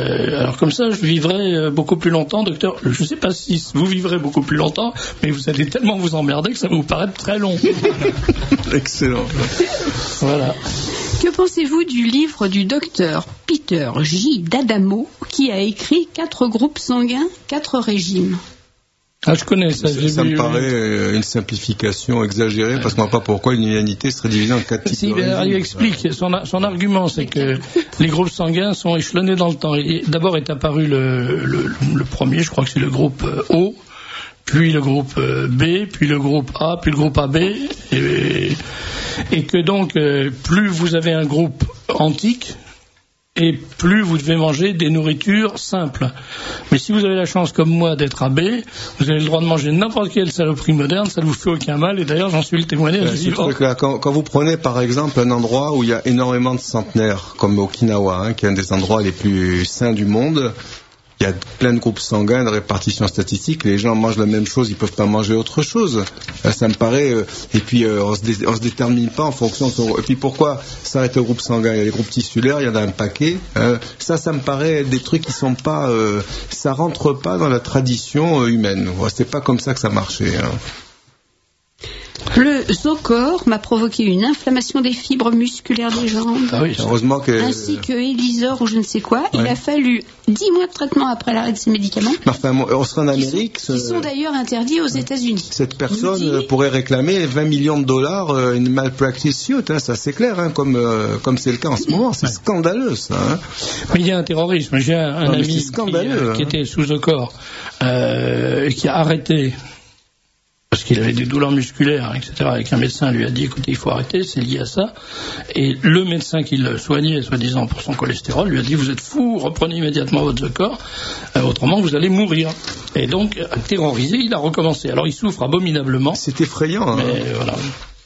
je vivrai beaucoup plus longtemps, docteur. Je ne sais pas si vous vivrez beaucoup plus longtemps, mais vous allez tellement vous emmerder que ça va vous paraître très long. Excellent. Voilà. Que pensez-vous du livre du docteur Peter J. D'Adamo qui a écrit 4 groupes sanguins, 4 régimes? Je connais ça. Ça me paraît une simplification exagérée parce qu'on ne voit pas pourquoi une humanité serait divisée en 4 types. Il explique. Son argument, c'est que les groupes sanguins sont échelonnés dans le temps. D'abord est apparu le premier, je crois que c'est le groupe O, puis le groupe B, puis le groupe A, puis le groupe AB, et que donc plus vous avez un groupe antique, et plus vous devez manger des nourritures simples. Mais si vous avez la chance, comme moi, d'être AB, vous avez le droit de manger n'importe quelle saloperie moderne, ça ne vous fait aucun mal, et d'ailleurs j'en suis le témoignage vivant. Quand vous prenez par exemple un endroit où il y a énormément de centenaires, comme Okinawa, qui est un des endroits les plus sains du monde, Il y a plein de groupes sanguins de répartition statistique. Les gens mangent la même chose, ils peuvent pas manger autre chose. Ça me paraît. Et puis on se détermine pas en fonction de son. Et puis pourquoi s'arrêter au groupe sanguin? Il y a les groupes tissulaires, il y en a un paquet. Ça me paraît des trucs qui sont pas. Ça rentre pas dans la tradition humaine. C'est pas comme ça que ça marchait. Le Zocor m'a provoqué une inflammation des fibres musculaires des jambes. Ah oui, heureusement que... Ainsi que Elisor ou je ne sais quoi. Ouais. Il a fallu 10 mois de traitement après l'arrêt de ces médicaments. Enfin, on sera en Amérique. Qui sont d'ailleurs interdits aux États-Unis. Cette personne pourrait réclamer $20 millions, une malpractice suit, ça c'est clair, comme c'est le cas en ce moment. C'est scandaleux, ça. Mais il y a un terrorisme. J'ai un ami qui était sous Zocor, qui a arrêté. Parce qu'il avait des douleurs musculaires, etc. Et qu'un médecin lui a dit, écoutez, il faut arrêter, c'est lié à ça. Et le médecin qui le soignait, soi-disant pour son cholestérol, lui a dit, vous êtes fou, reprenez immédiatement votre Zocor, autrement vous allez mourir. Et donc, terrorisé, il a recommencé. Alors il souffre abominablement. C'est effrayant. Mais voilà.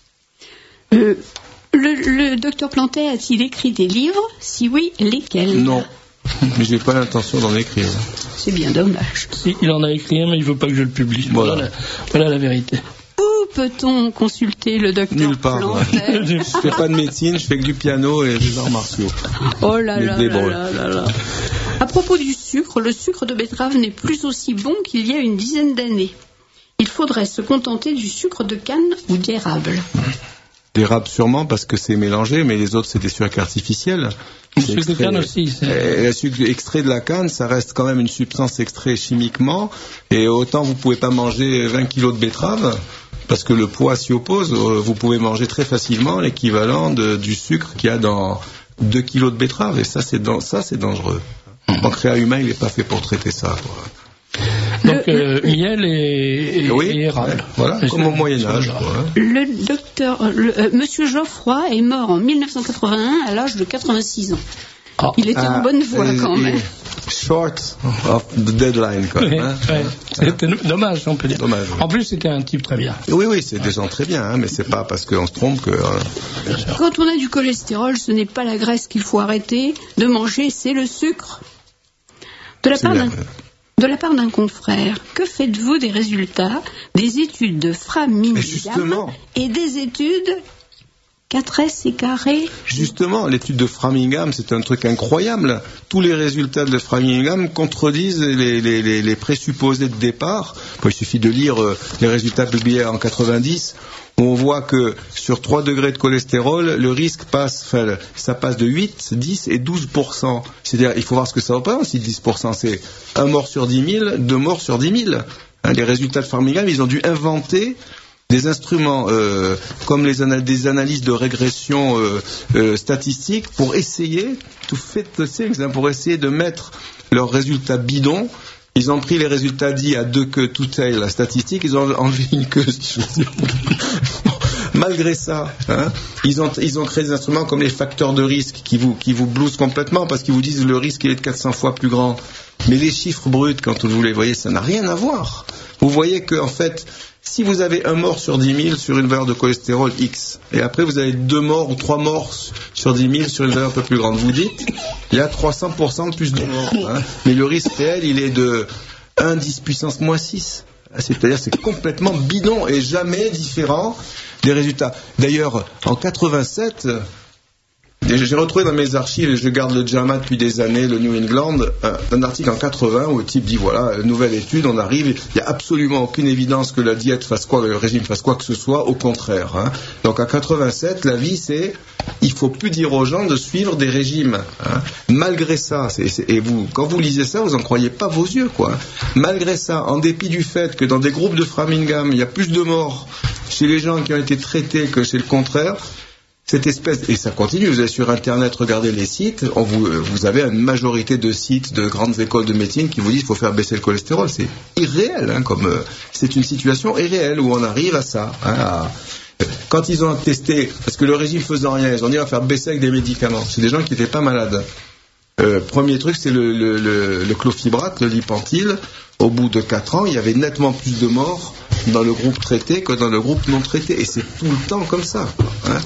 Le docteur Plantet a-t-il écrit des livres? Si oui, lesquels? Non. Mais je n'ai pas l'intention d'en écrire. C'est bien dommage. Si, il en a écrit un, mais il ne veut pas que je le publie. Voilà la vérité. Où peut-on consulter le docteur Nulle part. Plantet? Je ne fais pas de médecine, je fais que du piano et des arts martiaux. Oh là là là là là. À propos du sucre, le sucre de betterave n'est plus aussi bon qu'il y a une dizaine d'années. Il faudrait se contenter du sucre de canne ou d'érable. D'érable sûrement parce que c'est mélangé, mais les autres c'est des sucres artificiels. Le sucre de canne aussi. Le sucre extrait de la canne, ça reste quand même une substance extraite chimiquement. Et autant vous pouvez pas manger 20 kilos de betterave, parce que le poids s'y oppose. Vous pouvez manger très facilement l'équivalent du sucre qu'il y a dans 2 kilos de betterave. Et ça c'est dangereux. Le pancréas humain, il n'est pas fait pour traiter ça, quoi. Donc miel et érable. Voilà, comme au Moyen-Âge. Le docteur, Monsieur Geoffroy est mort en 1981 à l'âge de 86 ans. Il était en bonne voie quand même. Short of the deadline, quand même. C'était dommage, on peut dire. Dommage. En plus, c'était un type très bien. Oui, c'est des gens très bien, mais c'est pas parce qu'on se trompe que. Quand on a du cholestérol, ce n'est pas la graisse qu'il faut arrêter de manger, c'est le sucre. De la part d'un confrère, que faites-vous des résultats des études de Framingham et des études 4S et carré? Justement, l'étude de Framingham, c'est un truc incroyable. Tous les résultats de Framingham contredisent les présupposés de départ. Il suffit de lire les résultats publiés en 90. Où on voit que sur 3 degrés de cholestérol, le risque passe de 8, 10 et 12%. C'est-à-dire, il faut voir ce que ça représente, si 10%, c'est 1 mort sur 10 000, 2 morts sur 10 000. Les résultats de Framingham, ils ont dû inventer des instruments comme des analyses de régression statistique pour essayer, pour essayer de mettre leurs résultats bidons. Ils ont pris les résultats dits à 2 queues, tout tail, la statistique, ils ont enlevé une queue, si je veux dire. Malgré ça, ils ont créé des instruments comme les facteurs de risque qui vous blousent complètement parce qu'ils vous disent le risque il est de 400 fois plus grand. Mais les chiffres bruts, quand vous les voyez, ça n'a rien à voir. Vous voyez que, en fait, si vous avez 1 mort sur 10 000 sur une valeur de cholestérol X, et après vous avez 2 morts ou 3 morts sur 10 000 sur une valeur un peu plus grande, vous dites, il y a 300% de plus de morts. Mais le risque réel, il est de 1 10 puissance moins 6. C'est-à-dire, c'est complètement bidon et jamais différent des résultats. D'ailleurs, en 87, j'ai retrouvé dans mes archives, et je garde le JAMA depuis des années, le New England, un article en 80 où le type dit voilà, nouvelle étude, on arrive, il n'y a absolument aucune évidence que la diète fasse quoi, le régime fasse quoi que ce soit, au contraire. Donc en 87, l'avis c'est il faut plus dire aux gens de suivre des régimes. Malgré ça, et vous, quand vous lisez ça, vous n'en croyez pas vos yeux, quoi. Malgré ça, en dépit du fait que dans des groupes de Framingham, il y a plus de morts chez les gens qui ont été traités que chez le contraire, cette espèce, et ça continue, vous allez sur Internet, regardez les sites, vous avez une majorité de sites de grandes écoles de médecine qui vous disent qu'il faut faire baisser le cholestérol. C'est irréel, c'est une situation irréelle où on arrive à ça. Quand ils ont testé, parce que le régime faisant rien, ils ont dit on va faire baisser avec des médicaments. C'est des gens qui n'étaient pas malades. Premier truc, c'est le clofibrate, le Lipentil. Au bout de 4 ans, il y avait nettement plus de morts dans le groupe traité que dans le groupe non traité. Et c'est tout le temps comme ça. Il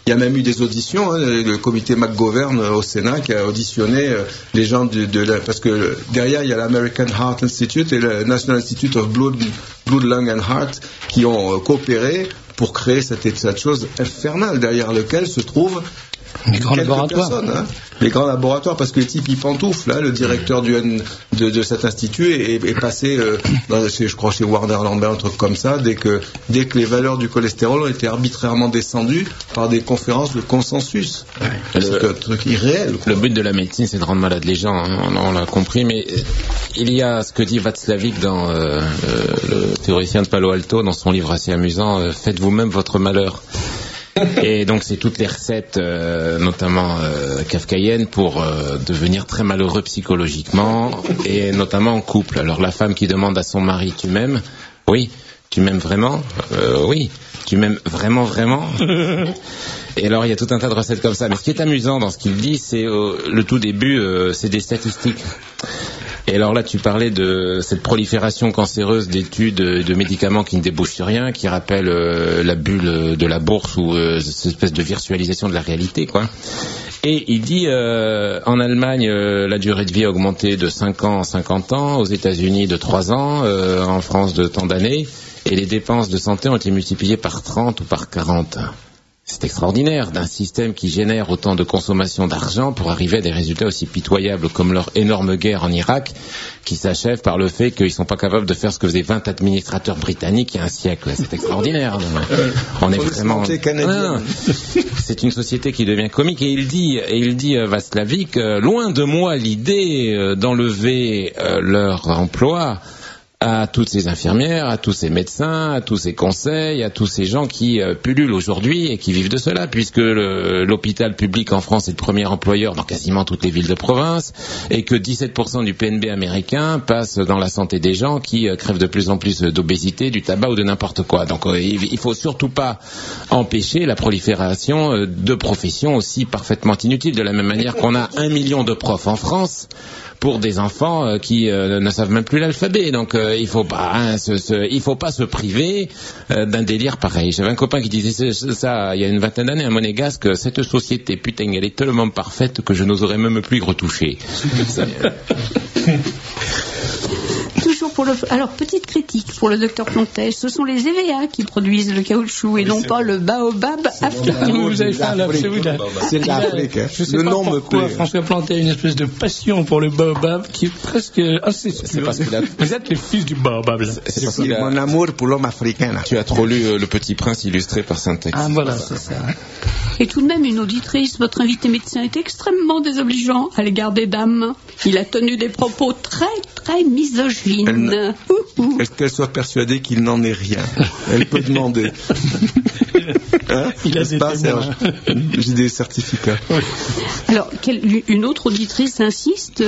Il y a même eu des auditions, hein, le comité McGovern au Sénat qui a auditionné les gens parce que derrière il y a l'American Heart Institute et le National Institute of Blood, Lung and Heart qui ont coopéré pour créer cette chose infernale derrière lequel se trouvent les grands laboratoires. Hein, les grands laboratoires, parce que le type il pantoufle, hein, le directeur de cet institut est passé, je crois chez Warner Lambert, un truc comme ça, dès que les valeurs du cholestérol ont été arbitrairement descendues par des conférences de consensus. C'est un truc irréel, quoi. Le but de la médecine, c'est de rendre malades les gens, hein, on l'a compris, mais il y a ce que dit Václavic dans le théoricien de Palo Alto, dans son livre assez amusant, faites vous-même votre malheur. Et donc c'est toutes les recettes, notamment kafkaïennes, pour devenir très malheureux psychologiquement, et notamment en couple. Alors la femme qui demande à son mari, tu m'aimes ? Oui. Tu m'aimes vraiment ? Oui. Tu m'aimes vraiment, vraiment ? Et alors il y a tout un tas de recettes comme ça. Mais ce qui est amusant dans ce qu'il dit, c'est le tout début, c'est des statistiques. Et alors là, tu parlais de cette prolifération cancéreuse d'études de médicaments qui ne débouchent sur rien, qui rappellent la bulle de la bourse ou cette espèce de virtualisation de la réalité, quoi. Et il dit, en Allemagne, la durée de vie a augmenté de 5 ans en 50 ans, aux États-Unis de 3 ans, en France de tant d'années, et les dépenses de santé ont été multipliées par 30 ou par 40. C'est extraordinaire d'un système qui génère autant de consommation d'argent pour arriver à des résultats aussi pitoyables comme leur énorme guerre en Irak, qui s'achève par le fait qu'ils ne sont pas capables de faire ce que faisaient 20 administrateurs britanniques il y a un siècle. C'est extraordinaire. On est vraiment... C'est une société qui devient comique. Et il dit Václavic, loin de moi l'idée d'enlever leur emploi à toutes ces infirmières, à tous ces médecins, à tous ces conseils, à tous ces gens qui pullulent aujourd'hui et qui vivent de cela, puisque l'hôpital public en France est le premier employeur dans quasiment toutes les villes de province, et que 17% du PNB américain passe dans la santé des gens qui crèvent de plus en plus d'obésité, du tabac ou de n'importe quoi. Donc il faut surtout pas empêcher la prolifération de professions aussi parfaitement inutiles, de la même manière qu'on a 1 million de profs en France pour des enfants qui ne savent même plus l'alphabet. Donc il faut pas se priver d'un délire pareil. J'avais un copain qui disait ça il y a une vingtaine d'années, un monégasque, cette société, putain, elle est tellement parfaite que je n'oserais même plus y retoucher. Toujours alors, petite critique pour le docteur Plantet, ce sont les EVA qui produisent le caoutchouc et non pas le baobab africain. Vous avez fait c'est l'Afrique. Je sais pas pourquoi François Plantet a une espèce de passion pour le baobab qui est presque incestueuse. Vous êtes les fils du baobab. C'est mon amour pour l'homme africain. Tu as trop lu Le Petit Prince illustré par Saint-Exupéry. Ah voilà, c'est ça. Et tout de même, une auditrice, votre invité médecin est extrêmement désobligeant à l'égard des dames. Il a tenu des propos très, très misogynes. Est-ce qu'elle soit persuadée qu'il n'en est rien? Elle peut demander. Hein? Il a des témoins. J'ai des certificats. Alors, une autre auditrice insiste.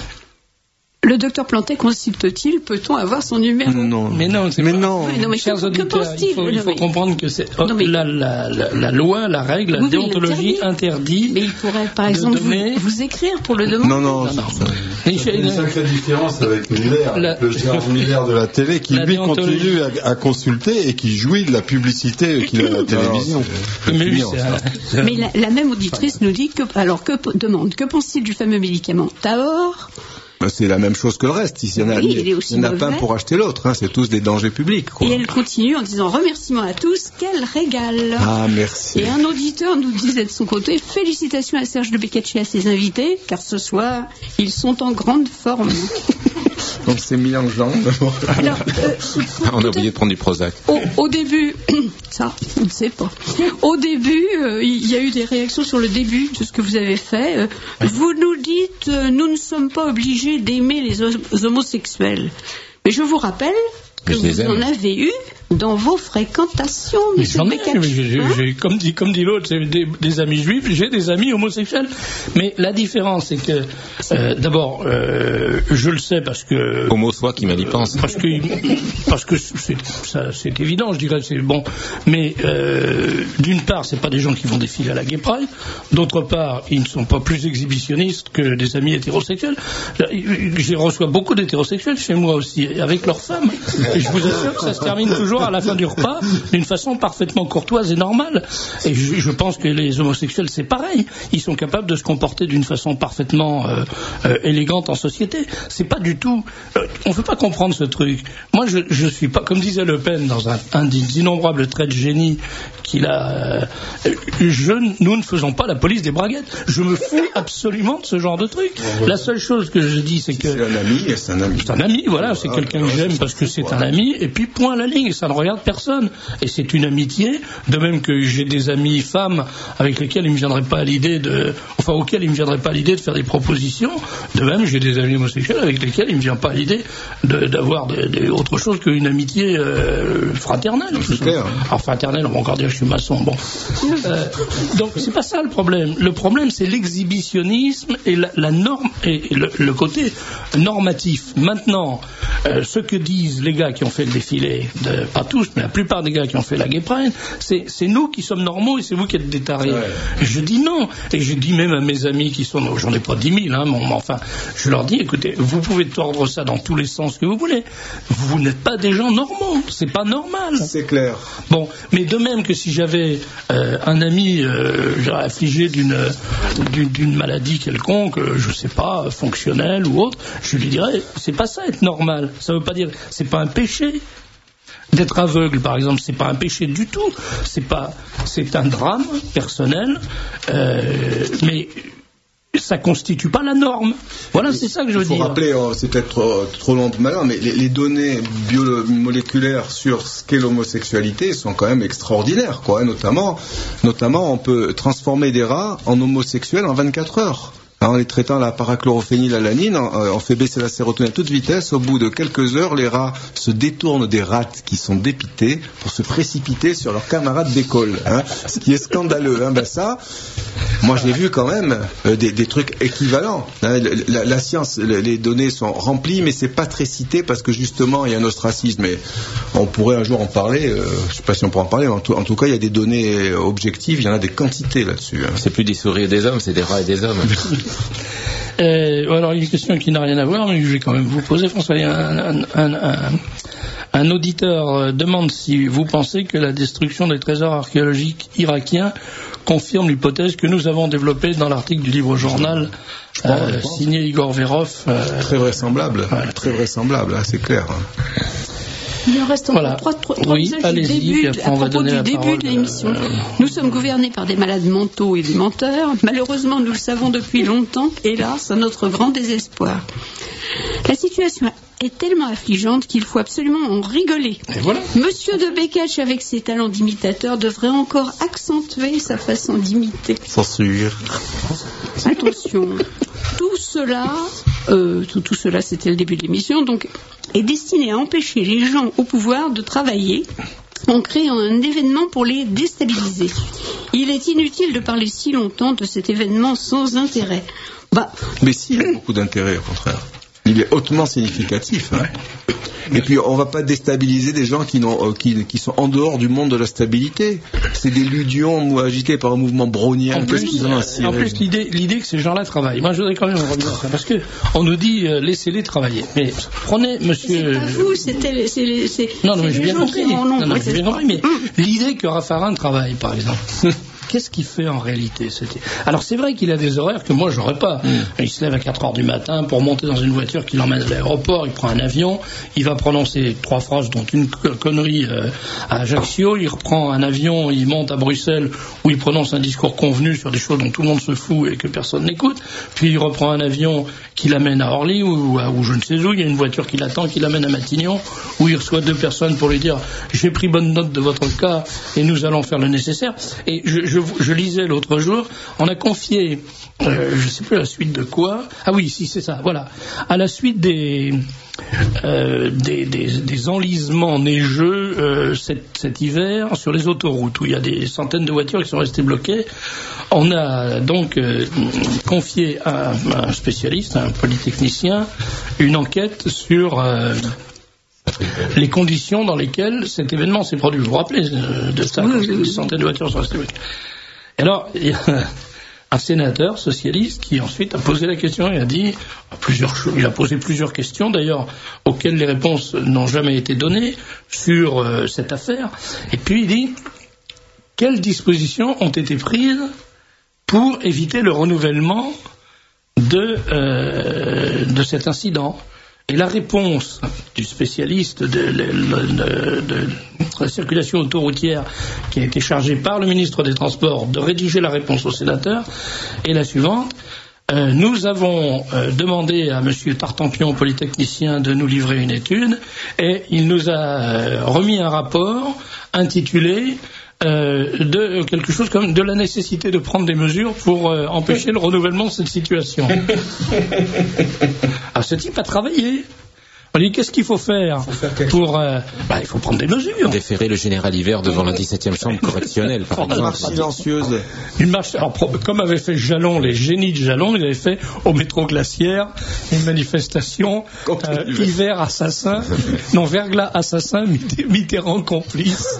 Le docteur Plantet consulte-t-il? Peut-on avoir son numéro? Non. Mais non. Mais chers auditeurs, il faut comprendre que c'est la loi, la règle, la déontologie interdit. Mais il pourrait, par exemple, vous écrire pour le demander. Non. Il y a une sacrée différence avec Miller, le Gérard Miller de la télé, qui lui continue à consulter et qui jouit de la publicité qu'il a à la télévision. Mais la même auditrice nous dit que pense-t-il du fameux médicament Taor? C'est la même chose que le reste. Il y en a pas un pour acheter l'autre. Hein. C'est tous des dangers publics. Quoi. Et elle continue en disant remerciements à tous, quel régal. Ah, merci. Et un auditeur nous disait de son côté félicitations à Serge de Beccace et à ses invités, car ce soir, ils sont en grande forme. Donc c'est mis en jambe. Alors, on a oublié de prendre du Prozac. Au début, ça, on ne sait pas. Au début, il y a eu des réactions sur le début de ce que vous avez fait. Vous nous dites, nous ne sommes pas obligés d'aimer les homosexuels. Mais je vous rappelle que vous en avez eu dans vos fréquentations, monsieur Beccace. Comme dit l'autre, j'ai des amis juifs, j'ai des amis homosexuels. Mais la différence, c'est que, d'abord, je le sais parce que... Homo soit qui mal y pense. Parce que c'est évident, je dirais, c'est bon. Mais, d'une part, c'est pas des gens qui vont défiler à la Gay Pride. D'autre part, ils ne sont pas plus exhibitionnistes que des amis hétérosexuels. Je reçois beaucoup d'hétérosexuels chez moi aussi, avec leurs femmes. Et je vous assure que ça se termine toujours à la fin du repas d'une façon parfaitement courtoise et normale. Et je pense que les homosexuels, c'est pareil. Ils sont capables de se comporter d'une façon parfaitement élégante en société. C'est pas du tout... on ne veut pas comprendre ce truc. Moi, je suis pas... Comme disait Le Pen dans un des innombrables traits de génie qu'il a... nous ne faisons pas la police des braguettes. Je me fous absolument de ce genre de truc. La seule chose que je dis, c'est que... C'est un ami, c'est un ami. C'est un ami, voilà. C'est quelqu'un que j'aime parce que c'est un ami. Et puis, point à la ligne. Ça ne regarde personne. Et c'est une amitié. De même que j'ai des amis femmes avec lesquels il ne me viendrait pas à l'idée de... Enfin, auxquels il ne me viendrait pas à l'idée de faire des propositions. De même, j'ai des amis homosexuels avec lesquels il ne me vient pas à l'idée d'avoir autre chose qu'une amitié fraternelle. Alors, fraternelle, on va encore dire que je suis maçon. Bon. Donc, c'est pas ça le problème. Le problème, c'est l'exhibitionnisme et la norme et le côté normatif. Maintenant, ce que disent les gars qui ont fait le défilé, pas tous, mais la plupart des gars qui ont fait la Gay Pride, c'est nous qui sommes normaux et c'est vous qui êtes des tarés. Ouais. Je dis non. Et je dis même à mes amis qui sont, j'en ai pas 10 000, hein, mais enfin, je leur dis, écoutez, vous pouvez tordre ça dans tous les sens que vous voulez. Vous n'êtes pas des gens normaux. C'est pas normal. C'est clair. Bon, mais de même que si j'avais un ami affligé d'une maladie quelconque, je sais pas, fonctionnelle ou autre, je lui dirais, c'est pas ça être normal. Ça veut pas dire, c'est pas un péché. D'être aveugle, par exemple, c'est pas un péché du tout. C'est un drame personnel, mais ça constitue pas la norme. Voilà, c'est ça que je veux dire. Il faut rappeler, c'est peut-être trop long maintenant, mais les données biomoléculaires sur ce qu'est l'homosexualité sont quand même extraordinaires, quoi. Notamment, on peut transformer des rats en homosexuels en 24 heures. En les traitant la parachlorophénylalanine, on fait baisser la sérotonine à toute vitesse. Au bout de quelques heures, les rats se détournent des rats qui sont dépités pour se précipiter sur leurs camarades d'école. Hein, ce qui est scandaleux. Hein. Ben ça, moi j'ai vu quand même des trucs équivalents. Hein. La science, les données sont remplies, mais c'est pas très cité parce que justement il y a un ostracisme. Et on pourrait un jour en parler. Je sais pas si on pourra en parler. Mais en tout cas, il y a des données objectives. Il y en a des quantités là-dessus. Hein. C'est plus des souris et des hommes, c'est des rats et des hommes. Alors, il y a une question qui n'a rien à voir, mais je vais quand même vous poser, François. Un auditeur demande si vous pensez que la destruction des trésors archéologiques irakiens confirme l'hypothèse que nous avons développée dans l'article du livre journal signé Igor Verov. Très vraisemblable, très vraisemblable, hein, c'est clair. Hein. Il en reste encore trois messages à propos du début de l'émission. Nous sommes gouvernés par des malades mentaux et des menteurs. Malheureusement, nous le savons depuis longtemps, hélas, à notre grand désespoir. La situation est tellement affligeante qu'il faut absolument en rigoler. Voilà. Monsieur de Bécatch, avec ses talents d'imitateur, devrait encore accentuer sa façon d'imiter. Censure. Attention. Tout cela, c'était le début de l'émission, donc, est destiné à empêcher les gens au pouvoir de travailler en créant un événement pour les déstabiliser. Il est inutile de parler si longtemps de cet événement sans intérêt. Mais si, il y a beaucoup d'intérêt, au contraire. Il est hautement significatif. Hein. Et puis, on ne va pas déstabiliser des gens qui sont en dehors du monde de la stabilité. C'est des ludions agités par un mouvement brownien. En plus, l'idée que ces gens-là travaillent. Moi, je voudrais quand même revenir à ça. Parce qu'on nous dit, laissez-les travailler. Mais prenez, monsieur... C'est pas vous, c'est Non, mais j'ai bien compris. J'ai bien compris. Mais l'idée que Raffarin travaille, par exemple... Qu'est-ce qu'il fait en réalité? Alors c'est vrai qu'il a des horaires que moi j'aurais pas. Il se lève à 4 heures du matin pour monter dans une voiture qui l'emmène à l'aéroport, il prend un avion, il va prononcer 3 phrases dont une connerie à Ajaccio, il reprend un avion, il monte à Bruxelles où il prononce un discours convenu sur des choses dont tout le monde se fout et que personne n'écoute, puis il reprend un avion qui l'amène à Orly ou je ne sais où, il y a une voiture qui l'attend, qui l'amène à Matignon, où il reçoit 2 personnes pour lui dire j'ai pris bonne note de votre cas et nous allons faire le nécessaire. Et je lisais l'autre jour, on a confié, je ne sais plus à la suite de quoi, ah oui, si c'est ça, voilà, à la suite des enlisements neigeux cet hiver sur les autoroutes où il y a des centaines de voitures qui sont restées bloquées, on a donc confié à un spécialiste, à un polytechnicien, une enquête sur les conditions dans lesquelles cet événement s'est produit. Vous vous rappelez de ça, des centaines de voitures sont restées bloquées. Alors, un sénateur socialiste qui ensuite a posé la question et a dit il a posé plusieurs questions d'ailleurs auxquelles les réponses n'ont jamais été données sur cette affaire. Et puis il dit quelles dispositions ont été prises pour éviter le renouvellement de cet incident. Et la réponse du spécialiste de la circulation autoroutière qui a été chargé par le ministre des Transports de rédiger la réponse au sénateur est la suivante. Nous avons demandé à M. Tartampion, polytechnicien, de nous livrer une étude et il nous a remis un rapport intitulé de quelque chose comme de la nécessité de prendre des mesures pour empêcher le renouvellement de cette situation. Alors ce type a travaillé. On dit qu'est-ce qu'il faut faire pour il faut prendre des mesures. Déférer le général Hiver devant la 17e chambre correctionnelle, par exemple. Une marche silencieuse. Une marche, alors, comme avait fait Jalon, les génies de Jalon, ils avaient fait au métro Glacière une manifestation Hiver assassin, non Verglas assassin, Mitterrand complice.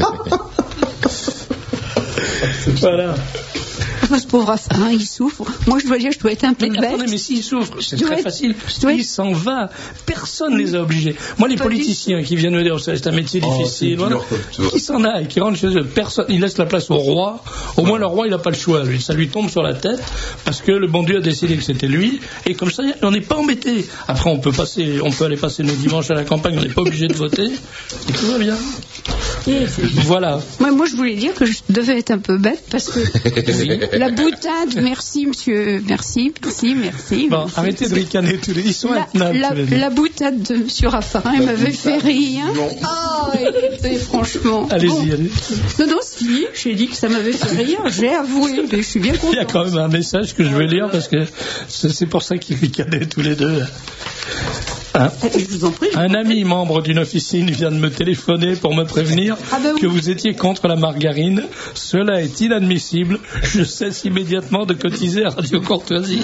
Voilà. Ce pauvre Raffarin, il souffre. Moi, je dois dire, je dois être un peu bête. Attendez, mais s'il souffre, c'est très facile. Il s'en va. Personne ne les a obligés. Moi, les politiciens qui viennent me dire, c'est un métier difficile, voilà, qui s'en aillent, qui rentrent chez eux, personne, ils laissent la place au roi. Au moins, le roi, il n'a pas le choix, lui. Ça lui tombe sur la tête, parce que le bon Dieu a décidé que c'était lui, et comme ça, on n'est pas embêté. Après, on peut aller passer nos dimanches à la campagne, on n'est pas obligé de voter, et tout va bien. Voilà. Moi, je voulais dire que je devais être un peu bête, parce que la boutade, merci monsieur, merci. Bon, arrêtez de ricaner tous les, ils sont intenables. La boutade de monsieur Raffarin m'avait fait rire. Franchement. Allez-y. Non, si, j'ai dit que ça m'avait fait rire, j'ai avoué, mais je suis bien content. Il y a quand même un message que je vais lire, parce que c'est pour ça qu'ils ricanaient tous les deux. Je vous en prie. Un ami membre d'une officine vient de me téléphoner pour me prévenir que vous étiez contre la margarine. Cela est inadmissible. Je cesse immédiatement de cotiser à Radio Courtoisie.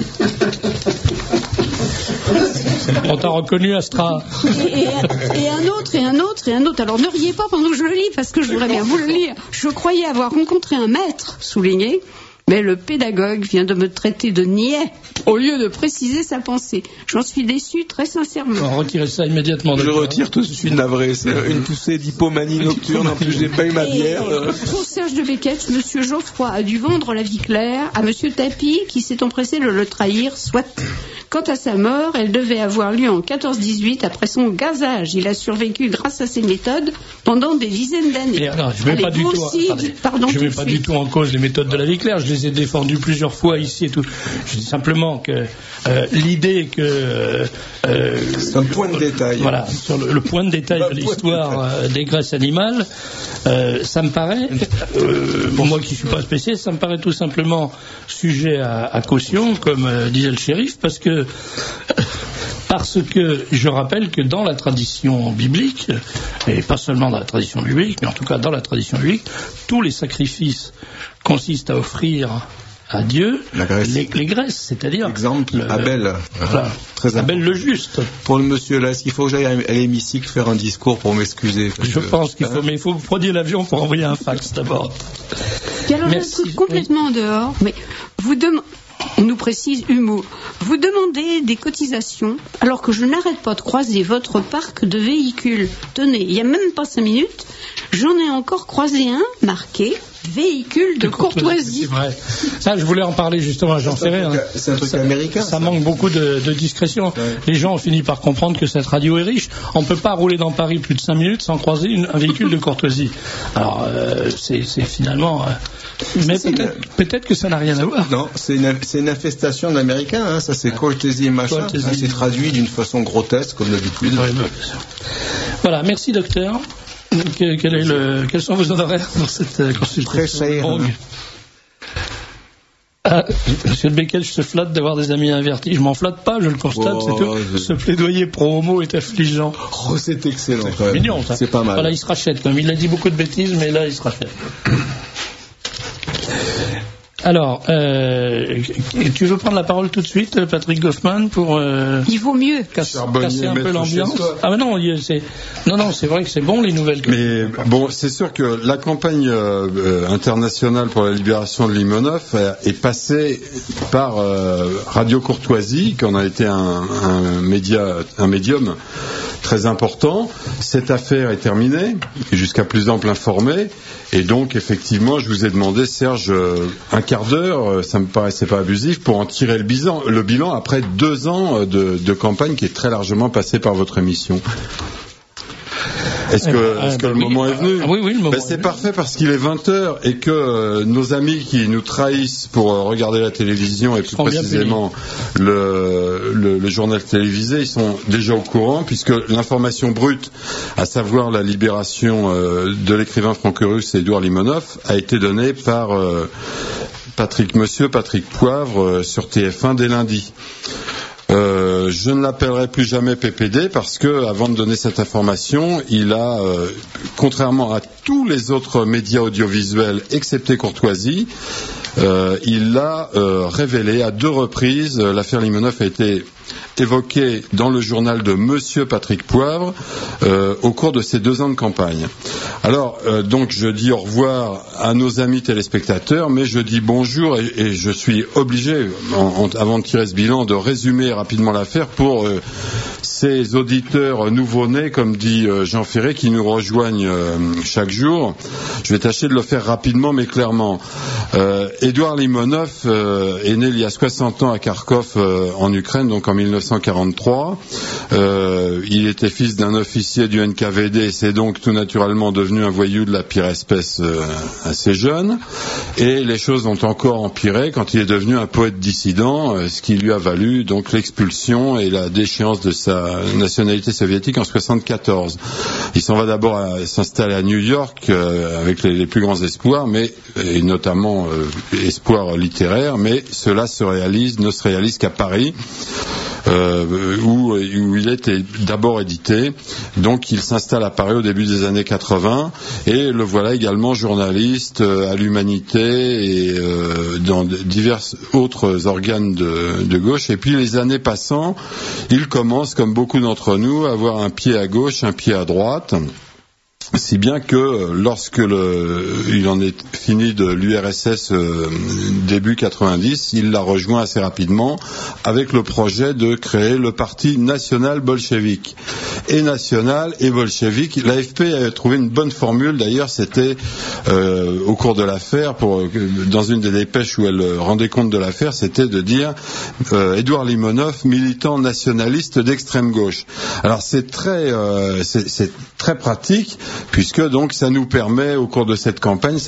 On t'a reconnu, Astra. Et un autre. Alors ne riez pas pendant que je le lis, parce que je voudrais bien vous le lire. Je croyais avoir rencontré un maître, souligné, mais le pédagogue vient de me traiter de niais au lieu de préciser sa pensée. J'en suis déçu, très sincèrement. Retirez ça immédiatement. Je retire tout de suite, navré. C'est une poussée d'hypomanie nocturne. En plus, j'ai pas eu ma bière. Pour Serge de Beckett, M. Geoffroy a dû vendre la vie claire à M. Tapie, qui s'est empressé de le trahir, soit. Quant à sa mort, elle devait avoir lieu en 14-18 après son gazage. Il a survécu grâce à ses méthodes pendant des dizaines d'années. Et alors, je ne mets pas du tout en cause les méthodes de la vie claire. Je les ai défendues plusieurs fois ici et tout. Je dis simplement que l'idée que... c'est un point de détail. Voilà, sur le point de détail de l'histoire des graisses animales, ça me paraît, moi qui ne suis pas spécialiste, ça me paraît tout simplement sujet à caution, comme disait le shérif, parce que je rappelle que dans la tradition biblique, et pas seulement dans la tradition biblique, mais en tout cas dans la tradition biblique, tous les sacrifices consistent à offrir à Dieu les graisses, c'est-à-dire exemple Abel, Abel le juste. Pour le monsieur là, est-ce qu'il faut que j'aille à l'hémicycle faire un discours pour m'excuser? Je pense qu'il faut, mais il faut que vous preniez l'avion pour envoyer un fax d'abord. Et alors, un truc complètement en dehors, mais on nous précise humour. Vous demandez des cotisations alors que je n'arrête pas de croiser votre parc de véhicules. Tenez, il n'y a même pas 5 minutes, j'en ai encore croisé un marqué véhicule de courtoisie. C'est vrai. Ça, je voulais en parler justement, j'en sais rien. C'est un truc américain. Ça manque beaucoup de discrétion. Ouais. Les gens ont fini par comprendre que cette radio est riche. On ne peut pas rouler dans Paris plus de 5 minutes sans croiser un véhicule de courtoisie. Alors, c'est finalement... mais peut-être que ça n'a rien à voir. Non, c'est une infestation de l'américain, hein. Ça c'est courtesy machin. Ça, c'est traduit d'une façon grotesque comme d'habitude. Ouais, voilà, merci docteur. Quels sont vos honoraires dans cette consultation longue? Monsieur de Becquet, je se flatte d'avoir des amis invertis. Je m'en flatte pas, je le constate, c'est tout. Ce plaidoyer pro-homo est affligeant. Oh, c'est excellent. C'est mignon, ça. C'est pas mal. Voilà, il se rachète quand même. Il a dit beaucoup de bêtises, mais là, il se rachète. Alors, tu veux prendre la parole tout de suite, Patrick Goffman, pour il vaut mieux casser un peu l'ambiance. Ah mais non, c'est vrai que c'est bon les nouvelles. Mais bon, c'est sûr que la campagne internationale pour la libération de Limonov est passée par Radio Courtoisie, qui en a été un médium très important. Cette affaire est terminée, jusqu'à plus ample informé, et donc effectivement, je vous ai demandé, Serge, un quart d'heure, ça me paraissait pas abusif, pour en tirer le bilan après 2 ans de campagne qui est très largement passée par votre émission. Est-ce que le moment est venu? Oui, le moment. C'est parfait parce qu'il est 20h et que nos amis qui nous trahissent pour regarder la télévision et plus précisément le journal télévisé, ils sont déjà au courant puisque l'information brute, à savoir la libération de l'écrivain franco-russe Édouard Limonov, a été donnée par Patrick Poivre sur TF1 dès lundi. Je ne l'appellerai plus jamais PPD parce que, avant de donner cette information, il a, contrairement à tous les autres médias audiovisuels, excepté Courtoisie, il a révélé à 2 reprises, l'affaire Limonov a été évoquée dans le journal de Monsieur Patrick Poivre au cours de ces 2 ans de campagne. Alors, donc, je dis au revoir à nos amis téléspectateurs, mais je dis bonjour et je suis obligé, avant de tirer ce bilan, de résumer rapidement l'affaire pour ces auditeurs nouveau-nés, comme dit Jean Ferré, qui nous rejoignent chaque jour. Je vais tâcher de le faire rapidement, mais clairement. Édouard Limonov est né il y a 60 ans à Kharkov, en Ukraine, donc en 1943. Il était fils d'un officier du NKVD et c'est donc tout naturellement devenu un voyou de la pire espèce assez jeune. Et les choses ont encore empiré quand il est devenu un poète dissident, ce qui lui a valu donc l'expulsion et la déchéance de sa nationalité soviétique en 1974. Il s'en va d'abord s'installer à New York avec les plus grands espoirs, et notamment espoirs littéraires, mais cela ne se réalise qu'à Paris. Où il était d'abord édité. Donc il s'installe à Paris au début des années 80 et le voilà également journaliste à l'Humanité et dans divers autres organes de gauche. Et puis les années passant, il commence, comme beaucoup d'entre nous, à avoir un pied à gauche, un pied à droite. Si bien que lorsque il en est fini de l'URSS début 90, il l'a rejoint assez rapidement avec le projet de créer le parti national bolchevique. Et national et bolchevique, l'AFP a trouvé une bonne formule, d'ailleurs c'était au cours de l'affaire, dans une des dépêches où elle rendait compte de l'affaire, c'était de dire Édouard Limonov, militant nationaliste d'extrême gauche. Alors c'est très pratique, puisque donc ça nous a permis au cours de cette campagne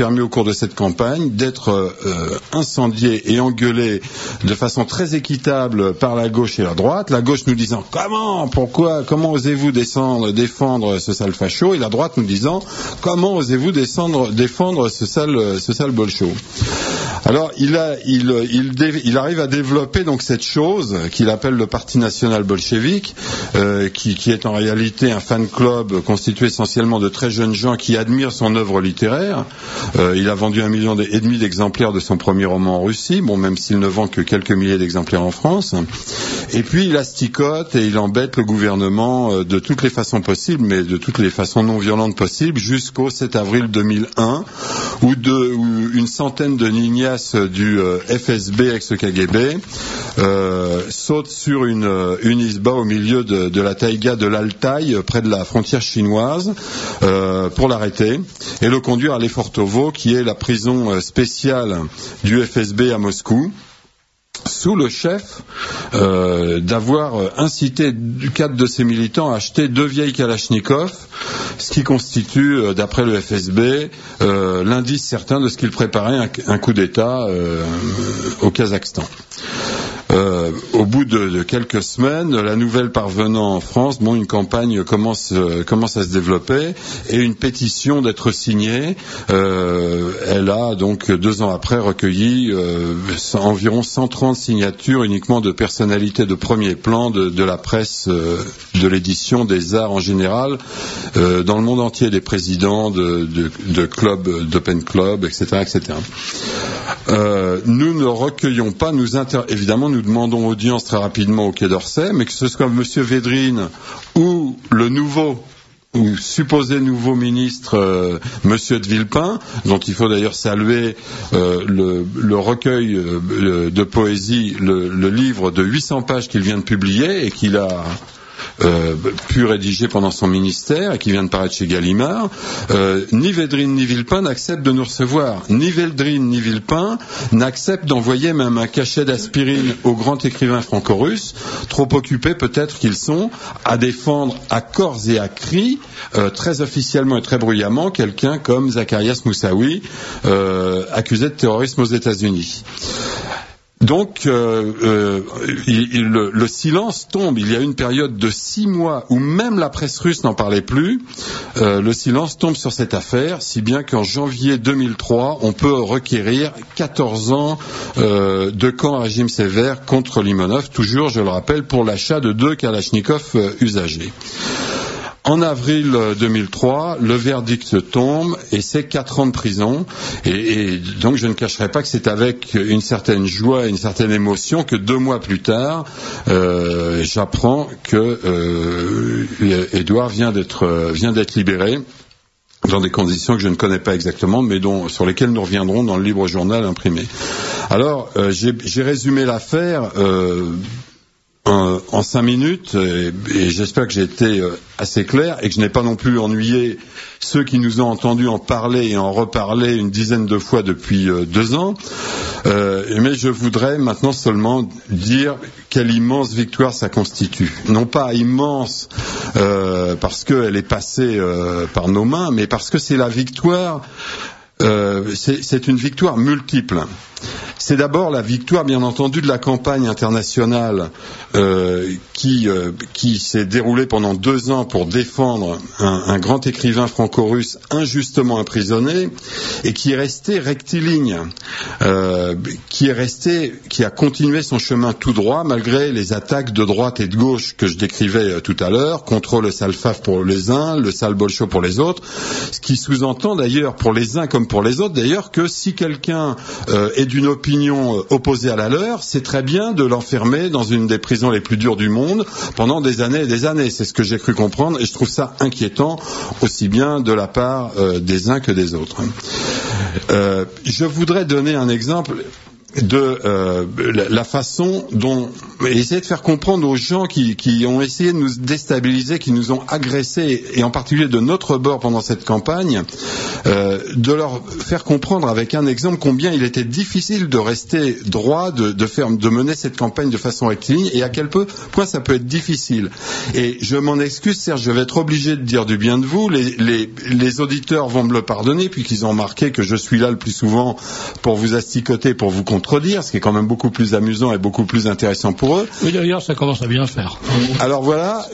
d'être incendiés et engueulés de façon très équitable par la gauche et la droite, la gauche nous disant comment osez-vous défendre ce sale facho, et la droite nous disant comment osez-vous défendre ce sale bolcho. Alors il arrive à développer donc cette chose qu'il appelle le Parti national bolchevique, qui est en réalité un fan club constitué essentiellement de très jeunes gens qui admirent son œuvre littéraire. Il a vendu 1,5 million d'exemplaires de son premier roman en Russie, même s'il ne vend que quelques milliers d'exemplaires en France. Et puis il asticote et il embête le gouvernement de toutes les façons possibles, mais de toutes les façons non violentes possibles, jusqu'au 7 avril 2001, où une centaine de nignasses du FSB ex-KGB saute sur une isba au milieu de la taïga de l'Altaï, près de la frontière chinoise, pour l'arrêter et le conduire à Lefortovo, qui est la prison spéciale du FSB à Moscou, sous le chef d'avoir incité 4 de ses militants à acheter 2 vieilles Kalachnikov, ce qui constitue, d'après le FSB, l'indice certain de ce qu'il préparait un coup d'État au Kazakhstan. Au bout de quelques semaines, la nouvelle parvenant en France, une campagne commence à se développer et une pétition d'être signée. Elle a donc 2 ans après recueilli environ 130 signatures uniquement de personnalités de premier plan de la presse, de l'édition, des arts en général, dans le monde entier, des présidents de clubs, d'open club, etc., etc. Nous ne recueillons pas, évidemment, nous demandons audience très rapidement au Quai d'Orsay, mais que ce soit M. Védrine ou le nouveau ou supposé nouveau ministre Monsieur de Villepin, dont il faut d'ailleurs saluer le recueil de poésie, le livre de 800 pages qu'il vient de publier et qu'il a pu rédiger pendant son ministère et qui vient de paraître chez Gallimard. Ni Védrine ni Villepin n'acceptent de nous recevoir. Ni Védrine ni Villepin n'acceptent d'envoyer même un cachet d'aspirine au grand écrivain franco-russe, trop occupés peut-être qu'ils sont à défendre à corps et à cris, très officiellement et très bruyamment, quelqu'un comme Zacarias Moussaoui, accusé de terrorisme aux États-Unis. Donc, le silence tombe. Il y a une période de 6 mois où même la presse russe n'en parlait plus. Le silence tombe sur cette affaire, si bien qu'en janvier 2003, on peut requérir 14 ans de camp à régime sévère contre Limonov, toujours, je le rappelle, pour l'achat de 2 Kalachnikov usagés. En avril 2003, le verdict tombe et c'est 4 ans de prison. Et donc je ne cacherai pas que c'est avec une certaine joie et une certaine émotion que 2 mois plus tard, j'apprends que Édouard vient d'être libéré dans des conditions que je ne connais pas exactement, mais sur lesquelles nous reviendrons dans le Libre Journal imprimé. Alors, j'ai résumé l'affaire en 5 minutes, et j'espère que j'ai été assez clair et que je n'ai pas non plus ennuyé ceux qui nous ont entendus en parler et en reparler une dizaine de fois depuis 2 ans. Mais je voudrais maintenant seulement dire quelle immense victoire ça constitue. Non pas immense parce qu'elle est passée par nos mains, mais parce que c'est la victoire. C'est une victoire multiple. C'est d'abord la victoire, bien entendu, de la campagne internationale qui s'est déroulée pendant 2 ans pour défendre un grand écrivain franco-russe injustement emprisonné et qui est resté rectiligne, qui a continué son chemin tout droit malgré les attaques de droite et de gauche que je décrivais tout à l'heure, contre le Salfaf pour les uns, le Sal Bolcho pour les autres, ce qui sous-entend d'ailleurs pour les uns comme pour les autres d'ailleurs que si quelqu'un est d'une opinion opposée à la leur, c'est très bien de l'enfermer dans une des prisons les plus dures du monde pendant des années et des années. C'est ce que j'ai cru comprendre et je trouve ça inquiétant aussi bien de la part des uns que des autres. Je voudrais donner un exemple de la façon dont essayer de faire comprendre aux gens qui ont essayé de nous déstabiliser, qui nous ont agressés, et en particulier de notre bord pendant cette campagne, de leur faire comprendre avec un exemple combien il était difficile de rester droit, de mener cette campagne de façon rectiligne, et à quel point ça peut être difficile. Et je m'en excuse, Serge, je vais être obligé de dire du bien de vous. Les auditeurs vont me le pardonner, puisqu'ils ont remarqué que je suis là le plus souvent pour vous asticoter, pour vous contredire, ce qui est quand même beaucoup plus amusant et beaucoup plus intéressant pour eux. Oui, d'ailleurs, ça commence à bien faire. Alors voilà,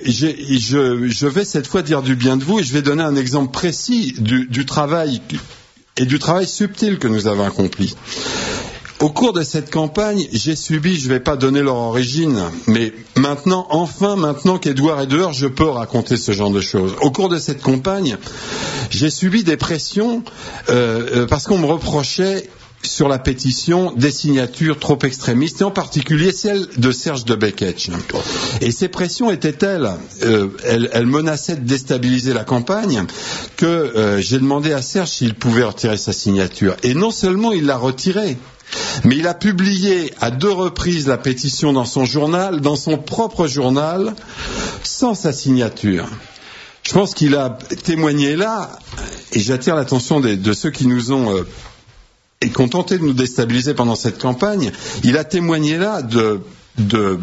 je vais cette fois dire du bien de vous et je vais donner un exemple précis du travail et du travail subtil que nous avons accompli. Au cours de cette campagne, j'ai subi, je ne vais pas donner leur origine, mais maintenant qu'Édouard est dehors, je peux raconter ce genre de choses. Au cours de cette campagne, j'ai subi des pressions parce qu'on me reprochait sur la pétition des signatures trop extrémistes, et en particulier celle de Serge de Beketch. Et ces pressions étaient telles, elles menaçaient de déstabiliser la campagne, que j'ai demandé à Serge s'il pouvait retirer sa signature. Et non seulement il l'a retirée, mais il a publié à 2 reprises la pétition dans son journal, dans son propre journal, sans sa signature. Je pense qu'il a témoigné là, et j'attire l'attention de ceux qui nous ont et qui ont tenté de nous déstabiliser pendant cette campagne, il a témoigné là de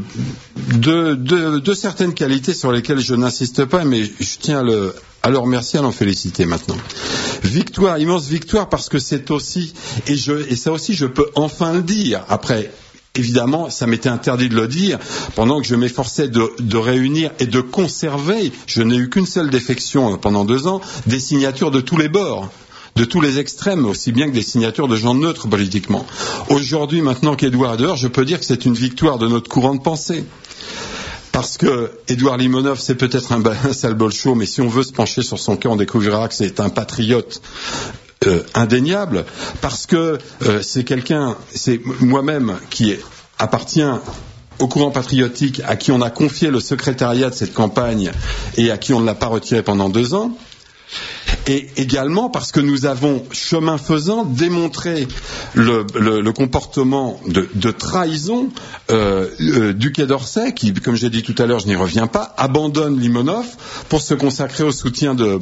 certaines qualités sur lesquelles je n'insiste pas, mais je tiens à le remercier, à l'en féliciter maintenant. Victoire, immense victoire, parce que c'est aussi, et ça aussi je peux enfin le dire, après évidemment, ça m'était interdit de le dire, pendant que je m'efforçais de réunir et de conserver, je n'ai eu qu'une seule défection pendant 2 ans, des signatures de tous les bords, de tous les extrêmes, aussi bien que des signatures de gens neutres politiquement. Aujourd'hui, maintenant qu'Édouard est dehors, je peux dire que c'est une victoire de notre courant de pensée. Parce que Édouard Limonov, c'est peut-être un sale bolcho, mais si on veut se pencher sur son cas, on découvrira que c'est un patriote indéniable. Parce que c'est moi-même qui appartient au courant patriotique, à qui on a confié le secrétariat de cette campagne et à qui on ne l'a pas retiré pendant 2 ans. Et également parce que nous avons, chemin faisant, démontré le comportement de trahison du Quai d'Orsay, qui, comme j'ai dit tout à l'heure, je n'y reviens pas, abandonne Limonov pour se consacrer au soutien de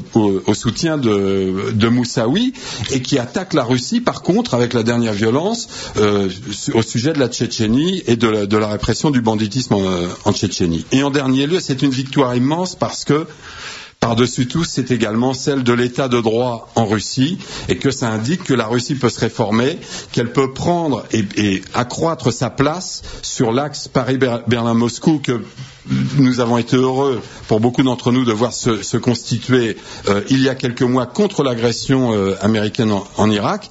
Moussaoui, et qui attaque la Russie, par contre, avec la dernière violence, au sujet de la Tchétchénie et de la répression du banditisme en Tchétchénie. Et en dernier lieu, c'est une victoire immense parce que par-dessus tout, c'est également celle de l'état de droit en Russie, et que ça indique que la Russie peut se réformer, qu'elle peut prendre et accroître sa place sur l'axe Paris-Berlin-Moscou, que nous avons été heureux, pour beaucoup d'entre nous, de voir se constituer il y a quelques mois contre l'agression américaine en Irak.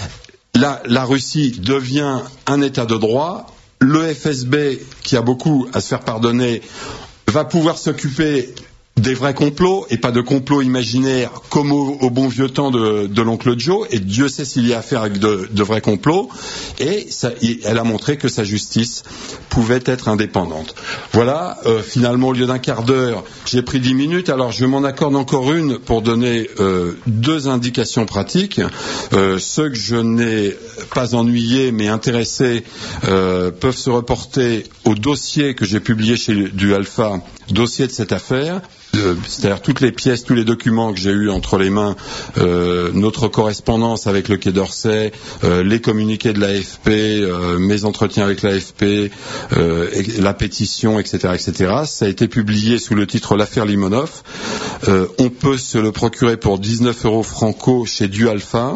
La Russie devient un état de droit. Le FSB, qui a beaucoup à se faire pardonner, va pouvoir s'occuper des vrais complots et pas de complots imaginaires comme au bon vieux temps de l'oncle Joe, et Dieu sait s'il y a affaire avec de vrais complots, et elle a montré que sa justice pouvait être indépendante. Voilà, finalement au lieu d'un quart d'heure, j'ai pris 10 minutes, alors je m'en accorde encore une pour donner 2 indications pratiques. Ceux que je n'ai pas ennuyés mais intéressés peuvent se reporter au dossier que j'ai publié chez du Alpha, dossier de cette affaire. C'est-à-dire toutes les pièces, tous les documents que j'ai eus entre les mains, notre correspondance avec le Quai d'Orsay, les communiqués de l'AFP, mes entretiens avec l'AFP, la pétition, etc., etc. Ça a été publié sous le titre L'affaire Limonov. On peut se le procurer pour 19 € franco chez Du Alpha.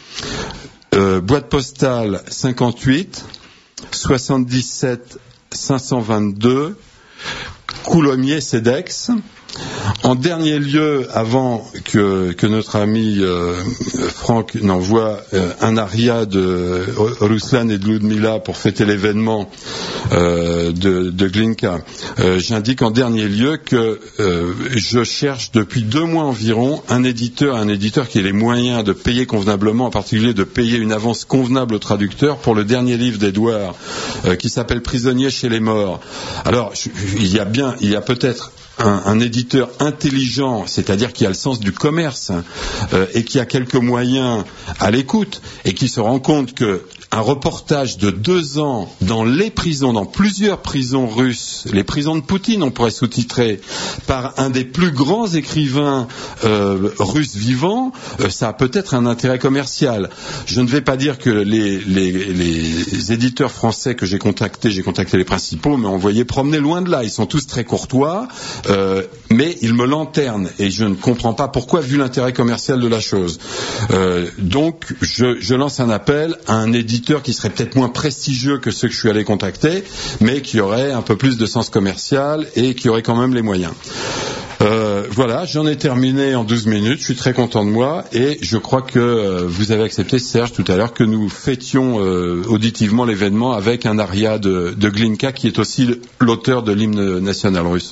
Boîte postale 58 77 522 Coulommiers, Cedex. En dernier lieu, avant que notre ami Franck n'envoie un aria de Ruslan et de Ludmila pour fêter l'événement de Glinka, j'indique en dernier lieu que je cherche depuis 2 mois environ un éditeur qui ait les moyens de payer convenablement, en particulier de payer une avance convenable au traducteur pour le dernier livre d'Édouard qui s'appelle Prisonnier chez les morts. Alors, il y a peut-être un éditeur intelligent, c'est-à-dire qui a le sens du commerce et qui a quelques moyens à l'écoute et qui se rend compte que un reportage de 2 ans dans les prisons, dans plusieurs prisons russes, les prisons de Poutine, on pourrait sous-titrer, par un des plus grands écrivains russes vivants, ça a peut-être un intérêt commercial. Je ne vais pas dire que les éditeurs français que j'ai contacté les principaux, m'ont envoyé promener loin de là. Ils sont tous très courtois, mais ils me lanternent et je ne comprends pas pourquoi, vu l'intérêt commercial de la chose. Donc, je lance un appel à un éditeur qui serait peut-être moins prestigieux que ceux que je suis allé contacter, mais qui aurait un peu plus de sens commercial et qui aurait quand même les moyens. Voilà, j'en ai terminé en 12 minutes, je suis très content de moi et je crois que vous avez accepté, Serge, tout à l'heure, que nous fêtions auditivement l'événement avec un aria de Glinka qui est aussi l'auteur de l'hymne national russe.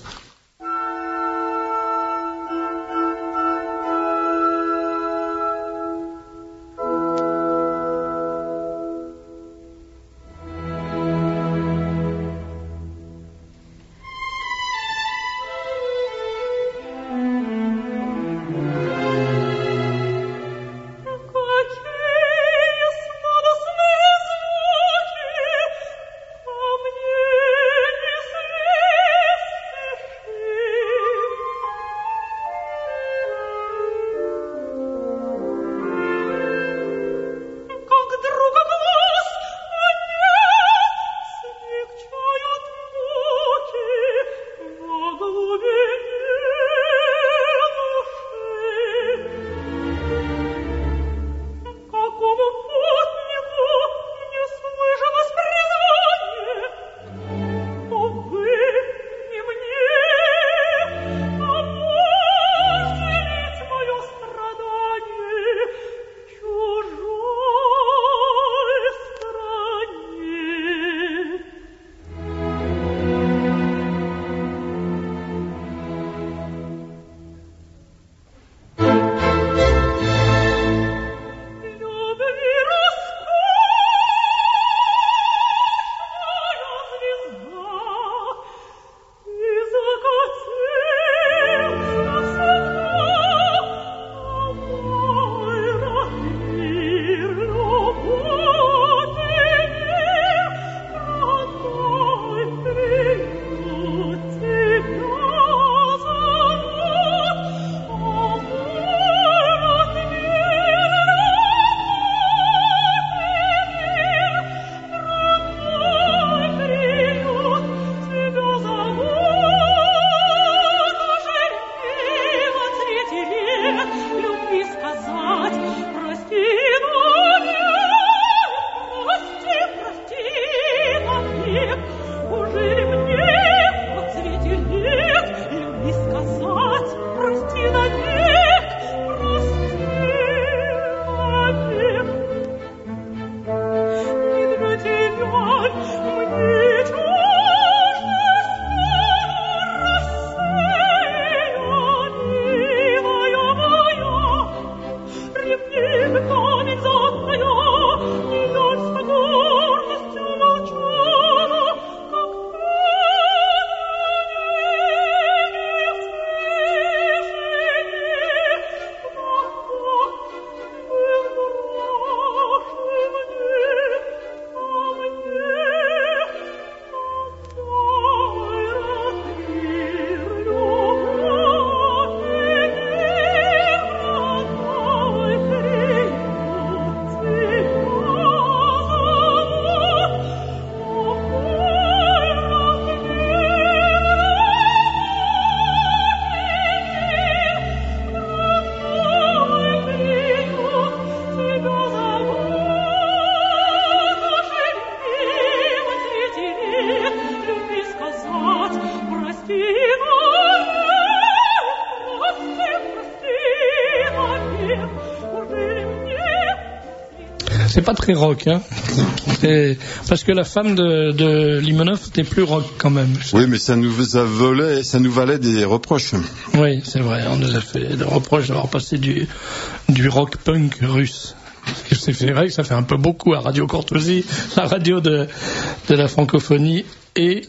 c'est pas très rock, hein. Parce que la femme de Limonov était plus rock quand même. Oui, mais ça nous valait des reproches. Oui, c'est vrai, on nous a fait des reproches d'avoir passé du rock punk russe. C'est vrai que ça fait un peu beaucoup à Radio Courtoisie, la radio de la francophonie et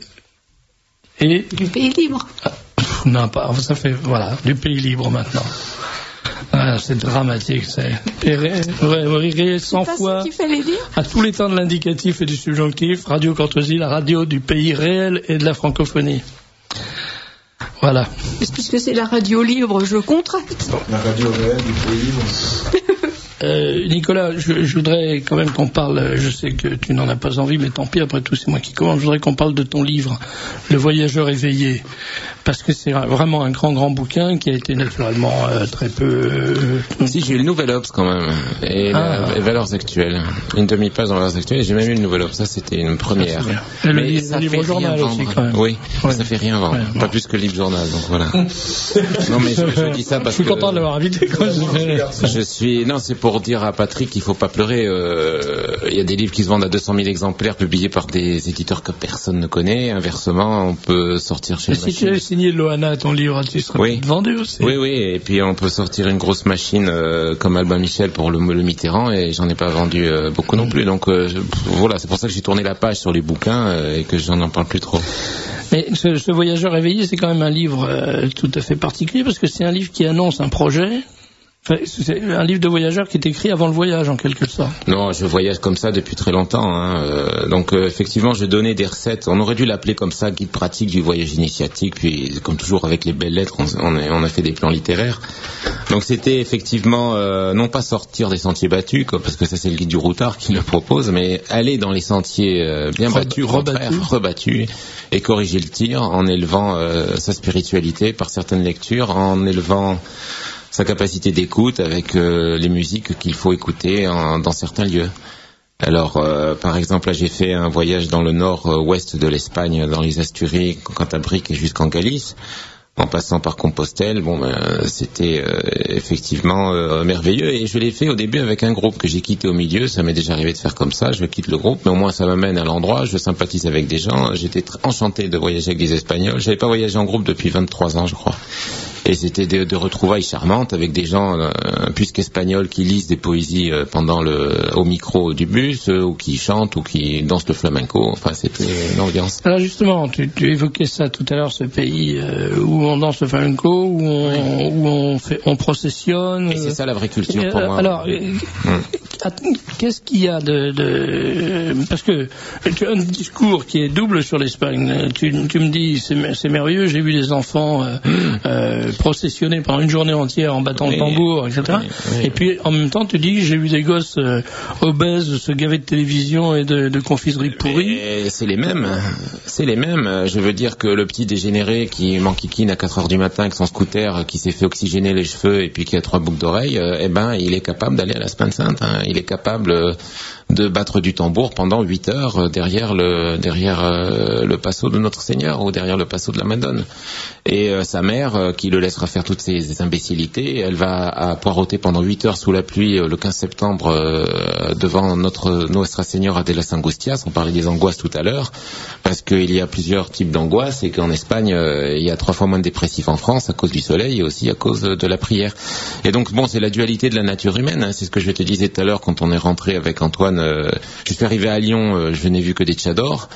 du Pays Libre. Non, pas, ça fait, voilà, du Pays Libre maintenant. Ah, c'est dramatique, c'est. Rire 100 fois. C'est ce qu'il fallait dire. À tous les temps de l'indicatif et du subjonctif, Radio Courtoisie, la radio du pays réel et de la francophonie. Voilà. Puisque c'est la radio libre, je contracte. La radio réelle du pays libre. Nicolas, je voudrais quand même qu'on parle, je sais que tu n'en as pas envie, mais tant pis, après tout, c'est moi qui commence, je voudrais qu'on parle de ton livre, Le Voyageur éveillé, parce que c'est vraiment un grand bouquin qui a été naturellement très peu... Si, j'ai eu le Nouvel Obs quand même, et Valeurs Actuelles, une demi-page dans Valeurs Actuelles, et j'ai même eu le Nouvel Obs, ça c'était une première. Mais ça fait rien vendre. Aussi, quand même. Oui, ouais. Ça fait rien vendre, pas plus que le Libre Journal, donc voilà. Non mais je dis ça parce que... Je suis content de l'avoir invité. Non, c'est pour dire à Patrick qu'il faut pas pleurer. Il y a des livres qui se vendent à 200 000 exemplaires publiés par des éditeurs que personne ne connaît. Inversement, on peut sortir chez si tu avais signé Loana ton livre, tu serais vendu aussi. Oui, et puis on peut sortir une grosse machine comme Albin Michel pour le Mitterrand, et j'en ai pas vendu beaucoup non plus. Donc voilà, c'est pour ça que j'ai tourné la page sur les bouquins et que j'en parle plus trop. Mais ce Voyageur éveillé, c'est quand même un livre tout à fait particulier, parce que c'est un livre qui annonce un projet. C'est un livre de voyageur qui est écrit avant le voyage, en quelque sorte. Non, je voyage comme ça depuis très longtemps. Donc, effectivement, je donnais des recettes. On aurait dû l'appeler comme ça, guide pratique du voyage initiatique. Puis, comme toujours, avec les belles lettres, on a fait des plans littéraires. Donc, c'était effectivement non pas sortir des sentiers battus, parce que ça, c'est le guide du routard qui le propose, mais aller dans les sentiers bien battus, rebattus, et corriger le tir en élevant sa spiritualité par certaines lectures, en élevant sa capacité d'écoute avec les musiques qu'il faut écouter dans certains lieux. Alors, par exemple, là, j'ai fait un voyage dans le nord-ouest de l'Espagne, dans les Asturies, Cantabrique et jusqu'en Galice, en passant par Compostelle. C'était effectivement merveilleux, et je l'ai fait au début avec un groupe que j'ai quitté au milieu. Ça m'est déjà arrivé de faire comme ça, je quitte le groupe, mais au moins ça m'amène à l'endroit, je sympathise avec des gens. J'étais enchanté de voyager avec des Espagnols. J'avais pas voyagé en groupe depuis 23 ans, je crois. Et c'était de retrouvailles charmantes avec des gens puisqu'espagnols qui lisent des poésies au micro du bus, ou qui chantent, ou qui dansent le flamenco. Enfin, c'était une ambiance. Alors justement, tu évoquais ça tout à l'heure, ce pays où on danse le flamenco, où on processionne. Et c'est ça la vraie culture pour moi. Alors, qu'est-ce qu'il y a parce que tu as un discours qui est double sur l'Espagne. Tu me dis, c'est merveilleux, j'ai vu des enfants processionner pendant une journée entière en battant le tambour, etc. Et puis en même temps tu dis j'ai vu des gosses obèses se gaver de télévision et de confiseries pourries. C'est les mêmes. Je veux dire que le petit dégénéré qui m'enquiquine à 4h du matin avec son scooter, qui s'est fait oxygéner les cheveux et puis qui a 3 boucles d'oreilles, il est capable d'aller à la Semaine Sainte. Il est capable de battre du tambour pendant 8 heures derrière le passo de Notre Seigneur, ou derrière le passo de la Madone. Et sa mère, qui le laissera faire toutes ces imbécilités, elle va poireauter pendant 8 heures sous la pluie le 15 septembre devant Nuestra Señora de las Angustias. On parlait des angoisses tout à l'heure, parce qu'il y a plusieurs types d'angoisses, et qu'en Espagne il y a 3 fois moins de dépressifs en France à cause du soleil et aussi à cause de la prière. Et donc c'est la dualité de la nature humaine, c'est ce que je te disais tout à l'heure quand on est rentré avec Antoine. Je suis arrivé à Lyon, je n'ai vu que des tchadors,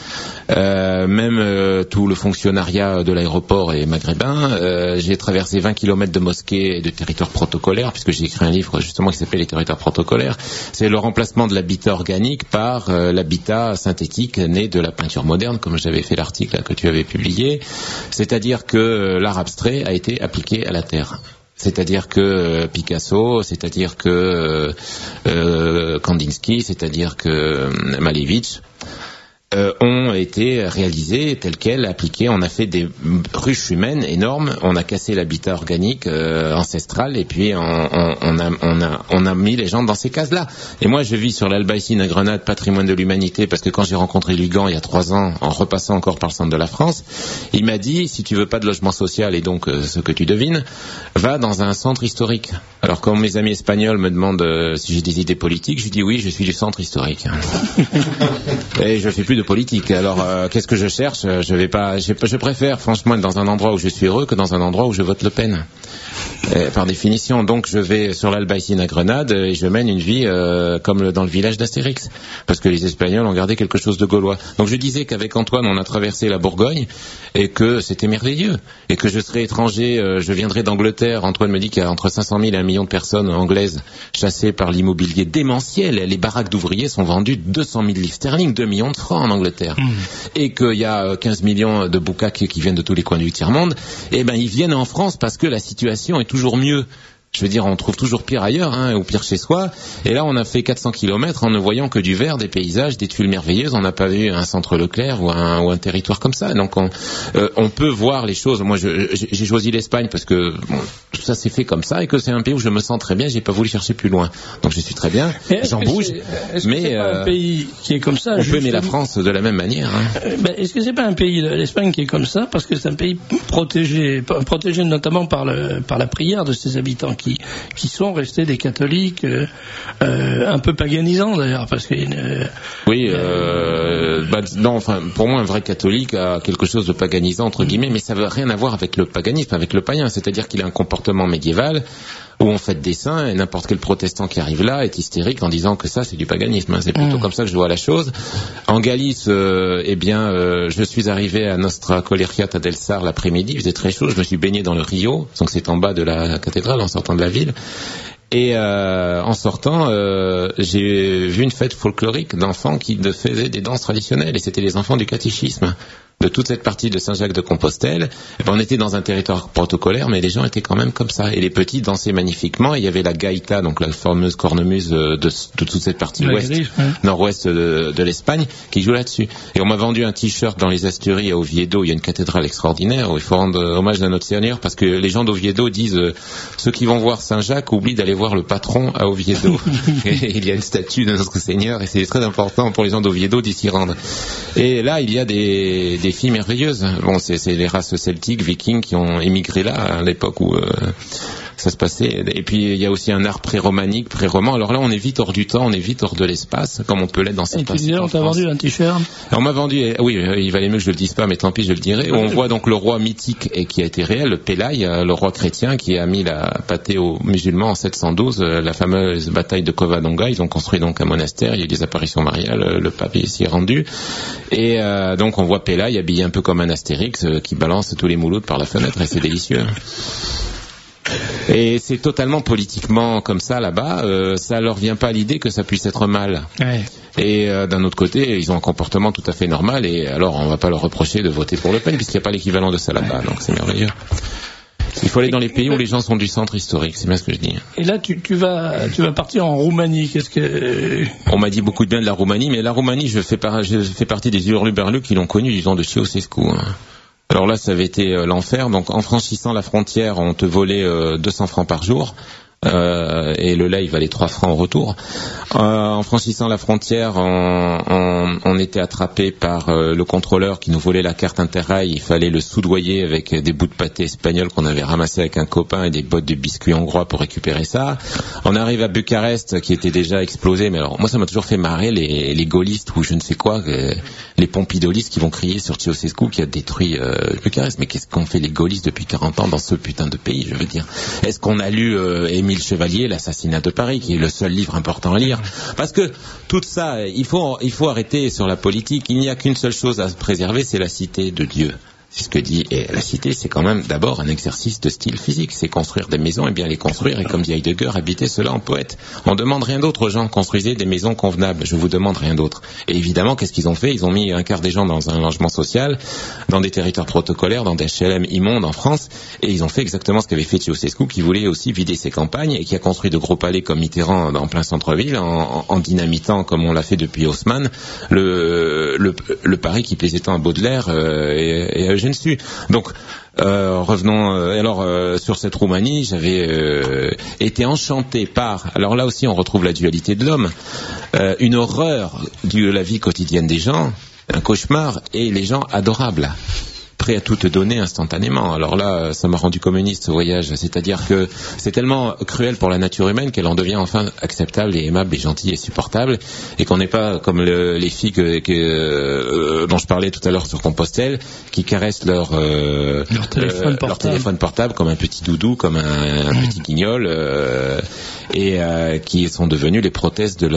même tout le fonctionnariat de l'aéroport est maghrébin. J'ai traversé 20 km de mosquées et de territoires protocolaires, puisque j'ai écrit un livre justement qui s'appelle Les territoires protocolaires. C'est le remplacement de l'habitat organique par l'habitat synthétique né de la peinture moderne, comme j'avais fait l'article que tu avais publié. C'est-à-dire que l'art abstrait a été appliqué à la terre. C'est-à-dire que Picasso, c'est-à-dire que Kandinsky, c'est-à-dire que Malevich ont été réalisées telles quelles, appliquées. On a fait des ruches humaines énormes, on a cassé l'habitat organique ancestral, et puis on a mis les gens dans ces cases-là. Et moi, je vis sur l'Albaïcine à Grenade, patrimoine de l'humanité, parce que quand j'ai rencontré Ligan il y a 3 ans, en repassant encore par le centre de la France, il m'a dit, si tu veux pas de logement social, et donc ce que tu devines, va dans un centre historique. Alors quand mes amis espagnols me demandent si j'ai des idées politiques, je dis oui, je suis du centre historique. Et je fais plus de politique. Alors qu'est-ce que je cherche ? Je préfère franchement être dans un endroit où je suis heureux que dans un endroit où je vote Le Pen. Par définition, donc je vais sur l'Albaïcine à Grenade et je mène une vie comme dans le village d'Astérix, parce que les Espagnols ont gardé quelque chose de gaulois. Donc je disais qu'avec Antoine on a traversé la Bourgogne et que c'était merveilleux, et que je serais étranger, je viendrais d'Angleterre. Antoine me dit qu'il y a entre 500 000 et 1 million de personnes anglaises chassées par l'immobilier démentiel. Les baraques d'ouvriers sont vendues 200 000 livres sterling, 2 millions de francs en Angleterre. Et qu'il y a 15 millions de boucaques qui viennent de tous les coins du tiers-monde. Et ben ils viennent en France parce que la situation est toujours mieux. Je veux dire, on trouve toujours pire ailleurs, ou pire chez soi. Et là, on a fait 400 kilomètres en ne voyant que du vert, des paysages, des tuiles merveilleuses. On n'a pas vu un centre Leclerc ou un territoire comme ça. Donc, on peut voir les choses. Moi, j'ai choisi l'Espagne parce que tout ça s'est fait comme ça et que c'est un pays où je me sens très bien. J'ai pas voulu chercher plus loin. Donc, je suis très bien. J'en bouge. Mais c'est pas un pays qui est comme ça. On peut aimer la France de la même manière. Est-ce que c'est pas un pays, l'Espagne, qui est comme ça parce que c'est un pays protégé notamment par la prière de ses habitants qui sont restés des catholiques un peu paganisants d'ailleurs, parce que non, enfin pour moi un vrai catholique a quelque chose de paganisant entre guillemets, mais ça veut rien à voir avec le paganisme, avec le païen, c'est-à-dire qu'il a un comportement médiéval où on fait des saints et n'importe quel protestant qui arrive là est hystérique en disant que ça c'est du paganisme. C'est plutôt comme ça que je vois la chose. En Galice, je suis arrivé à Nostra Coleriata del Sar l'après-midi, il faisait très chaud, je me suis baigné dans le Rio, donc c'est en bas de la cathédrale en sortant de la ville. Et en sortant, j'ai vu une fête folklorique d'enfants qui faisaient des danses traditionnelles, et c'était les enfants du catéchisme de toute cette partie de Saint-Jacques-de-Compostelle. On était dans un territoire protocolaire, mais les gens étaient quand même comme ça. Et les petits dansaient magnifiquement. Et il y avait la gaïta, donc la fameuse cornemuse de toute cette partie nord-ouest de l'Espagne, qui joue là-dessus. Et on m'a vendu un t-shirt dans les Asturies à Oviedo. Il y a une cathédrale extraordinaire où il faut rendre hommage à notre Seigneur, parce que les gens d'Oviedo disent ceux qui vont voir Saint-Jacques oublient d'aller voir le patron à Oviedo. Et il y a une statue de notre Seigneur, et c'est très important pour les gens d'Oviedo d'y s'y rendre. Et là, il y a des filles merveilleuses. Bon, c'est les races celtiques, vikings qui ont émigré là à l'époque où ça se passait. Et puis il y a aussi un art pré-romanique, pré-roman. Alors là, on est vite hors du temps, on est vite hors de l'espace, comme on peut l'être dans certains sites. On t'a vendu un t-shirt. On m'a vendu, oui, il valait mieux que je le dise pas, mais tant pis, je le dirai. Où on voit donc le roi mythique et qui a été réel, le Pélaï, le roi chrétien qui a mis la pâtée aux musulmans en 712, la fameuse bataille de Covadonga. Ils ont construit donc un monastère, il y a eu des apparitions mariales, le pape s'y est rendu. Et donc on voit Pélaï habillé un peu comme un Astérix qui balance tous les mouloutes par la fenêtre, et c'est délicieux. Et c'est totalement politiquement comme ça là-bas, ça leur vient pas à l'idée que ça puisse être mal. Ouais. Et d'un autre côté, ils ont un comportement tout à fait normal, et alors on va pas leur reprocher de voter pour Le Pen puisqu'il n'y a pas l'équivalent de ça là-bas, donc c'est merveilleux. Il faut aller dans les pays où les gens sont du centre historique, c'est bien ce que je dis. Et là, tu vas partir en Roumanie. Qu'est-ce que... On m'a dit beaucoup de bien de la Roumanie, mais la Roumanie, je fais partie des hurluberlus qui l'ont connu du temps de Ceausescu. Alors là, ça avait été l'enfer. Donc, en franchissant la frontière, on te volait 200 francs par jour. Et le lait il valait 3 francs au retour. En franchissant la frontière, on était attrapé par le contrôleur qui nous volait la carte Interrail. Il fallait le soudoyer avec des bouts de pâté espagnol qu'on avait ramassé avec un copain et des bottes de biscuits hongrois pour récupérer ça. On arrive à Bucarest qui était déjà explosé, mais alors moi ça m'a toujours fait marrer les gaullistes ou je ne sais quoi, les pompidolistes qui vont crier sur Ceausescu qui a détruit Bucarest. Mais qu'est-ce qu'ont fait les gaullistes depuis 40 ans dans ce putain de pays, je veux dire? Est-ce qu'on a lu Émile Chevalier, l'assassinat de Paris, qui est le seul livre important à lire? Parce que tout ça, il faut arrêter sur la politique. Il n'y a qu'une seule chose à préserver, c'est la cité de Dieu. c'est ce que dit la cité, c'est quand même d'abord un exercice de style physique. C'est construire des maisons et bien les construire. Et comme dit Heidegger, habiter cela en poète. On demande rien d'autre aux gens. Construisez des maisons convenables. Je vous demande rien d'autre. Et évidemment, qu'est-ce qu'ils ont fait? Ils ont mis un quart des gens dans un logement social, dans des territoires protocolaires, dans des HLM immondes en France. Et ils ont fait exactement ce qu'avait fait Ceausescu, qui voulait aussi vider ses campagnes et qui a construit de gros palais comme Mitterrand en plein centre-ville, en dynamitant, comme on l'a fait depuis Haussmann, le Paris qui plaisait tant à Baudelaire et à Eugène Sue. Donc revenons sur cette Roumanie, j'avais été enchanté par, alors là aussi on retrouve la dualité de l'homme, une horreur de la vie quotidienne des gens, un cauchemar, et les gens adorables, prêt à tout te donner instantanément. Alors là, ça m'a rendu communiste ce voyage, c'est-à-dire que c'est tellement cruel pour la nature humaine qu'elle en devient enfin acceptable et aimable et gentille et supportable, et qu'on n'est pas comme les filles dont je parlais tout à l'heure sur Compostelle, qui caressent leur téléphone portable comme un petit doudou, comme un petit guignol, et qui sont devenus les prothèses de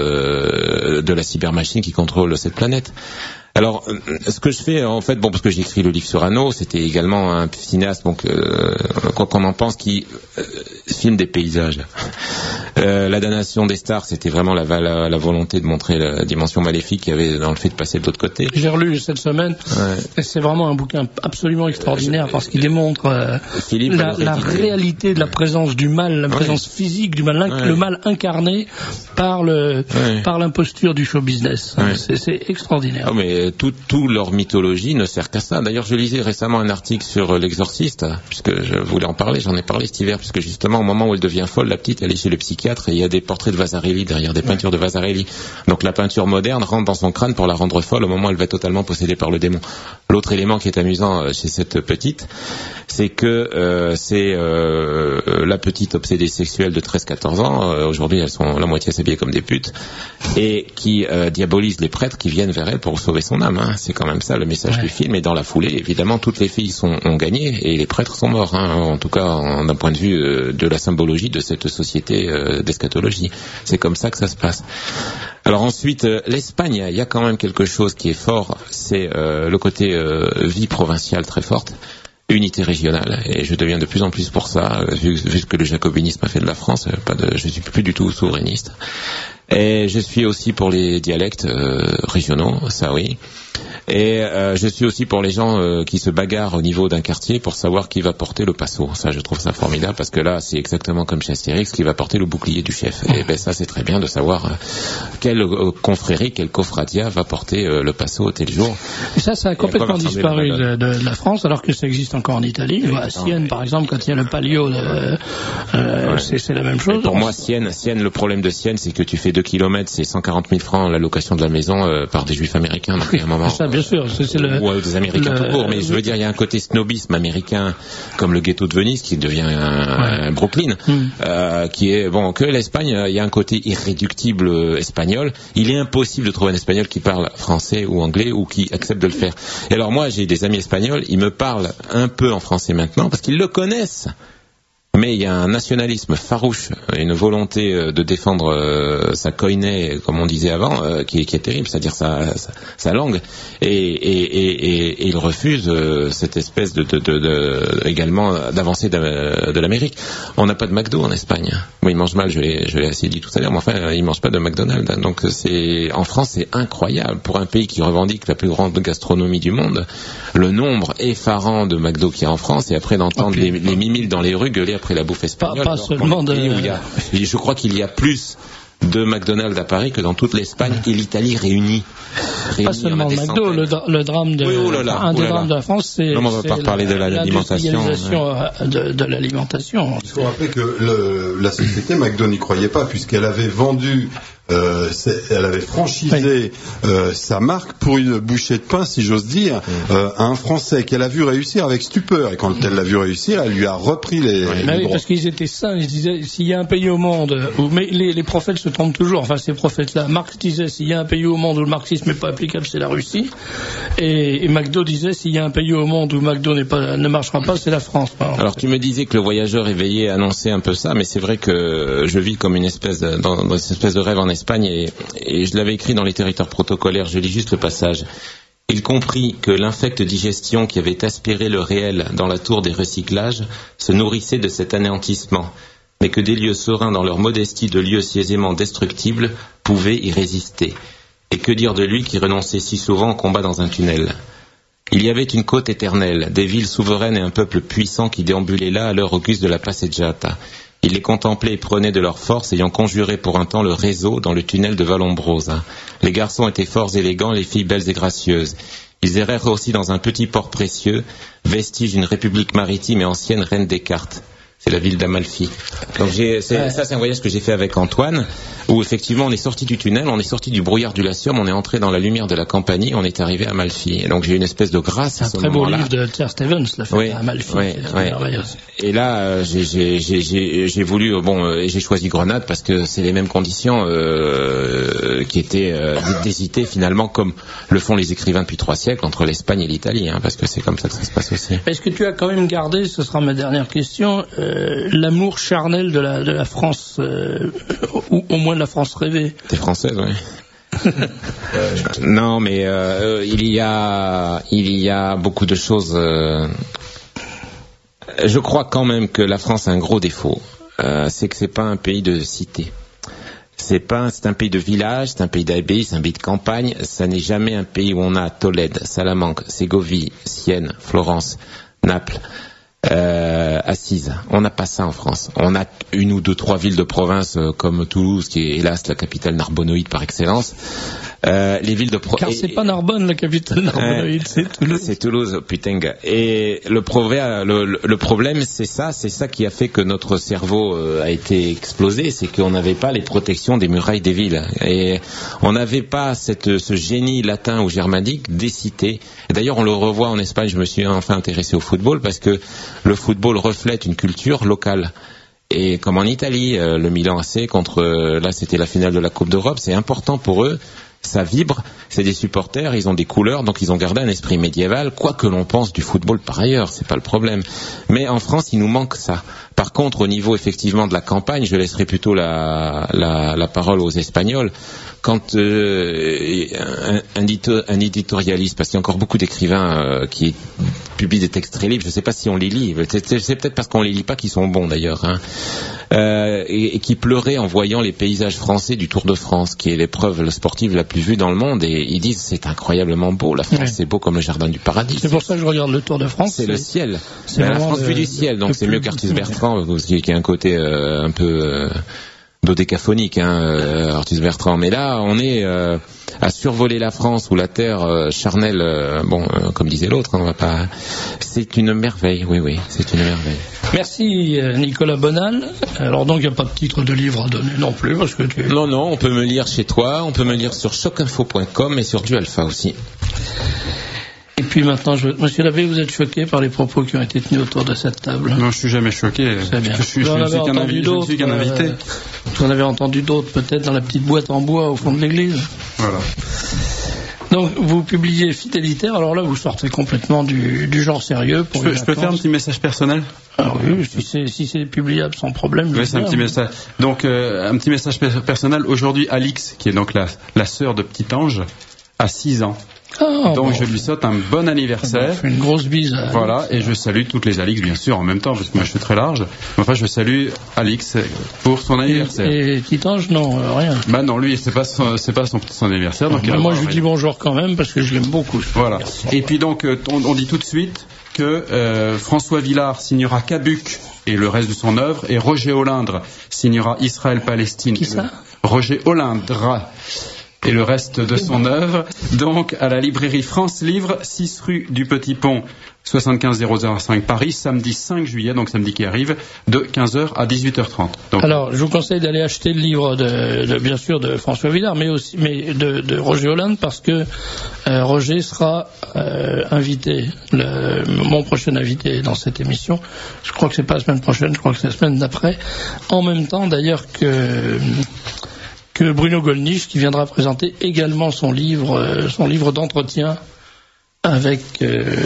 la cybermachine qui contrôle cette planète. Alors, ce que je fais, en fait, parce que j'ai écrit le livre sur Anno, c'était également un cinéaste, quoi qu'on en pense, qui filme des paysages. La damnation des stars, c'était vraiment la volonté de montrer la dimension maléfique qu'il y avait dans le fait de passer de l'autre côté. J'ai relu cette semaine, et c'est vraiment un bouquin absolument extraordinaire, parce qu'il démontre la réalité de la présence du mal, la présence physique du mal, le mal incarné par l'imposture du show business. C'est extraordinaire. Oh, mais toute leur mythologie ne sert qu'à ça. D'ailleurs, je lisais récemment un article sur l'exorciste, puisque je voulais en parler, j'en ai parlé cet hiver, puisque justement, au moment où elle devient folle, la petite, elle est chez le psychiatre, et il y a des portraits de Vasarely derrière, des peintures de Vasarely. Donc la peinture moderne rentre dans son crâne pour la rendre folle au moment où elle va être totalement possédée par le démon. L'autre élément qui est amusant chez cette petite, c'est que c'est la petite obsédée sexuelle de 13-14 ans, aujourd'hui elles sont la moitié s'habillées comme des putes, et qui diabolise les prêtres qui viennent vers elle pour sauver son âme. C'est quand même ça le message du film, et dans la foulée, évidemment, toutes les filles ont gagné, et les prêtres sont morts, en tout cas d'un point de vue de la symbologie de cette société d'eschatologie. C'est comme ça que ça se passe. Alors ensuite, l'Espagne, il y a quand même quelque chose qui est fort, c'est le côté vie provinciale très forte, unité régionale, et je deviens de plus en plus pour ça, vu que le jacobinisme a fait de la France, je suis plus du tout souverainiste. Et je suis aussi pour les dialectes régionaux, ça oui. Et je suis aussi pour les gens qui se bagarrent au niveau d'un quartier pour savoir qui va porter le passo. Ça, je trouve ça formidable, parce que là, c'est exactement comme chez Astérix, qui va porter le bouclier du chef. Et ça, c'est très bien de savoir quelle confrérie, quelle cofradia va porter le passo tel jour. Et ça a complètement disparu de la France, alors que ça existe encore en Italie. À Sienne, par exemple, quand il y a le palio, c'est la même chose. Et pour moi, Sienne, le problème de Sienne, c'est que tu fais 2 kilomètres, c'est 140 000 francs la location de la maison par des juifs américains. Donc, à un moment, ça, bien sûr, ou des Américains tout court, mais je veux dire, il y a un côté snobisme américain, comme le ghetto de Venise, qui devient un Brooklyn, qui est, que l'Espagne, il y a un côté irréductible espagnol. Il est impossible de trouver un espagnol qui parle français ou anglais, ou qui accepte de le faire. Et alors moi, j'ai des amis espagnols, ils me parlent un peu en français maintenant, parce qu'ils le connaissent. Mais il y a un nationalisme farouche, une volonté de défendre sa koiné, comme on disait avant, qui est terrible, c'est-à-dire sa langue, et il refuse cette espèce également d'avancée de l'Amérique. On n'a pas de McDo en Espagne. Bon, ils mangent mal, je l'ai assez dit tout à l'heure, mais enfin, ils mangent pas de McDonald's. Donc en France, c'est incroyable pour un pays qui revendique la plus grande gastronomie du monde, le nombre effarant de McDo qu'il y a en France, et après d'entendre les mimiles dans les rues gueuler après la bouffe espagnole. Pas seulement je crois qu'il y a plus de McDonald's à Paris que dans toute l'Espagne et l'Italie réunies. Pas seulement le McDo, le drame un des drames de la France, c'est on va pas parler de l'alimentation. De l'alimentation. Il faut rappeler que la société McDo n'y croyait pas, puisqu'elle avait vendu elle avait franchisé sa marque pour une bouchée de pain, si j'ose dire, à un Français qu'elle a vu réussir avec stupeur. Et quand elle l'a vu réussir, elle lui a repris les droits. Parce qu'ils étaient saints. Ils disaient, s'il y a un pays au monde mais les prophètes se trompent toujours. Enfin, ces prophètes-là. Marx disait, s'il y a un pays au monde où le marxisme n'est pas applicable, c'est la Russie. Et McDo disait, s'il y a un pays au monde où McDo ne marchera pas, c'est la France. Alors, tu me disais que le voyageur éveillé annonçait un peu ça, mais c'est vrai que je vis comme une espèce dans une espèce de rêve en Espagne, et je l'avais écrit dans les territoires protocolaires, je lis juste le passage. Il comprit que l'infecte digestion qui avait aspiré le réel dans la tour des recyclages se nourrissait de cet anéantissement, mais que des lieux sereins dans leur modestie de lieux si aisément destructibles pouvaient y résister. Et que dire de lui qui renonçait si souvent au combat dans un tunnel ? Il y avait une côte éternelle, des villes souveraines et un peuple puissant qui déambulaient là à l'heure auguste de la passeggiata. Il les contemplait et prenait de leur force, ayant conjuré pour un temps le réseau dans le tunnel de Vallombrosa. Les garçons étaient forts élégants, les filles belles et gracieuses. Ils errèrent aussi dans un petit port précieux, vestige d'une république maritime et ancienne reine Descartes. C'est la ville d'Amalfi. Donc c'est un voyage que j'ai fait avec Antoine, où effectivement on est sorti du tunnel, on est sorti du brouillard du Latium, on est entré dans la lumière de la Campanie, on est arrivé à Amalfi. Et donc j'ai eu une espèce de grâce à ce moment-là. C'est un très beau livre de Claire Stevens, la fête à Amalfi. Oui. Et là, j'ai voulu, j'ai choisi Grenade parce que c'est les mêmes conditions qui étaient d'hésiter finalement, comme le font les écrivains depuis 3 siècles, entre l'Espagne et l'Italie, parce que c'est comme ça que ça se passe aussi. Est-ce que tu as quand même gardé, ce sera ma dernière question, l'amour charnel de la France, ou au moins de la France rêvée? T'es française, oui. Non, mais il y a beaucoup de choses. Je crois quand même que la France a un gros défaut, c'est que c'est pas un pays de cité. C'est un pays de village, c'est un pays d'abbaye, c'est un pays de campagne. Ça n'est jamais un pays où on a Tolède, Salamanque, Ségovie, Sienne, Florence, Naples. Assise. On n'a pas ça en France. On a 1 ou 2, 3 villes de province comme Toulouse, qui est hélas la capitale narbonnoïde par excellence. Les villes de Car c'est pas Narbonne la capitale narbonnoïde, c'est Toulouse. C'est Toulouse, putain. Et le problème, c'est ça qui a fait que notre cerveau a été explosé, c'est qu'on n'avait pas les protections des murailles des villes. Et on n'avait pas ce génie latin ou germanique des cités. Et d'ailleurs, on le revoit en Espagne. Je me suis enfin intéressé au football parce que le football reflète une culture locale. Et comme en Italie, le Milan AC là c'était la finale de la Coupe d'Europe, c'est important pour eux. Ça vibre, c'est des supporters, ils ont des couleurs, donc ils ont gardé un esprit médiéval, quoi que l'on pense du football par ailleurs, c'est pas le problème. Mais en France, il nous manque ça. Par contre, au niveau effectivement de la campagne, je laisserai plutôt la parole aux Espagnols. Quand un éditorialiste, parce qu'il y a encore beaucoup d'écrivains qui publient des textes très libres, je ne sais pas si on les lit, c'est peut-être parce qu'on les lit pas qu'ils sont bons d'ailleurs, et qui pleuraient en voyant les paysages français du Tour de France, qui est l'épreuve sportive la plus vue dans le monde, et ils disent c'est incroyablement beau, la France, c'est beau comme le jardin du paradis. C'est pour ça que je regarde le Tour de France. C'est le ciel, la France vue du ciel, donc c'est mieux qu'Arthus Bertrand, qui a un côté un peu dodécaphonique, Arthus Bertrand. Mais là, on est à survoler la France ou la terre charnelle. Comme disait l'autre, on va pas. C'est une merveille. Oui, c'est une merveille. Merci Nicolas Bonal. Alors donc il n'y a pas de titre de livre à donner non plus parce que Non, on peut me lire chez toi, on peut me lire sur chocinfo.com et sur Du Alpha aussi. Et puis maintenant, Monsieur Labbé, vous êtes choqué par les propos qui ont été tenus autour de cette table? Non, je suis jamais choqué. C'est bien. Je suis qu'un invité. Vous en avez entendu d'autres, peut-être dans la petite boîte en bois au fond de l'église. Voilà. Donc, vous publiez Fidélitaire. Alors là, vous sortez complètement du genre sérieux. Je peux faire un petit message personnel? Ah oui, si c'est publiable sans problème. Oui, c'est un petit message. Donc, un petit message personnel. Aujourd'hui, Alix, qui est donc la sœur de Petit Ange, a 6 ans. Donc je lui souhaite un bon anniversaire. Une grosse bise. Voilà, et je salue toutes les Alix bien sûr en même temps parce que moi je suis très large. Mais enfin je salue Alix pour son anniversaire. Et Petit Ange non, rien. Bah non, lui c'est pas son anniversaire. Donc moi je lui dis bonjour quand même parce que je l'aime beaucoup. Voilà. Et puis donc on dit tout de suite que François Villard signera Cabuc et le reste de son œuvre et Roger Olindre signera Israël-Palestine. Qui ça? Roger Olindre. Et le reste de son œuvre, donc à la librairie France Livre, 6 rue du Petit Pont, 75 005 Paris, samedi 5 juillet, donc samedi qui arrive, de 15h à 18h30. Donc, alors, je vous conseille d'aller acheter le livre bien sûr de François Villard, mais de Roger Hollande, parce que Roger sera invité, mon prochain invité dans cette émission. Je crois que c'est pas la semaine prochaine, je crois que c'est la semaine d'après. En même temps, d'ailleurs, que Bruno Gollnisch, qui viendra présenter également son livre d'entretien avec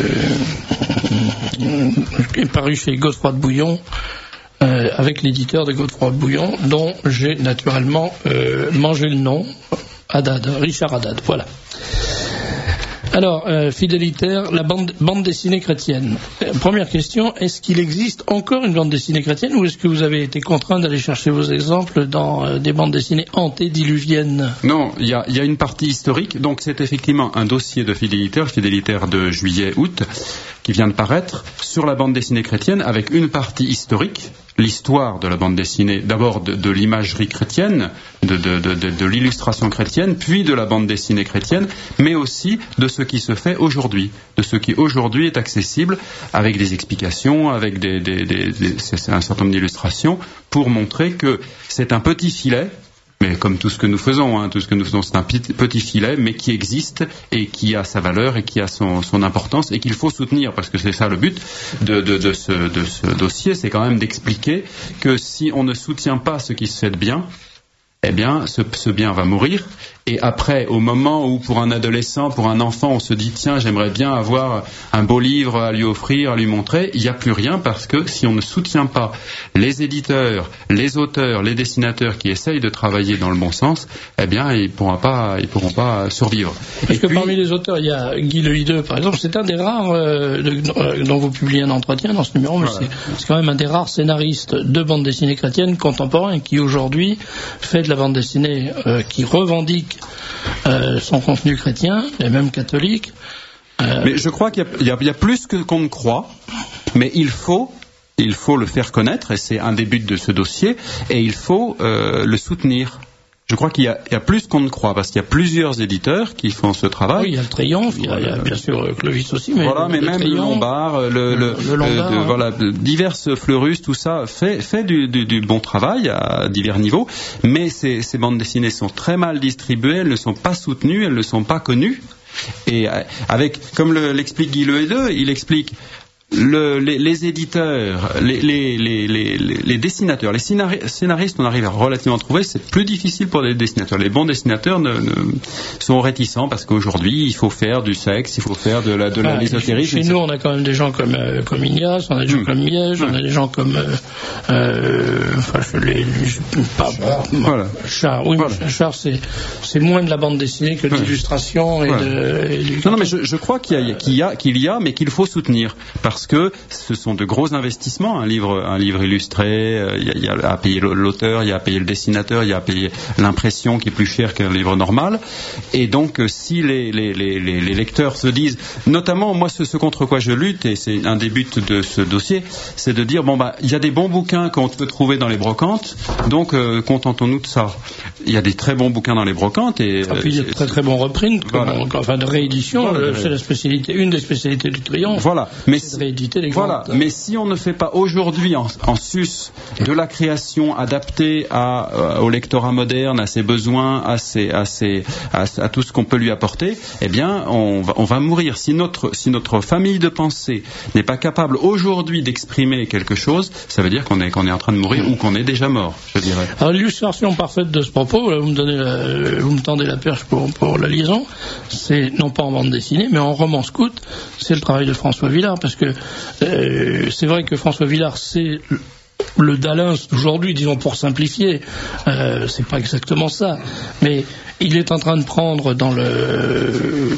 paru chez Godefroy de Bouillon, avec l'éditeur de Godefroy de Bouillon, dont j'ai naturellement mangé le nom, Richard Haddad. Voilà. Alors, Fidélitaire, la bande dessinée chrétienne. Première question, est-ce qu'il existe encore une bande dessinée chrétienne ou est-ce que vous avez été contraint d'aller chercher vos exemples dans des bandes dessinées antédiluviennes? Non, il y a une partie historique. Donc c'est effectivement un dossier de Fidélitaire de juillet-août, qui vient de paraître sur la bande dessinée chrétienne avec une partie historique, l'histoire de la bande dessinée, d'abord de l'imagerie chrétienne, de l'illustration chrétienne, puis de la bande dessinée chrétienne, mais aussi de ce qui se fait aujourd'hui, de ce qui aujourd'hui est accessible avec des explications, avec un certain nombre d'illustrations pour montrer que c'est un petit filet. Mais comme tout ce que nous faisons, c'est un petit filet, mais qui existe et qui a sa valeur et qui a son importance et qu'il faut soutenir, parce que c'est ça le but de ce dossier, c'est quand même d'expliquer que si on ne soutient pas ce qui se fait de bien, eh bien, ce bien va mourir. Et après, au moment où pour un adolescent, pour un enfant, on se dit tiens, j'aimerais bien avoir un beau livre à lui offrir, à lui montrer, il n'y a plus rien parce que si on ne soutient pas les éditeurs, les auteurs, les dessinateurs qui essayent de travailler dans le bon sens, eh bien, ils pourront pas survivre. Parce que parmi les auteurs, il y a Guy Le Hideux, par exemple, c'est un des rares dont vous publiez un entretien dans ce numéro, mais c'est quand même un des rares scénaristes de bande dessinée chrétienne contemporain qui aujourd'hui fait de la bande dessinée qui revendique son contenu chrétien et même catholique. Mais je crois qu'il y a plus qu'on ne croit, mais il faut le faire connaître, et c'est un des buts de ce dossier, et il faut le soutenir. Je crois qu'il y a plus qu'on ne croit, parce qu'il y a plusieurs éditeurs qui font ce travail. Oui, il y a le Triomphe, il y a bien sûr Clovis aussi, mais voilà, mais même Triomphe, le Lombard, le Lombard, voilà, diverses Fleurus, tout ça fait du bon travail à divers niveaux, mais ces bandes dessinées sont très mal distribuées, elles ne sont pas soutenues, elles ne sont pas connues. Et comme l'explique Guy Le Hideux, il explique les éditeurs, les dessinateurs, les scénaristes, on arrive à relativement trouver, c'est plus difficile pour les dessinateurs. Les bons dessinateurs sont réticents parce qu'aujourd'hui, il faut faire du sexe, il faut faire de l'ésotérisme. Chez nous, on a quand même des gens comme Ignace, on a des gens comme Miège, on a des gens comme Char. Oui, voilà. Char, c'est moins de la bande dessinée que de l'illustration Non, mais je crois qu'il y a, mais qu'il faut soutenir parce que ce sont de gros investissements. Un livre illustré, il y a à payer l'auteur, il y a à payer le dessinateur, il y a à payer l'impression qui est plus chère qu'un livre normal. Et donc, si les lecteurs se disent, notamment moi, ce contre quoi je lutte, et c'est un des buts de ce dossier, c'est de dire il y a des bons bouquins qu'on peut trouver dans les brocantes, donc contentons-nous de ça. Il y a des très bons bouquins dans les brocantes et puis il y a de très très bons reprints, enfin de réédition. C'est la spécialité, une des spécialités du Triomphe. Voilà, mais voilà. Mais si on ne fait pas aujourd'hui en sus de la création adaptée au lectorat moderne, à ses besoins, à tout ce qu'on peut lui apporter, eh bien, on va mourir. Si notre famille de pensée n'est pas capable aujourd'hui d'exprimer quelque chose, ça veut dire qu'on est en train de mourir ou qu'on est déjà mort, je dirais. Alors, l'illustration parfaite de ce propos, vous me tendez la perche pour la liaison, c'est non pas en bande dessinée, mais en roman scout, c'est le travail de François Villard, parce que c'est vrai que François Villard, c'est le Dalins d'aujourd'hui, disons pour simplifier, c'est pas exactement ça, mais il est en train de prendre dans le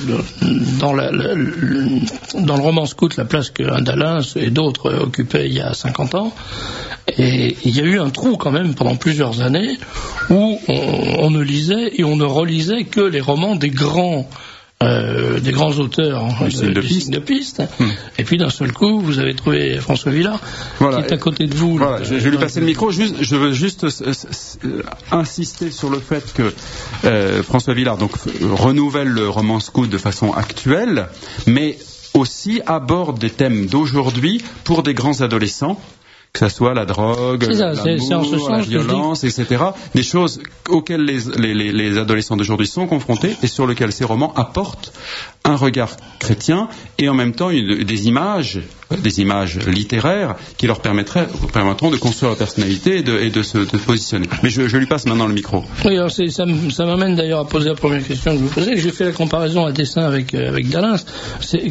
roman scout la place qu'un Dalins et d'autres occupaient il y a 50 ans. Et il y a eu un trou quand même pendant plusieurs années où on ne lisait et on ne relisait que les romans des grands auteurs de piste. Et puis d'un seul coup, vous avez trouvé François Villard qui est à côté de vous. Voilà, je vais lui passer le micro. Je veux juste insister sur le fait que François Villard renouvelle le roman scout de façon actuelle, mais aussi aborde des thèmes d'aujourd'hui pour des grands adolescents. Que ça soit la drogue, l'amour, la violence, etc. Des choses auxquelles les adolescents d'aujourd'hui sont confrontés et sur lesquelles ces romans apportent un regard chrétien et en même temps des images littéraires qui leur permettront de construire leur personnalité et de se positionner. Mais je lui passe maintenant le micro. Oui, alors ça m'amène d'ailleurs à poser la première question que je vous posais. J'ai fait la comparaison à dessin avec Dalins.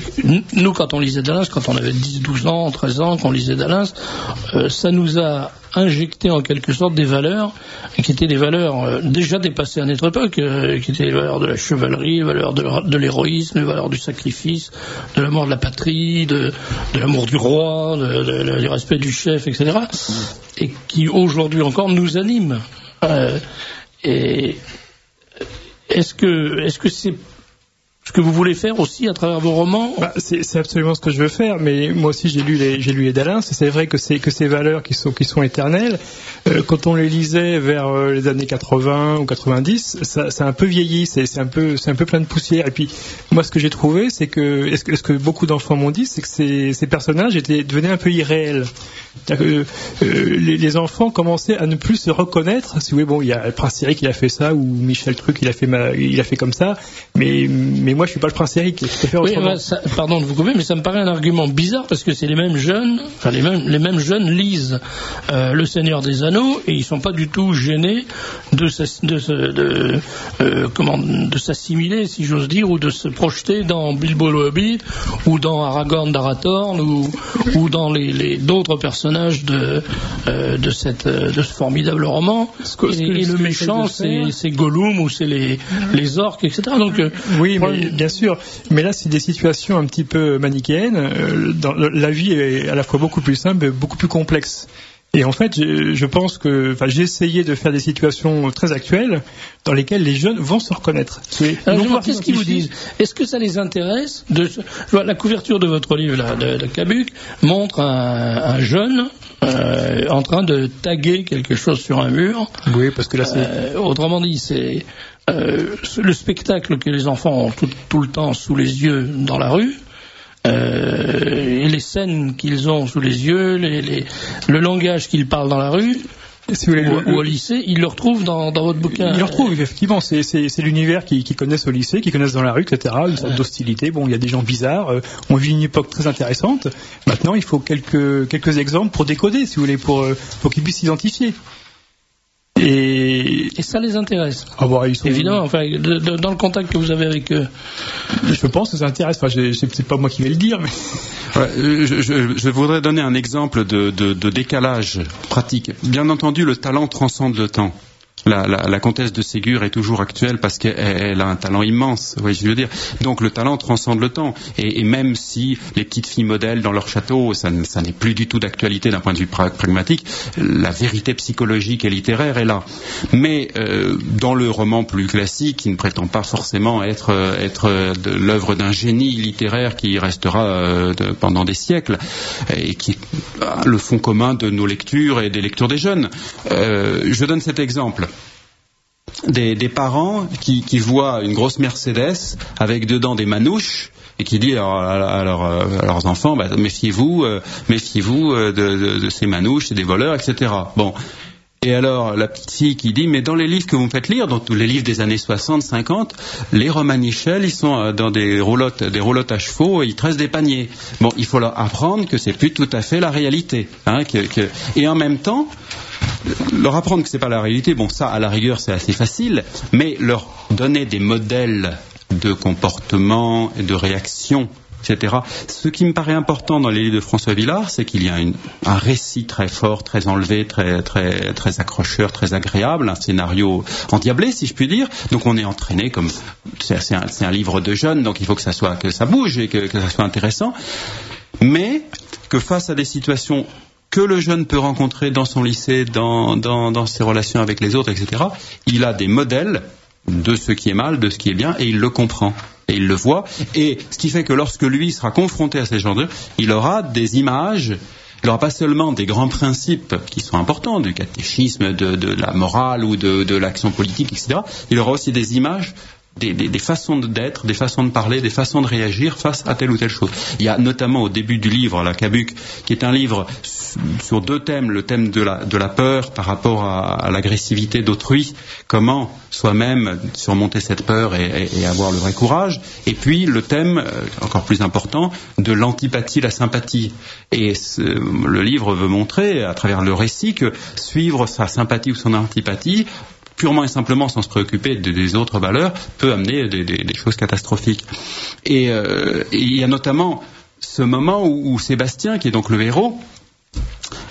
Nous, quand on lisait Dalins, quand on avait 10, 12 ans, 13 ans, qu'on lisait Dalins, ça nous a injecté en quelque sorte des valeurs qui étaient des valeurs déjà dépassées à notre époque, qui étaient les valeurs de la chevalerie, les valeurs de l'héroïsme, les valeurs du sacrifice, de l'amour de la patrie, de l'amour du roi, du respect du chef, etc. Et qui aujourd'hui encore nous animent. Et est-ce que c'est ce que vous voulez faire aussi à travers vos romans? C'est absolument ce que je veux faire, mais moi aussi j'ai lu les d'Alain. C'est vrai que ces valeurs qui sont éternelles, quand on les lisait vers les années 80 ou 90, ça a un peu vieilli, c'est un peu plein de poussière. Et puis moi ce que j'ai trouvé, c'est que ce que beaucoup d'enfants m'ont dit, c'est que ces personnages devenaient un peu irréels. Les enfants commençaient à ne plus se reconnaître. Si vous voulez, bon, il y a le Prince Eric qui a fait ça, ou Michel Truc il a fait comme ça, mais moi je suis pas le Prince Eric. Pardon de vous couper, mais ça me paraît un argument bizarre parce que c'est les mêmes jeunes, les mêmes jeunes lisent Le Seigneur des Anneaux et ils sont pas du tout gênés de s'assimiler, si j'ose dire, ou de se projeter dans Bilbo le Hobbit ou dans Aragorn d'Arathorn ou dans les d'autres personnages de ce formidable roman. Et le méchant c'est Gollum ou c'est les orques, etc. Donc oui, mais bien sûr. Mais là, c'est des situations un petit peu manichéennes. La vie est à la fois beaucoup plus simple et beaucoup plus complexe. Et en fait, je pense que, j'ai essayé de faire des situations très actuelles dans lesquelles les jeunes vont se reconnaître. Alors, qu'est-ce qu'ils vous disent? Est-ce que ça les intéresse la couverture de votre livre, là, de Cabuc, montre un jeune en train de taguer quelque chose sur un mur. Oui, parce que là, c'est... autrement dit, c'est... le spectacle que les enfants ont tout le temps sous les yeux dans la rue, et les scènes qu'ils ont sous les yeux, le langage qu'ils parlent dans la rue, si vous voulez, ou au lycée, ils le retrouvent dans votre bouquin. Ils le retrouvent, effectivement. C'est l'univers qu'ils connaissent au lycée, qu'ils connaissent dans la rue, etc. Une sorte d'hostilité. Bon, il y a des gens bizarres. On vit une époque très intéressante. Maintenant, il faut quelques exemples pour décoder, si vous voulez, pour qu'ils puissent s'identifier. Et ça les intéresse. Ils sont... Évidemment, dans le contact que vous avez avec eux. Je pense que ça intéresse. C'est pas moi qui vais le dire, mais... Ouais, je voudrais donner un exemple de décalage pratique. Bien entendu, le talent transcende le temps. La comtesse de Ségur est toujours actuelle parce qu'elle a un talent immense, oui, je veux dire. Donc le talent transcende le temps. Et même si les petites filles modèles dans leur château, ça n'est plus du tout d'actualité d'un point de vue pragmatique, la vérité psychologique et littéraire est là. Mais dans le roman plus classique, qui ne prétend pas forcément être de l'œuvre d'un génie littéraire qui restera pendant des siècles, et qui est le fond commun de nos lectures et des lectures des jeunes. Je donne cet exemple. Des parents qui voient une grosse Mercedes avec dedans des manouches et qui dit à leurs enfants, méfiez-vous de ces manouches, c'est des voleurs, etc. Bon. Et alors, la petite fille qui dit, mais dans les livres que vous me faites lire, dans tous les livres des années 60, 50, les Romanichels, ils sont dans des roulottes à chevaux et ils tressent des paniers. Bon, il faut leur apprendre que c'est plus tout à fait la réalité. Et en même temps, leur apprendre que c'est pas la réalité, bon, ça, à la rigueur, c'est assez facile, mais leur donner des modèles de comportement et de réaction, etc. Ce qui me paraît important dans les livres de François Villard, c'est qu'il y a un récit très fort, très enlevé, très accrocheur, très agréable, un scénario endiablé, si je puis dire. Donc on est entraîné comme c'est un livre de jeunes, donc il faut que ça bouge et que ça soit intéressant. Mais que face à des situations que le jeune peut rencontrer dans son lycée, dans ses relations avec les autres, etc., il a des modèles de ce qui est mal, de ce qui est bien, et il le comprend. Et il le voit, et ce qui fait que lorsque lui sera confronté à ces genres de... il aura des images, il n'aura pas seulement des grands principes qui sont importants, du catéchisme, de la morale ou de l'action politique, etc. Il aura aussi des images, des façons d'être, des façons de parler, des façons de réagir face à telle ou telle chose. Il y a notamment au début du livre, la Cabuc, qui est un livre sur deux thèmes, le thème de la peur par rapport à l'agressivité d'autrui, comment soi-même surmonter cette peur et avoir le vrai courage, et puis le thème, encore plus important, de l'antipathie, la sympathie. Et le livre veut montrer, à travers le récit, que suivre sa sympathie ou son antipathie, purement et simplement sans se préoccuper des autres valeurs, peut amener des choses catastrophiques. Et il y a notamment ce moment où Sébastien, qui est donc le héros,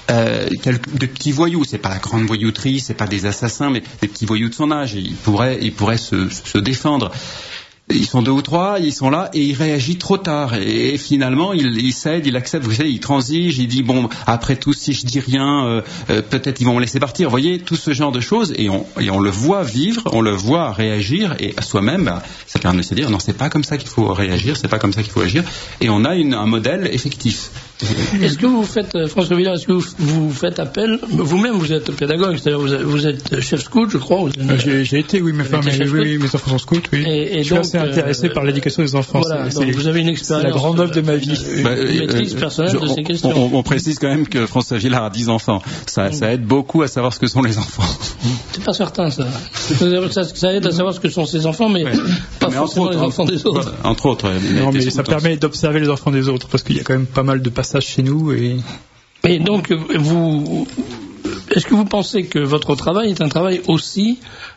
de petits voyous. C'est pas la grande voyouterie, c'est pas des assassins, mais des petits voyous de son âge. Ils pourraient se défendre. Ils sont 2 ou 3, ils sont là et il réagit trop tard. Et finalement, il cède, il accepte, vous savez, il transige, il dit bon, après tout, si je dis rien, peut-être ils vont me laisser partir. Vous voyez, tout ce genre de choses et on le voit vivre, on le voit réagir et à soi-même, ça permet de se dire non, c'est pas comme ça qu'il faut réagir, c'est pas comme ça qu'il faut agir. Et on a un modèle effectif. Est-ce que vous faites, François Villard, est-ce que vous faites appel, vous-même vous êtes pédagogue, c'est-à-dire vous êtes chef scout, je crois. J'ai été, oui, mes enfants sont scouts, oui. Et je suis assez intéressé par l'éducation des enfants. Voilà, donc vous avez une expérience. C'est la grande œuvre de ma vie. Une maîtrise personnelle de ces questions. On précise quand même que François Villard a 10 enfants. Ça aide beaucoup à savoir ce que sont les enfants. C'est pas certain, ça. Ça aide à savoir ce que sont ses enfants, mais pas forcément les enfants des autres. Entre autres. Non, mais ça permet d'observer les enfants des autres, parce qu'il y a quand même pas mal de passages chez nous. Et donc, est-ce que vous pensez que votre travail est un travail aussi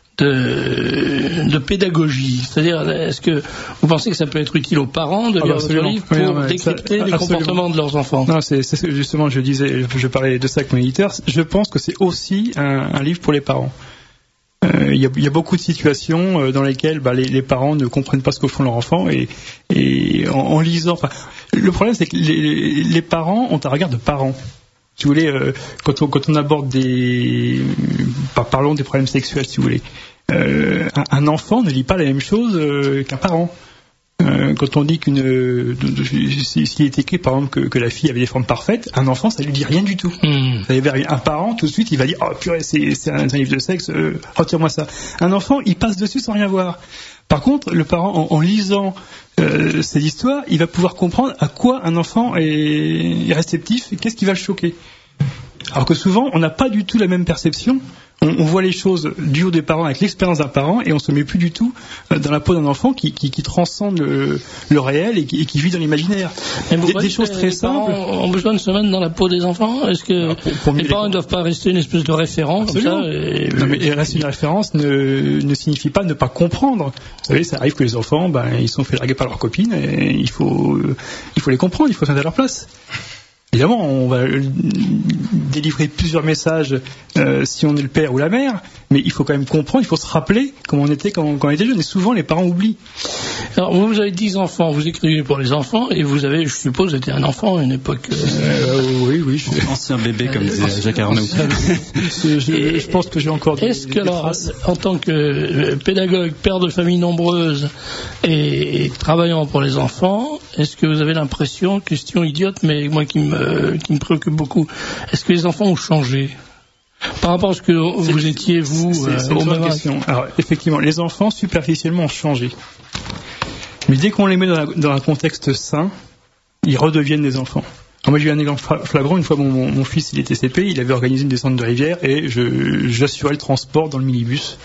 de pédagogie? C'est-à-dire, est-ce que vous pensez que ça peut être utile aux parents de lire votre livre pour décrypter les comportements de leurs enfants? Non, c'est justement, je parlais de ça avec mon éditeur. Je pense que c'est aussi un livre pour les parents. Il y a beaucoup de situations dans lesquelles les parents ne comprennent pas ce que font leurs enfants et en lisant. Le problème, c'est que les parents ont un regard de parents. Si vous voulez, quand on aborde parlons des problèmes sexuels, si vous voulez, un enfant ne lit pas la même chose qu'un parent. Quand on dit s'il est écrit par exemple que la fille avait des formes parfaites, un enfant ça lui dit rien du tout. Un parent tout de suite il va dire oh purée c'est un livre de sexe, retire-moi ça. Un enfant il passe dessus sans rien voir. Par contre le parent en lisant cette histoire il va pouvoir comprendre à quoi un enfant est réceptif et qu'est-ce qui va le choquer. Alors que souvent on n'a pas du tout la même perception. On voit les choses du haut des parents avec l'expérience d'un parent et on se met plus du tout dans la peau d'un enfant qui transcende le réel et qui vit dans l'imaginaire. Des choses très simples. Les parents ont besoin de se mettre dans la peau des enfants. Est-ce que les parents ne doivent pas rester une espèce de référent comme ça Non, mais rester une référence ne signifie pas ne pas comprendre. Vous savez, ça arrive que les enfants, ils sont fait larguer par leurs copines et il faut les comprendre, il faut se mettre à leur place. Évidemment, on va délivrer plusieurs messages si on est le père ou la mère, mais il faut quand même comprendre, il faut se rappeler comment on était quand on était jeune. Et souvent, les parents oublient. Alors, vous avez 10 enfants, vous écrivez pour les enfants, et vous avez, je suppose, été un enfant à une époque... Oui, je suis ancien bébé, comme disait Jacques Arnaud. Je pense que j'ai encore des Est-ce que, alors, en tant que pédagogue, père de famille nombreuse et travaillant pour les enfants, est-ce que vous avez l'impression, question idiote, mais moi qui me préoccupe beaucoup, est-ce que les enfants ont changé par rapport à ce que vous étiez, vous, au même âge? Alors, effectivement, les enfants, superficiellement, ont changé. Mais dès qu'on les met dans un contexte sain, ils redeviennent des enfants. Alors moi, j'ai eu un exemple flagrant. Une fois, mon fils, il était CP, il avait organisé une descente de rivière et j'assurais le transport dans le minibus.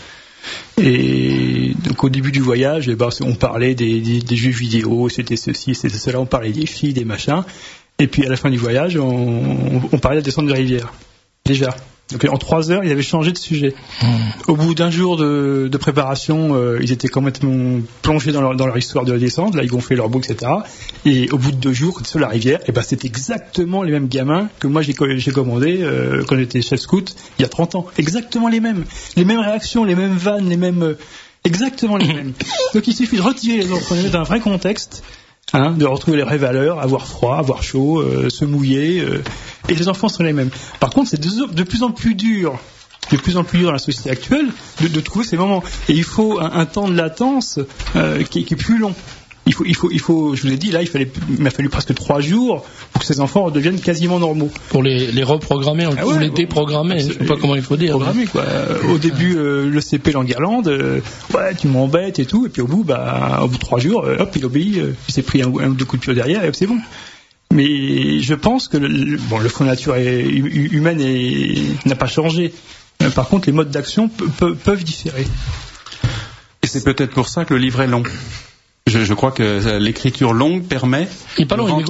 Et donc, au début du voyage, on parlait des jeux vidéo, c'était ceci, c'était cela, on parlait des filles, des machins. Et puis, à la fin du voyage, on parlait de la descente de rivière. Déjà. Donc en 3 heures, ils avaient changé de sujet. Au bout d'un jour de préparation, ils étaient complètement plongés dans leur histoire de la descente. Là, ils gonflaient leur bout, etc. Et au bout de 2 jours, sur la rivière, c'était exactement les mêmes gamins que moi j'ai commandé quand j'étais chef scout il y a 30 ans. Exactement les mêmes. Les mêmes réactions, les mêmes vannes, les mêmes... exactement les mêmes. Donc il suffit de retirer les enfants dans un vrai contexte. De retrouver les vraies valeurs, avoir froid, avoir chaud, se mouiller, et les enfants sont les mêmes. Par contre, c'est de plus en plus dur dans la société actuelle de trouver ces moments. Et il faut un temps de latence qui est plus long. Il faut, je vous ai dit, là, il m'a fallu presque 3 jours pour que ces enfants redeviennent quasiment normaux. Pour les reprogrammer, ou les déprogrammer, je ne sais pas comment il faut dire. Programmer, quoi. Au début, le CP l'enguirlande, ouais, tu m'embêtes et tout, et puis au bout de 3 jours, hop, il obéit, il s'est pris un ou 2 coups de pied derrière, et hop, c'est bon. Mais je pense que le fond de nature humaine n'a pas changé. Par contre, les modes d'action peuvent différer. Et c'est peut-être pour ça que le livre est long. Je crois que l'écriture longue permet... Il n'est pas long, il est gros.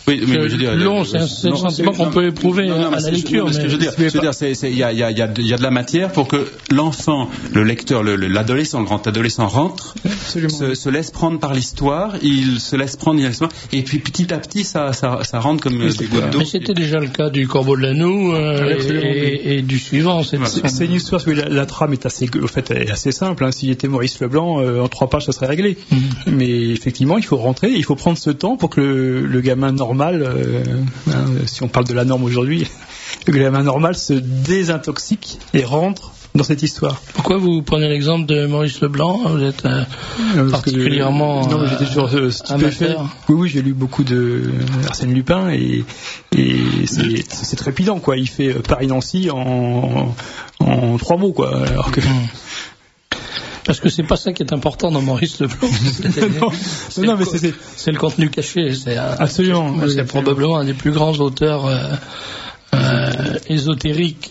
Oui, mais je veux dire, long, c'est le sentiment qu'on peut éprouver à la lecture. Ce que je veux dire, il y a de la matière pour que l'enfant, le lecteur, l'adolescent, le grand adolescent rentre, se laisse prendre par l'histoire, il se laisse prendre, et puis petit à petit, ça rentre comme des gouttes d'eau. Mais c'était déjà le cas du Corbeau de l'Anneau et du suivant. C'est une histoire, la trame est assez simple. Hein. S'il était Maurice Leblanc, en 3 pages, ça serait réglé. Mais effectivement, il faut rentrer, il faut prendre ce temps pour que le gamin normal, si on parle de la norme aujourd'hui, le gamin normal se désintoxique et rentre dans cette histoire. Pourquoi vous prenez l'exemple de Maurice Leblanc? Vous êtes particulièrement non, mais j'étais toujours stupéfait. Oui, j'ai lu beaucoup de Arsène Lupin et c'est trépidant, quoi. Il fait Paris-Nancy en 3 mots, quoi. Alors que... Parce que c'est pas ça qui est important dans Maurice Leblanc. C'est le contenu caché. Absolument. C'est probablement un des plus grands auteurs ésotériques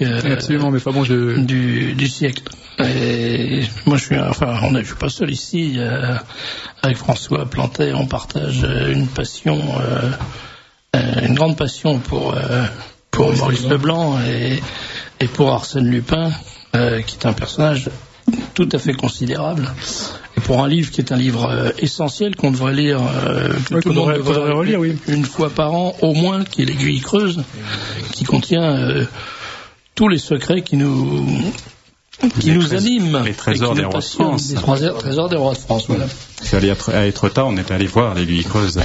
du siècle. Et moi, je suis pas seul ici. Avec François Plantet, on partage une passion, une grande passion pour Maurice Leblanc et pour Arsène Lupin, qui est un personnage tout à fait considérable, et pour un livre qui est un livre essentiel qu'on devrait lire, que tout le monde devrait relire une fois par an au moins, qui est l'Aiguille creuse, qui contient tous les secrets qui nous animent, les trésors des rois de France, les trésors des rois de France. Voilà. C'est allé à Étretat, on est allé voir l'Aiguille creuse.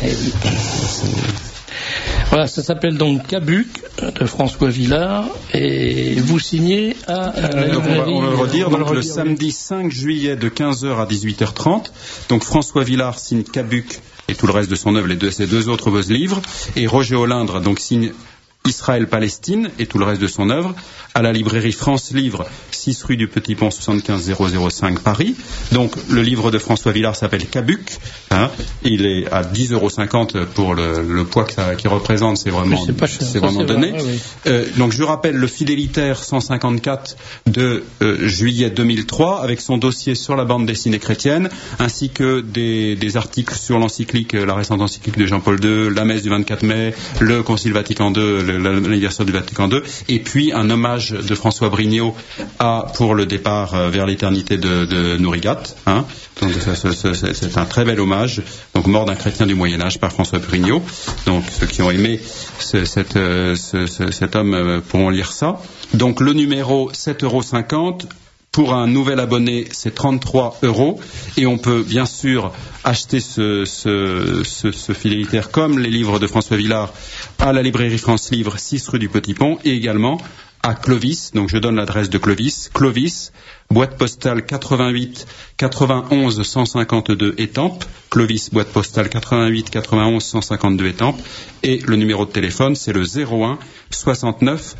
Voilà, ça s'appelle donc Cabuc de François Villard, et vous signez à la librairie. On va le redire, donc le samedi 5 juillet de 15h à 18h30. Donc François Villard signe Cabuc et tout le reste de son œuvre, ses 2 autres beaux livres, et Roger Olindre donc signe Israël-Palestine et tout le reste de son œuvre à la librairie France Livre, 6 rue du Petit Pont, 75 005 Paris. Donc le livre de François Villard s'appelle Cabuc, hein, il est à 10,50 € pour le poids qu'il représente, c'est vraiment donné. Vrai, oui. Donc je rappelle le Fidélitaire 154 de juillet 2003 avec son dossier sur la bande dessinée chrétienne, ainsi que des articles sur l'encyclique, la récente encyclique de Jean-Paul II, la messe du 24 mai, le Concile Vatican II, l'anniversaire du Vatican II, et puis un hommage de François Brignot pour le départ vers l'éternité de Nourigat. Hein. Donc c'est un très bel hommage. Donc mort d'un chrétien du Moyen Âge par François Brignot. Donc ceux qui ont aimé cet homme pourront lire ça. Donc le numéro 7,50 €. Pour un nouvel abonné, c'est 33 €, et on peut bien sûr acheter ce Fidélitaire comme les livres de François Villard à la librairie France Livre, 6 rue du Petit Pont, et également à Clovis. Donc je donne l'adresse de Clovis, boîte postale 88 91 152 Étampes, Clovis, boîte postale 88 91 152 Étampes, et le numéro de téléphone c'est le 01 69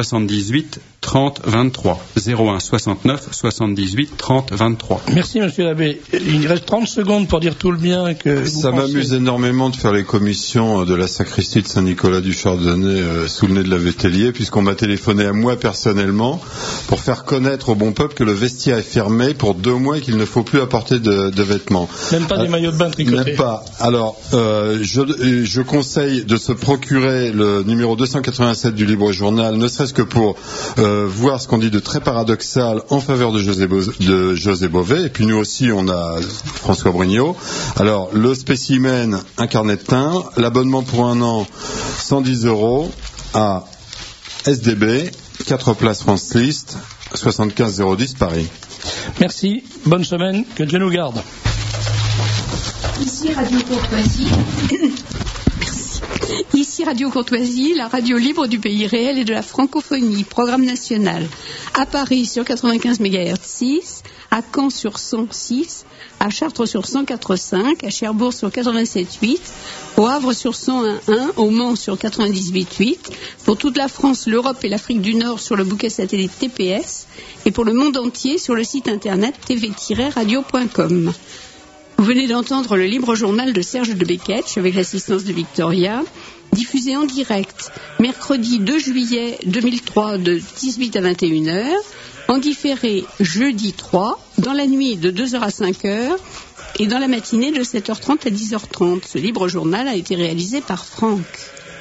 78 30 23. 01 69 78 30 23. Merci monsieur l'abbé. Il reste 30 secondes pour dire tout le bien que vous Ça pensez. m'amuse énormément de faire les commissions de la sacristie de Saint-Nicolas du Chardonnay sous le nez de la Vétellier, puisqu'on m'a téléphoné à moi personnellement pour faire connaître au bon peuple que le vestiaire est fermé pour 2 mois et qu'il ne faut plus apporter de vêtements. Même pas des maillots de bain tricotés. Même pas. Alors, je conseille de se procurer le numéro 287 du Libre Journal, ne serait-ce que pour voir ce qu'on dit de très paradoxal en faveur de José Bové. Et puis nous aussi, on a François Brignot. Alors, le spécimen, un carnet de teint, l'abonnement pour 1 an, 110 € à SDB, 4 places France List, 75 010 Paris. Merci, bonne semaine, que Dieu nous garde. Ici Radio Courtoisie. Merci. Ici Radio Courtoisie, la radio libre du pays réel et de la francophonie, programme national. À Paris sur 95 MHz 6, à Caen sur 106, à Chartres sur 104.5, à Cherbourg sur 87.8, au Havre sur 101.1, au Mans sur 98.8, pour toute la France, l'Europe et l'Afrique du Nord sur le bouquet satellite TPS, et pour le monde entier sur le site internet tv-radio.com. Vous venez d'entendre le libre journal de Serge de Beketch avec l'assistance de Victoria, diffusé en direct mercredi 2 juillet 2003 de 18 à 21h, en différé jeudi 3, dans la nuit de 2h à 5h et dans la matinée de 7h30 à 10h30. Ce libre journal a été réalisé par Franck.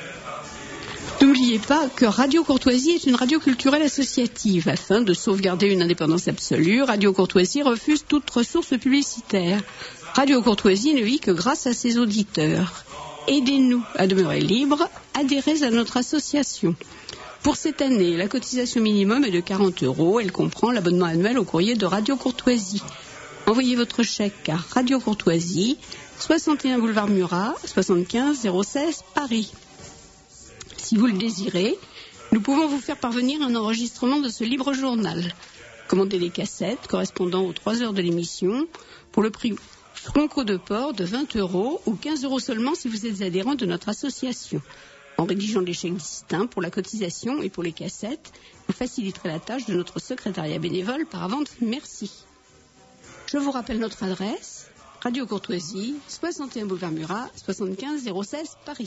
N'oubliez pas que Radio Courtoisie est une radio culturelle associative. Afin de sauvegarder une indépendance absolue, Radio Courtoisie refuse toute ressource publicitaire. Radio Courtoisie ne vit que grâce à ses auditeurs. Aidez-nous à demeurer libres, adhérez à notre association. Pour cette année, la cotisation minimum est de 40 €. Elle comprend l'abonnement annuel au courrier de Radio Courtoisie. Envoyez votre chèque à Radio Courtoisie, 61 boulevard Murat, 75 016 Paris. Si vous le désirez, nous pouvons vous faire parvenir un enregistrement de ce libre journal. Commandez des cassettes correspondant aux 3 heures de l'émission pour le prix Franco de port de 20 € ou 15 € seulement si vous êtes adhérent de notre association. En rédigeant des chèques distincts pour la cotisation et pour les cassettes, vous faciliterez la tâche de notre secrétariat bénévole par avance. Merci. Je vous rappelle notre adresse, Radio Courtoisie, 61 boulevard Murat, 75 016 Paris.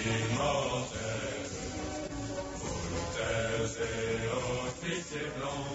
Immortel, volontaires et officiers blancs.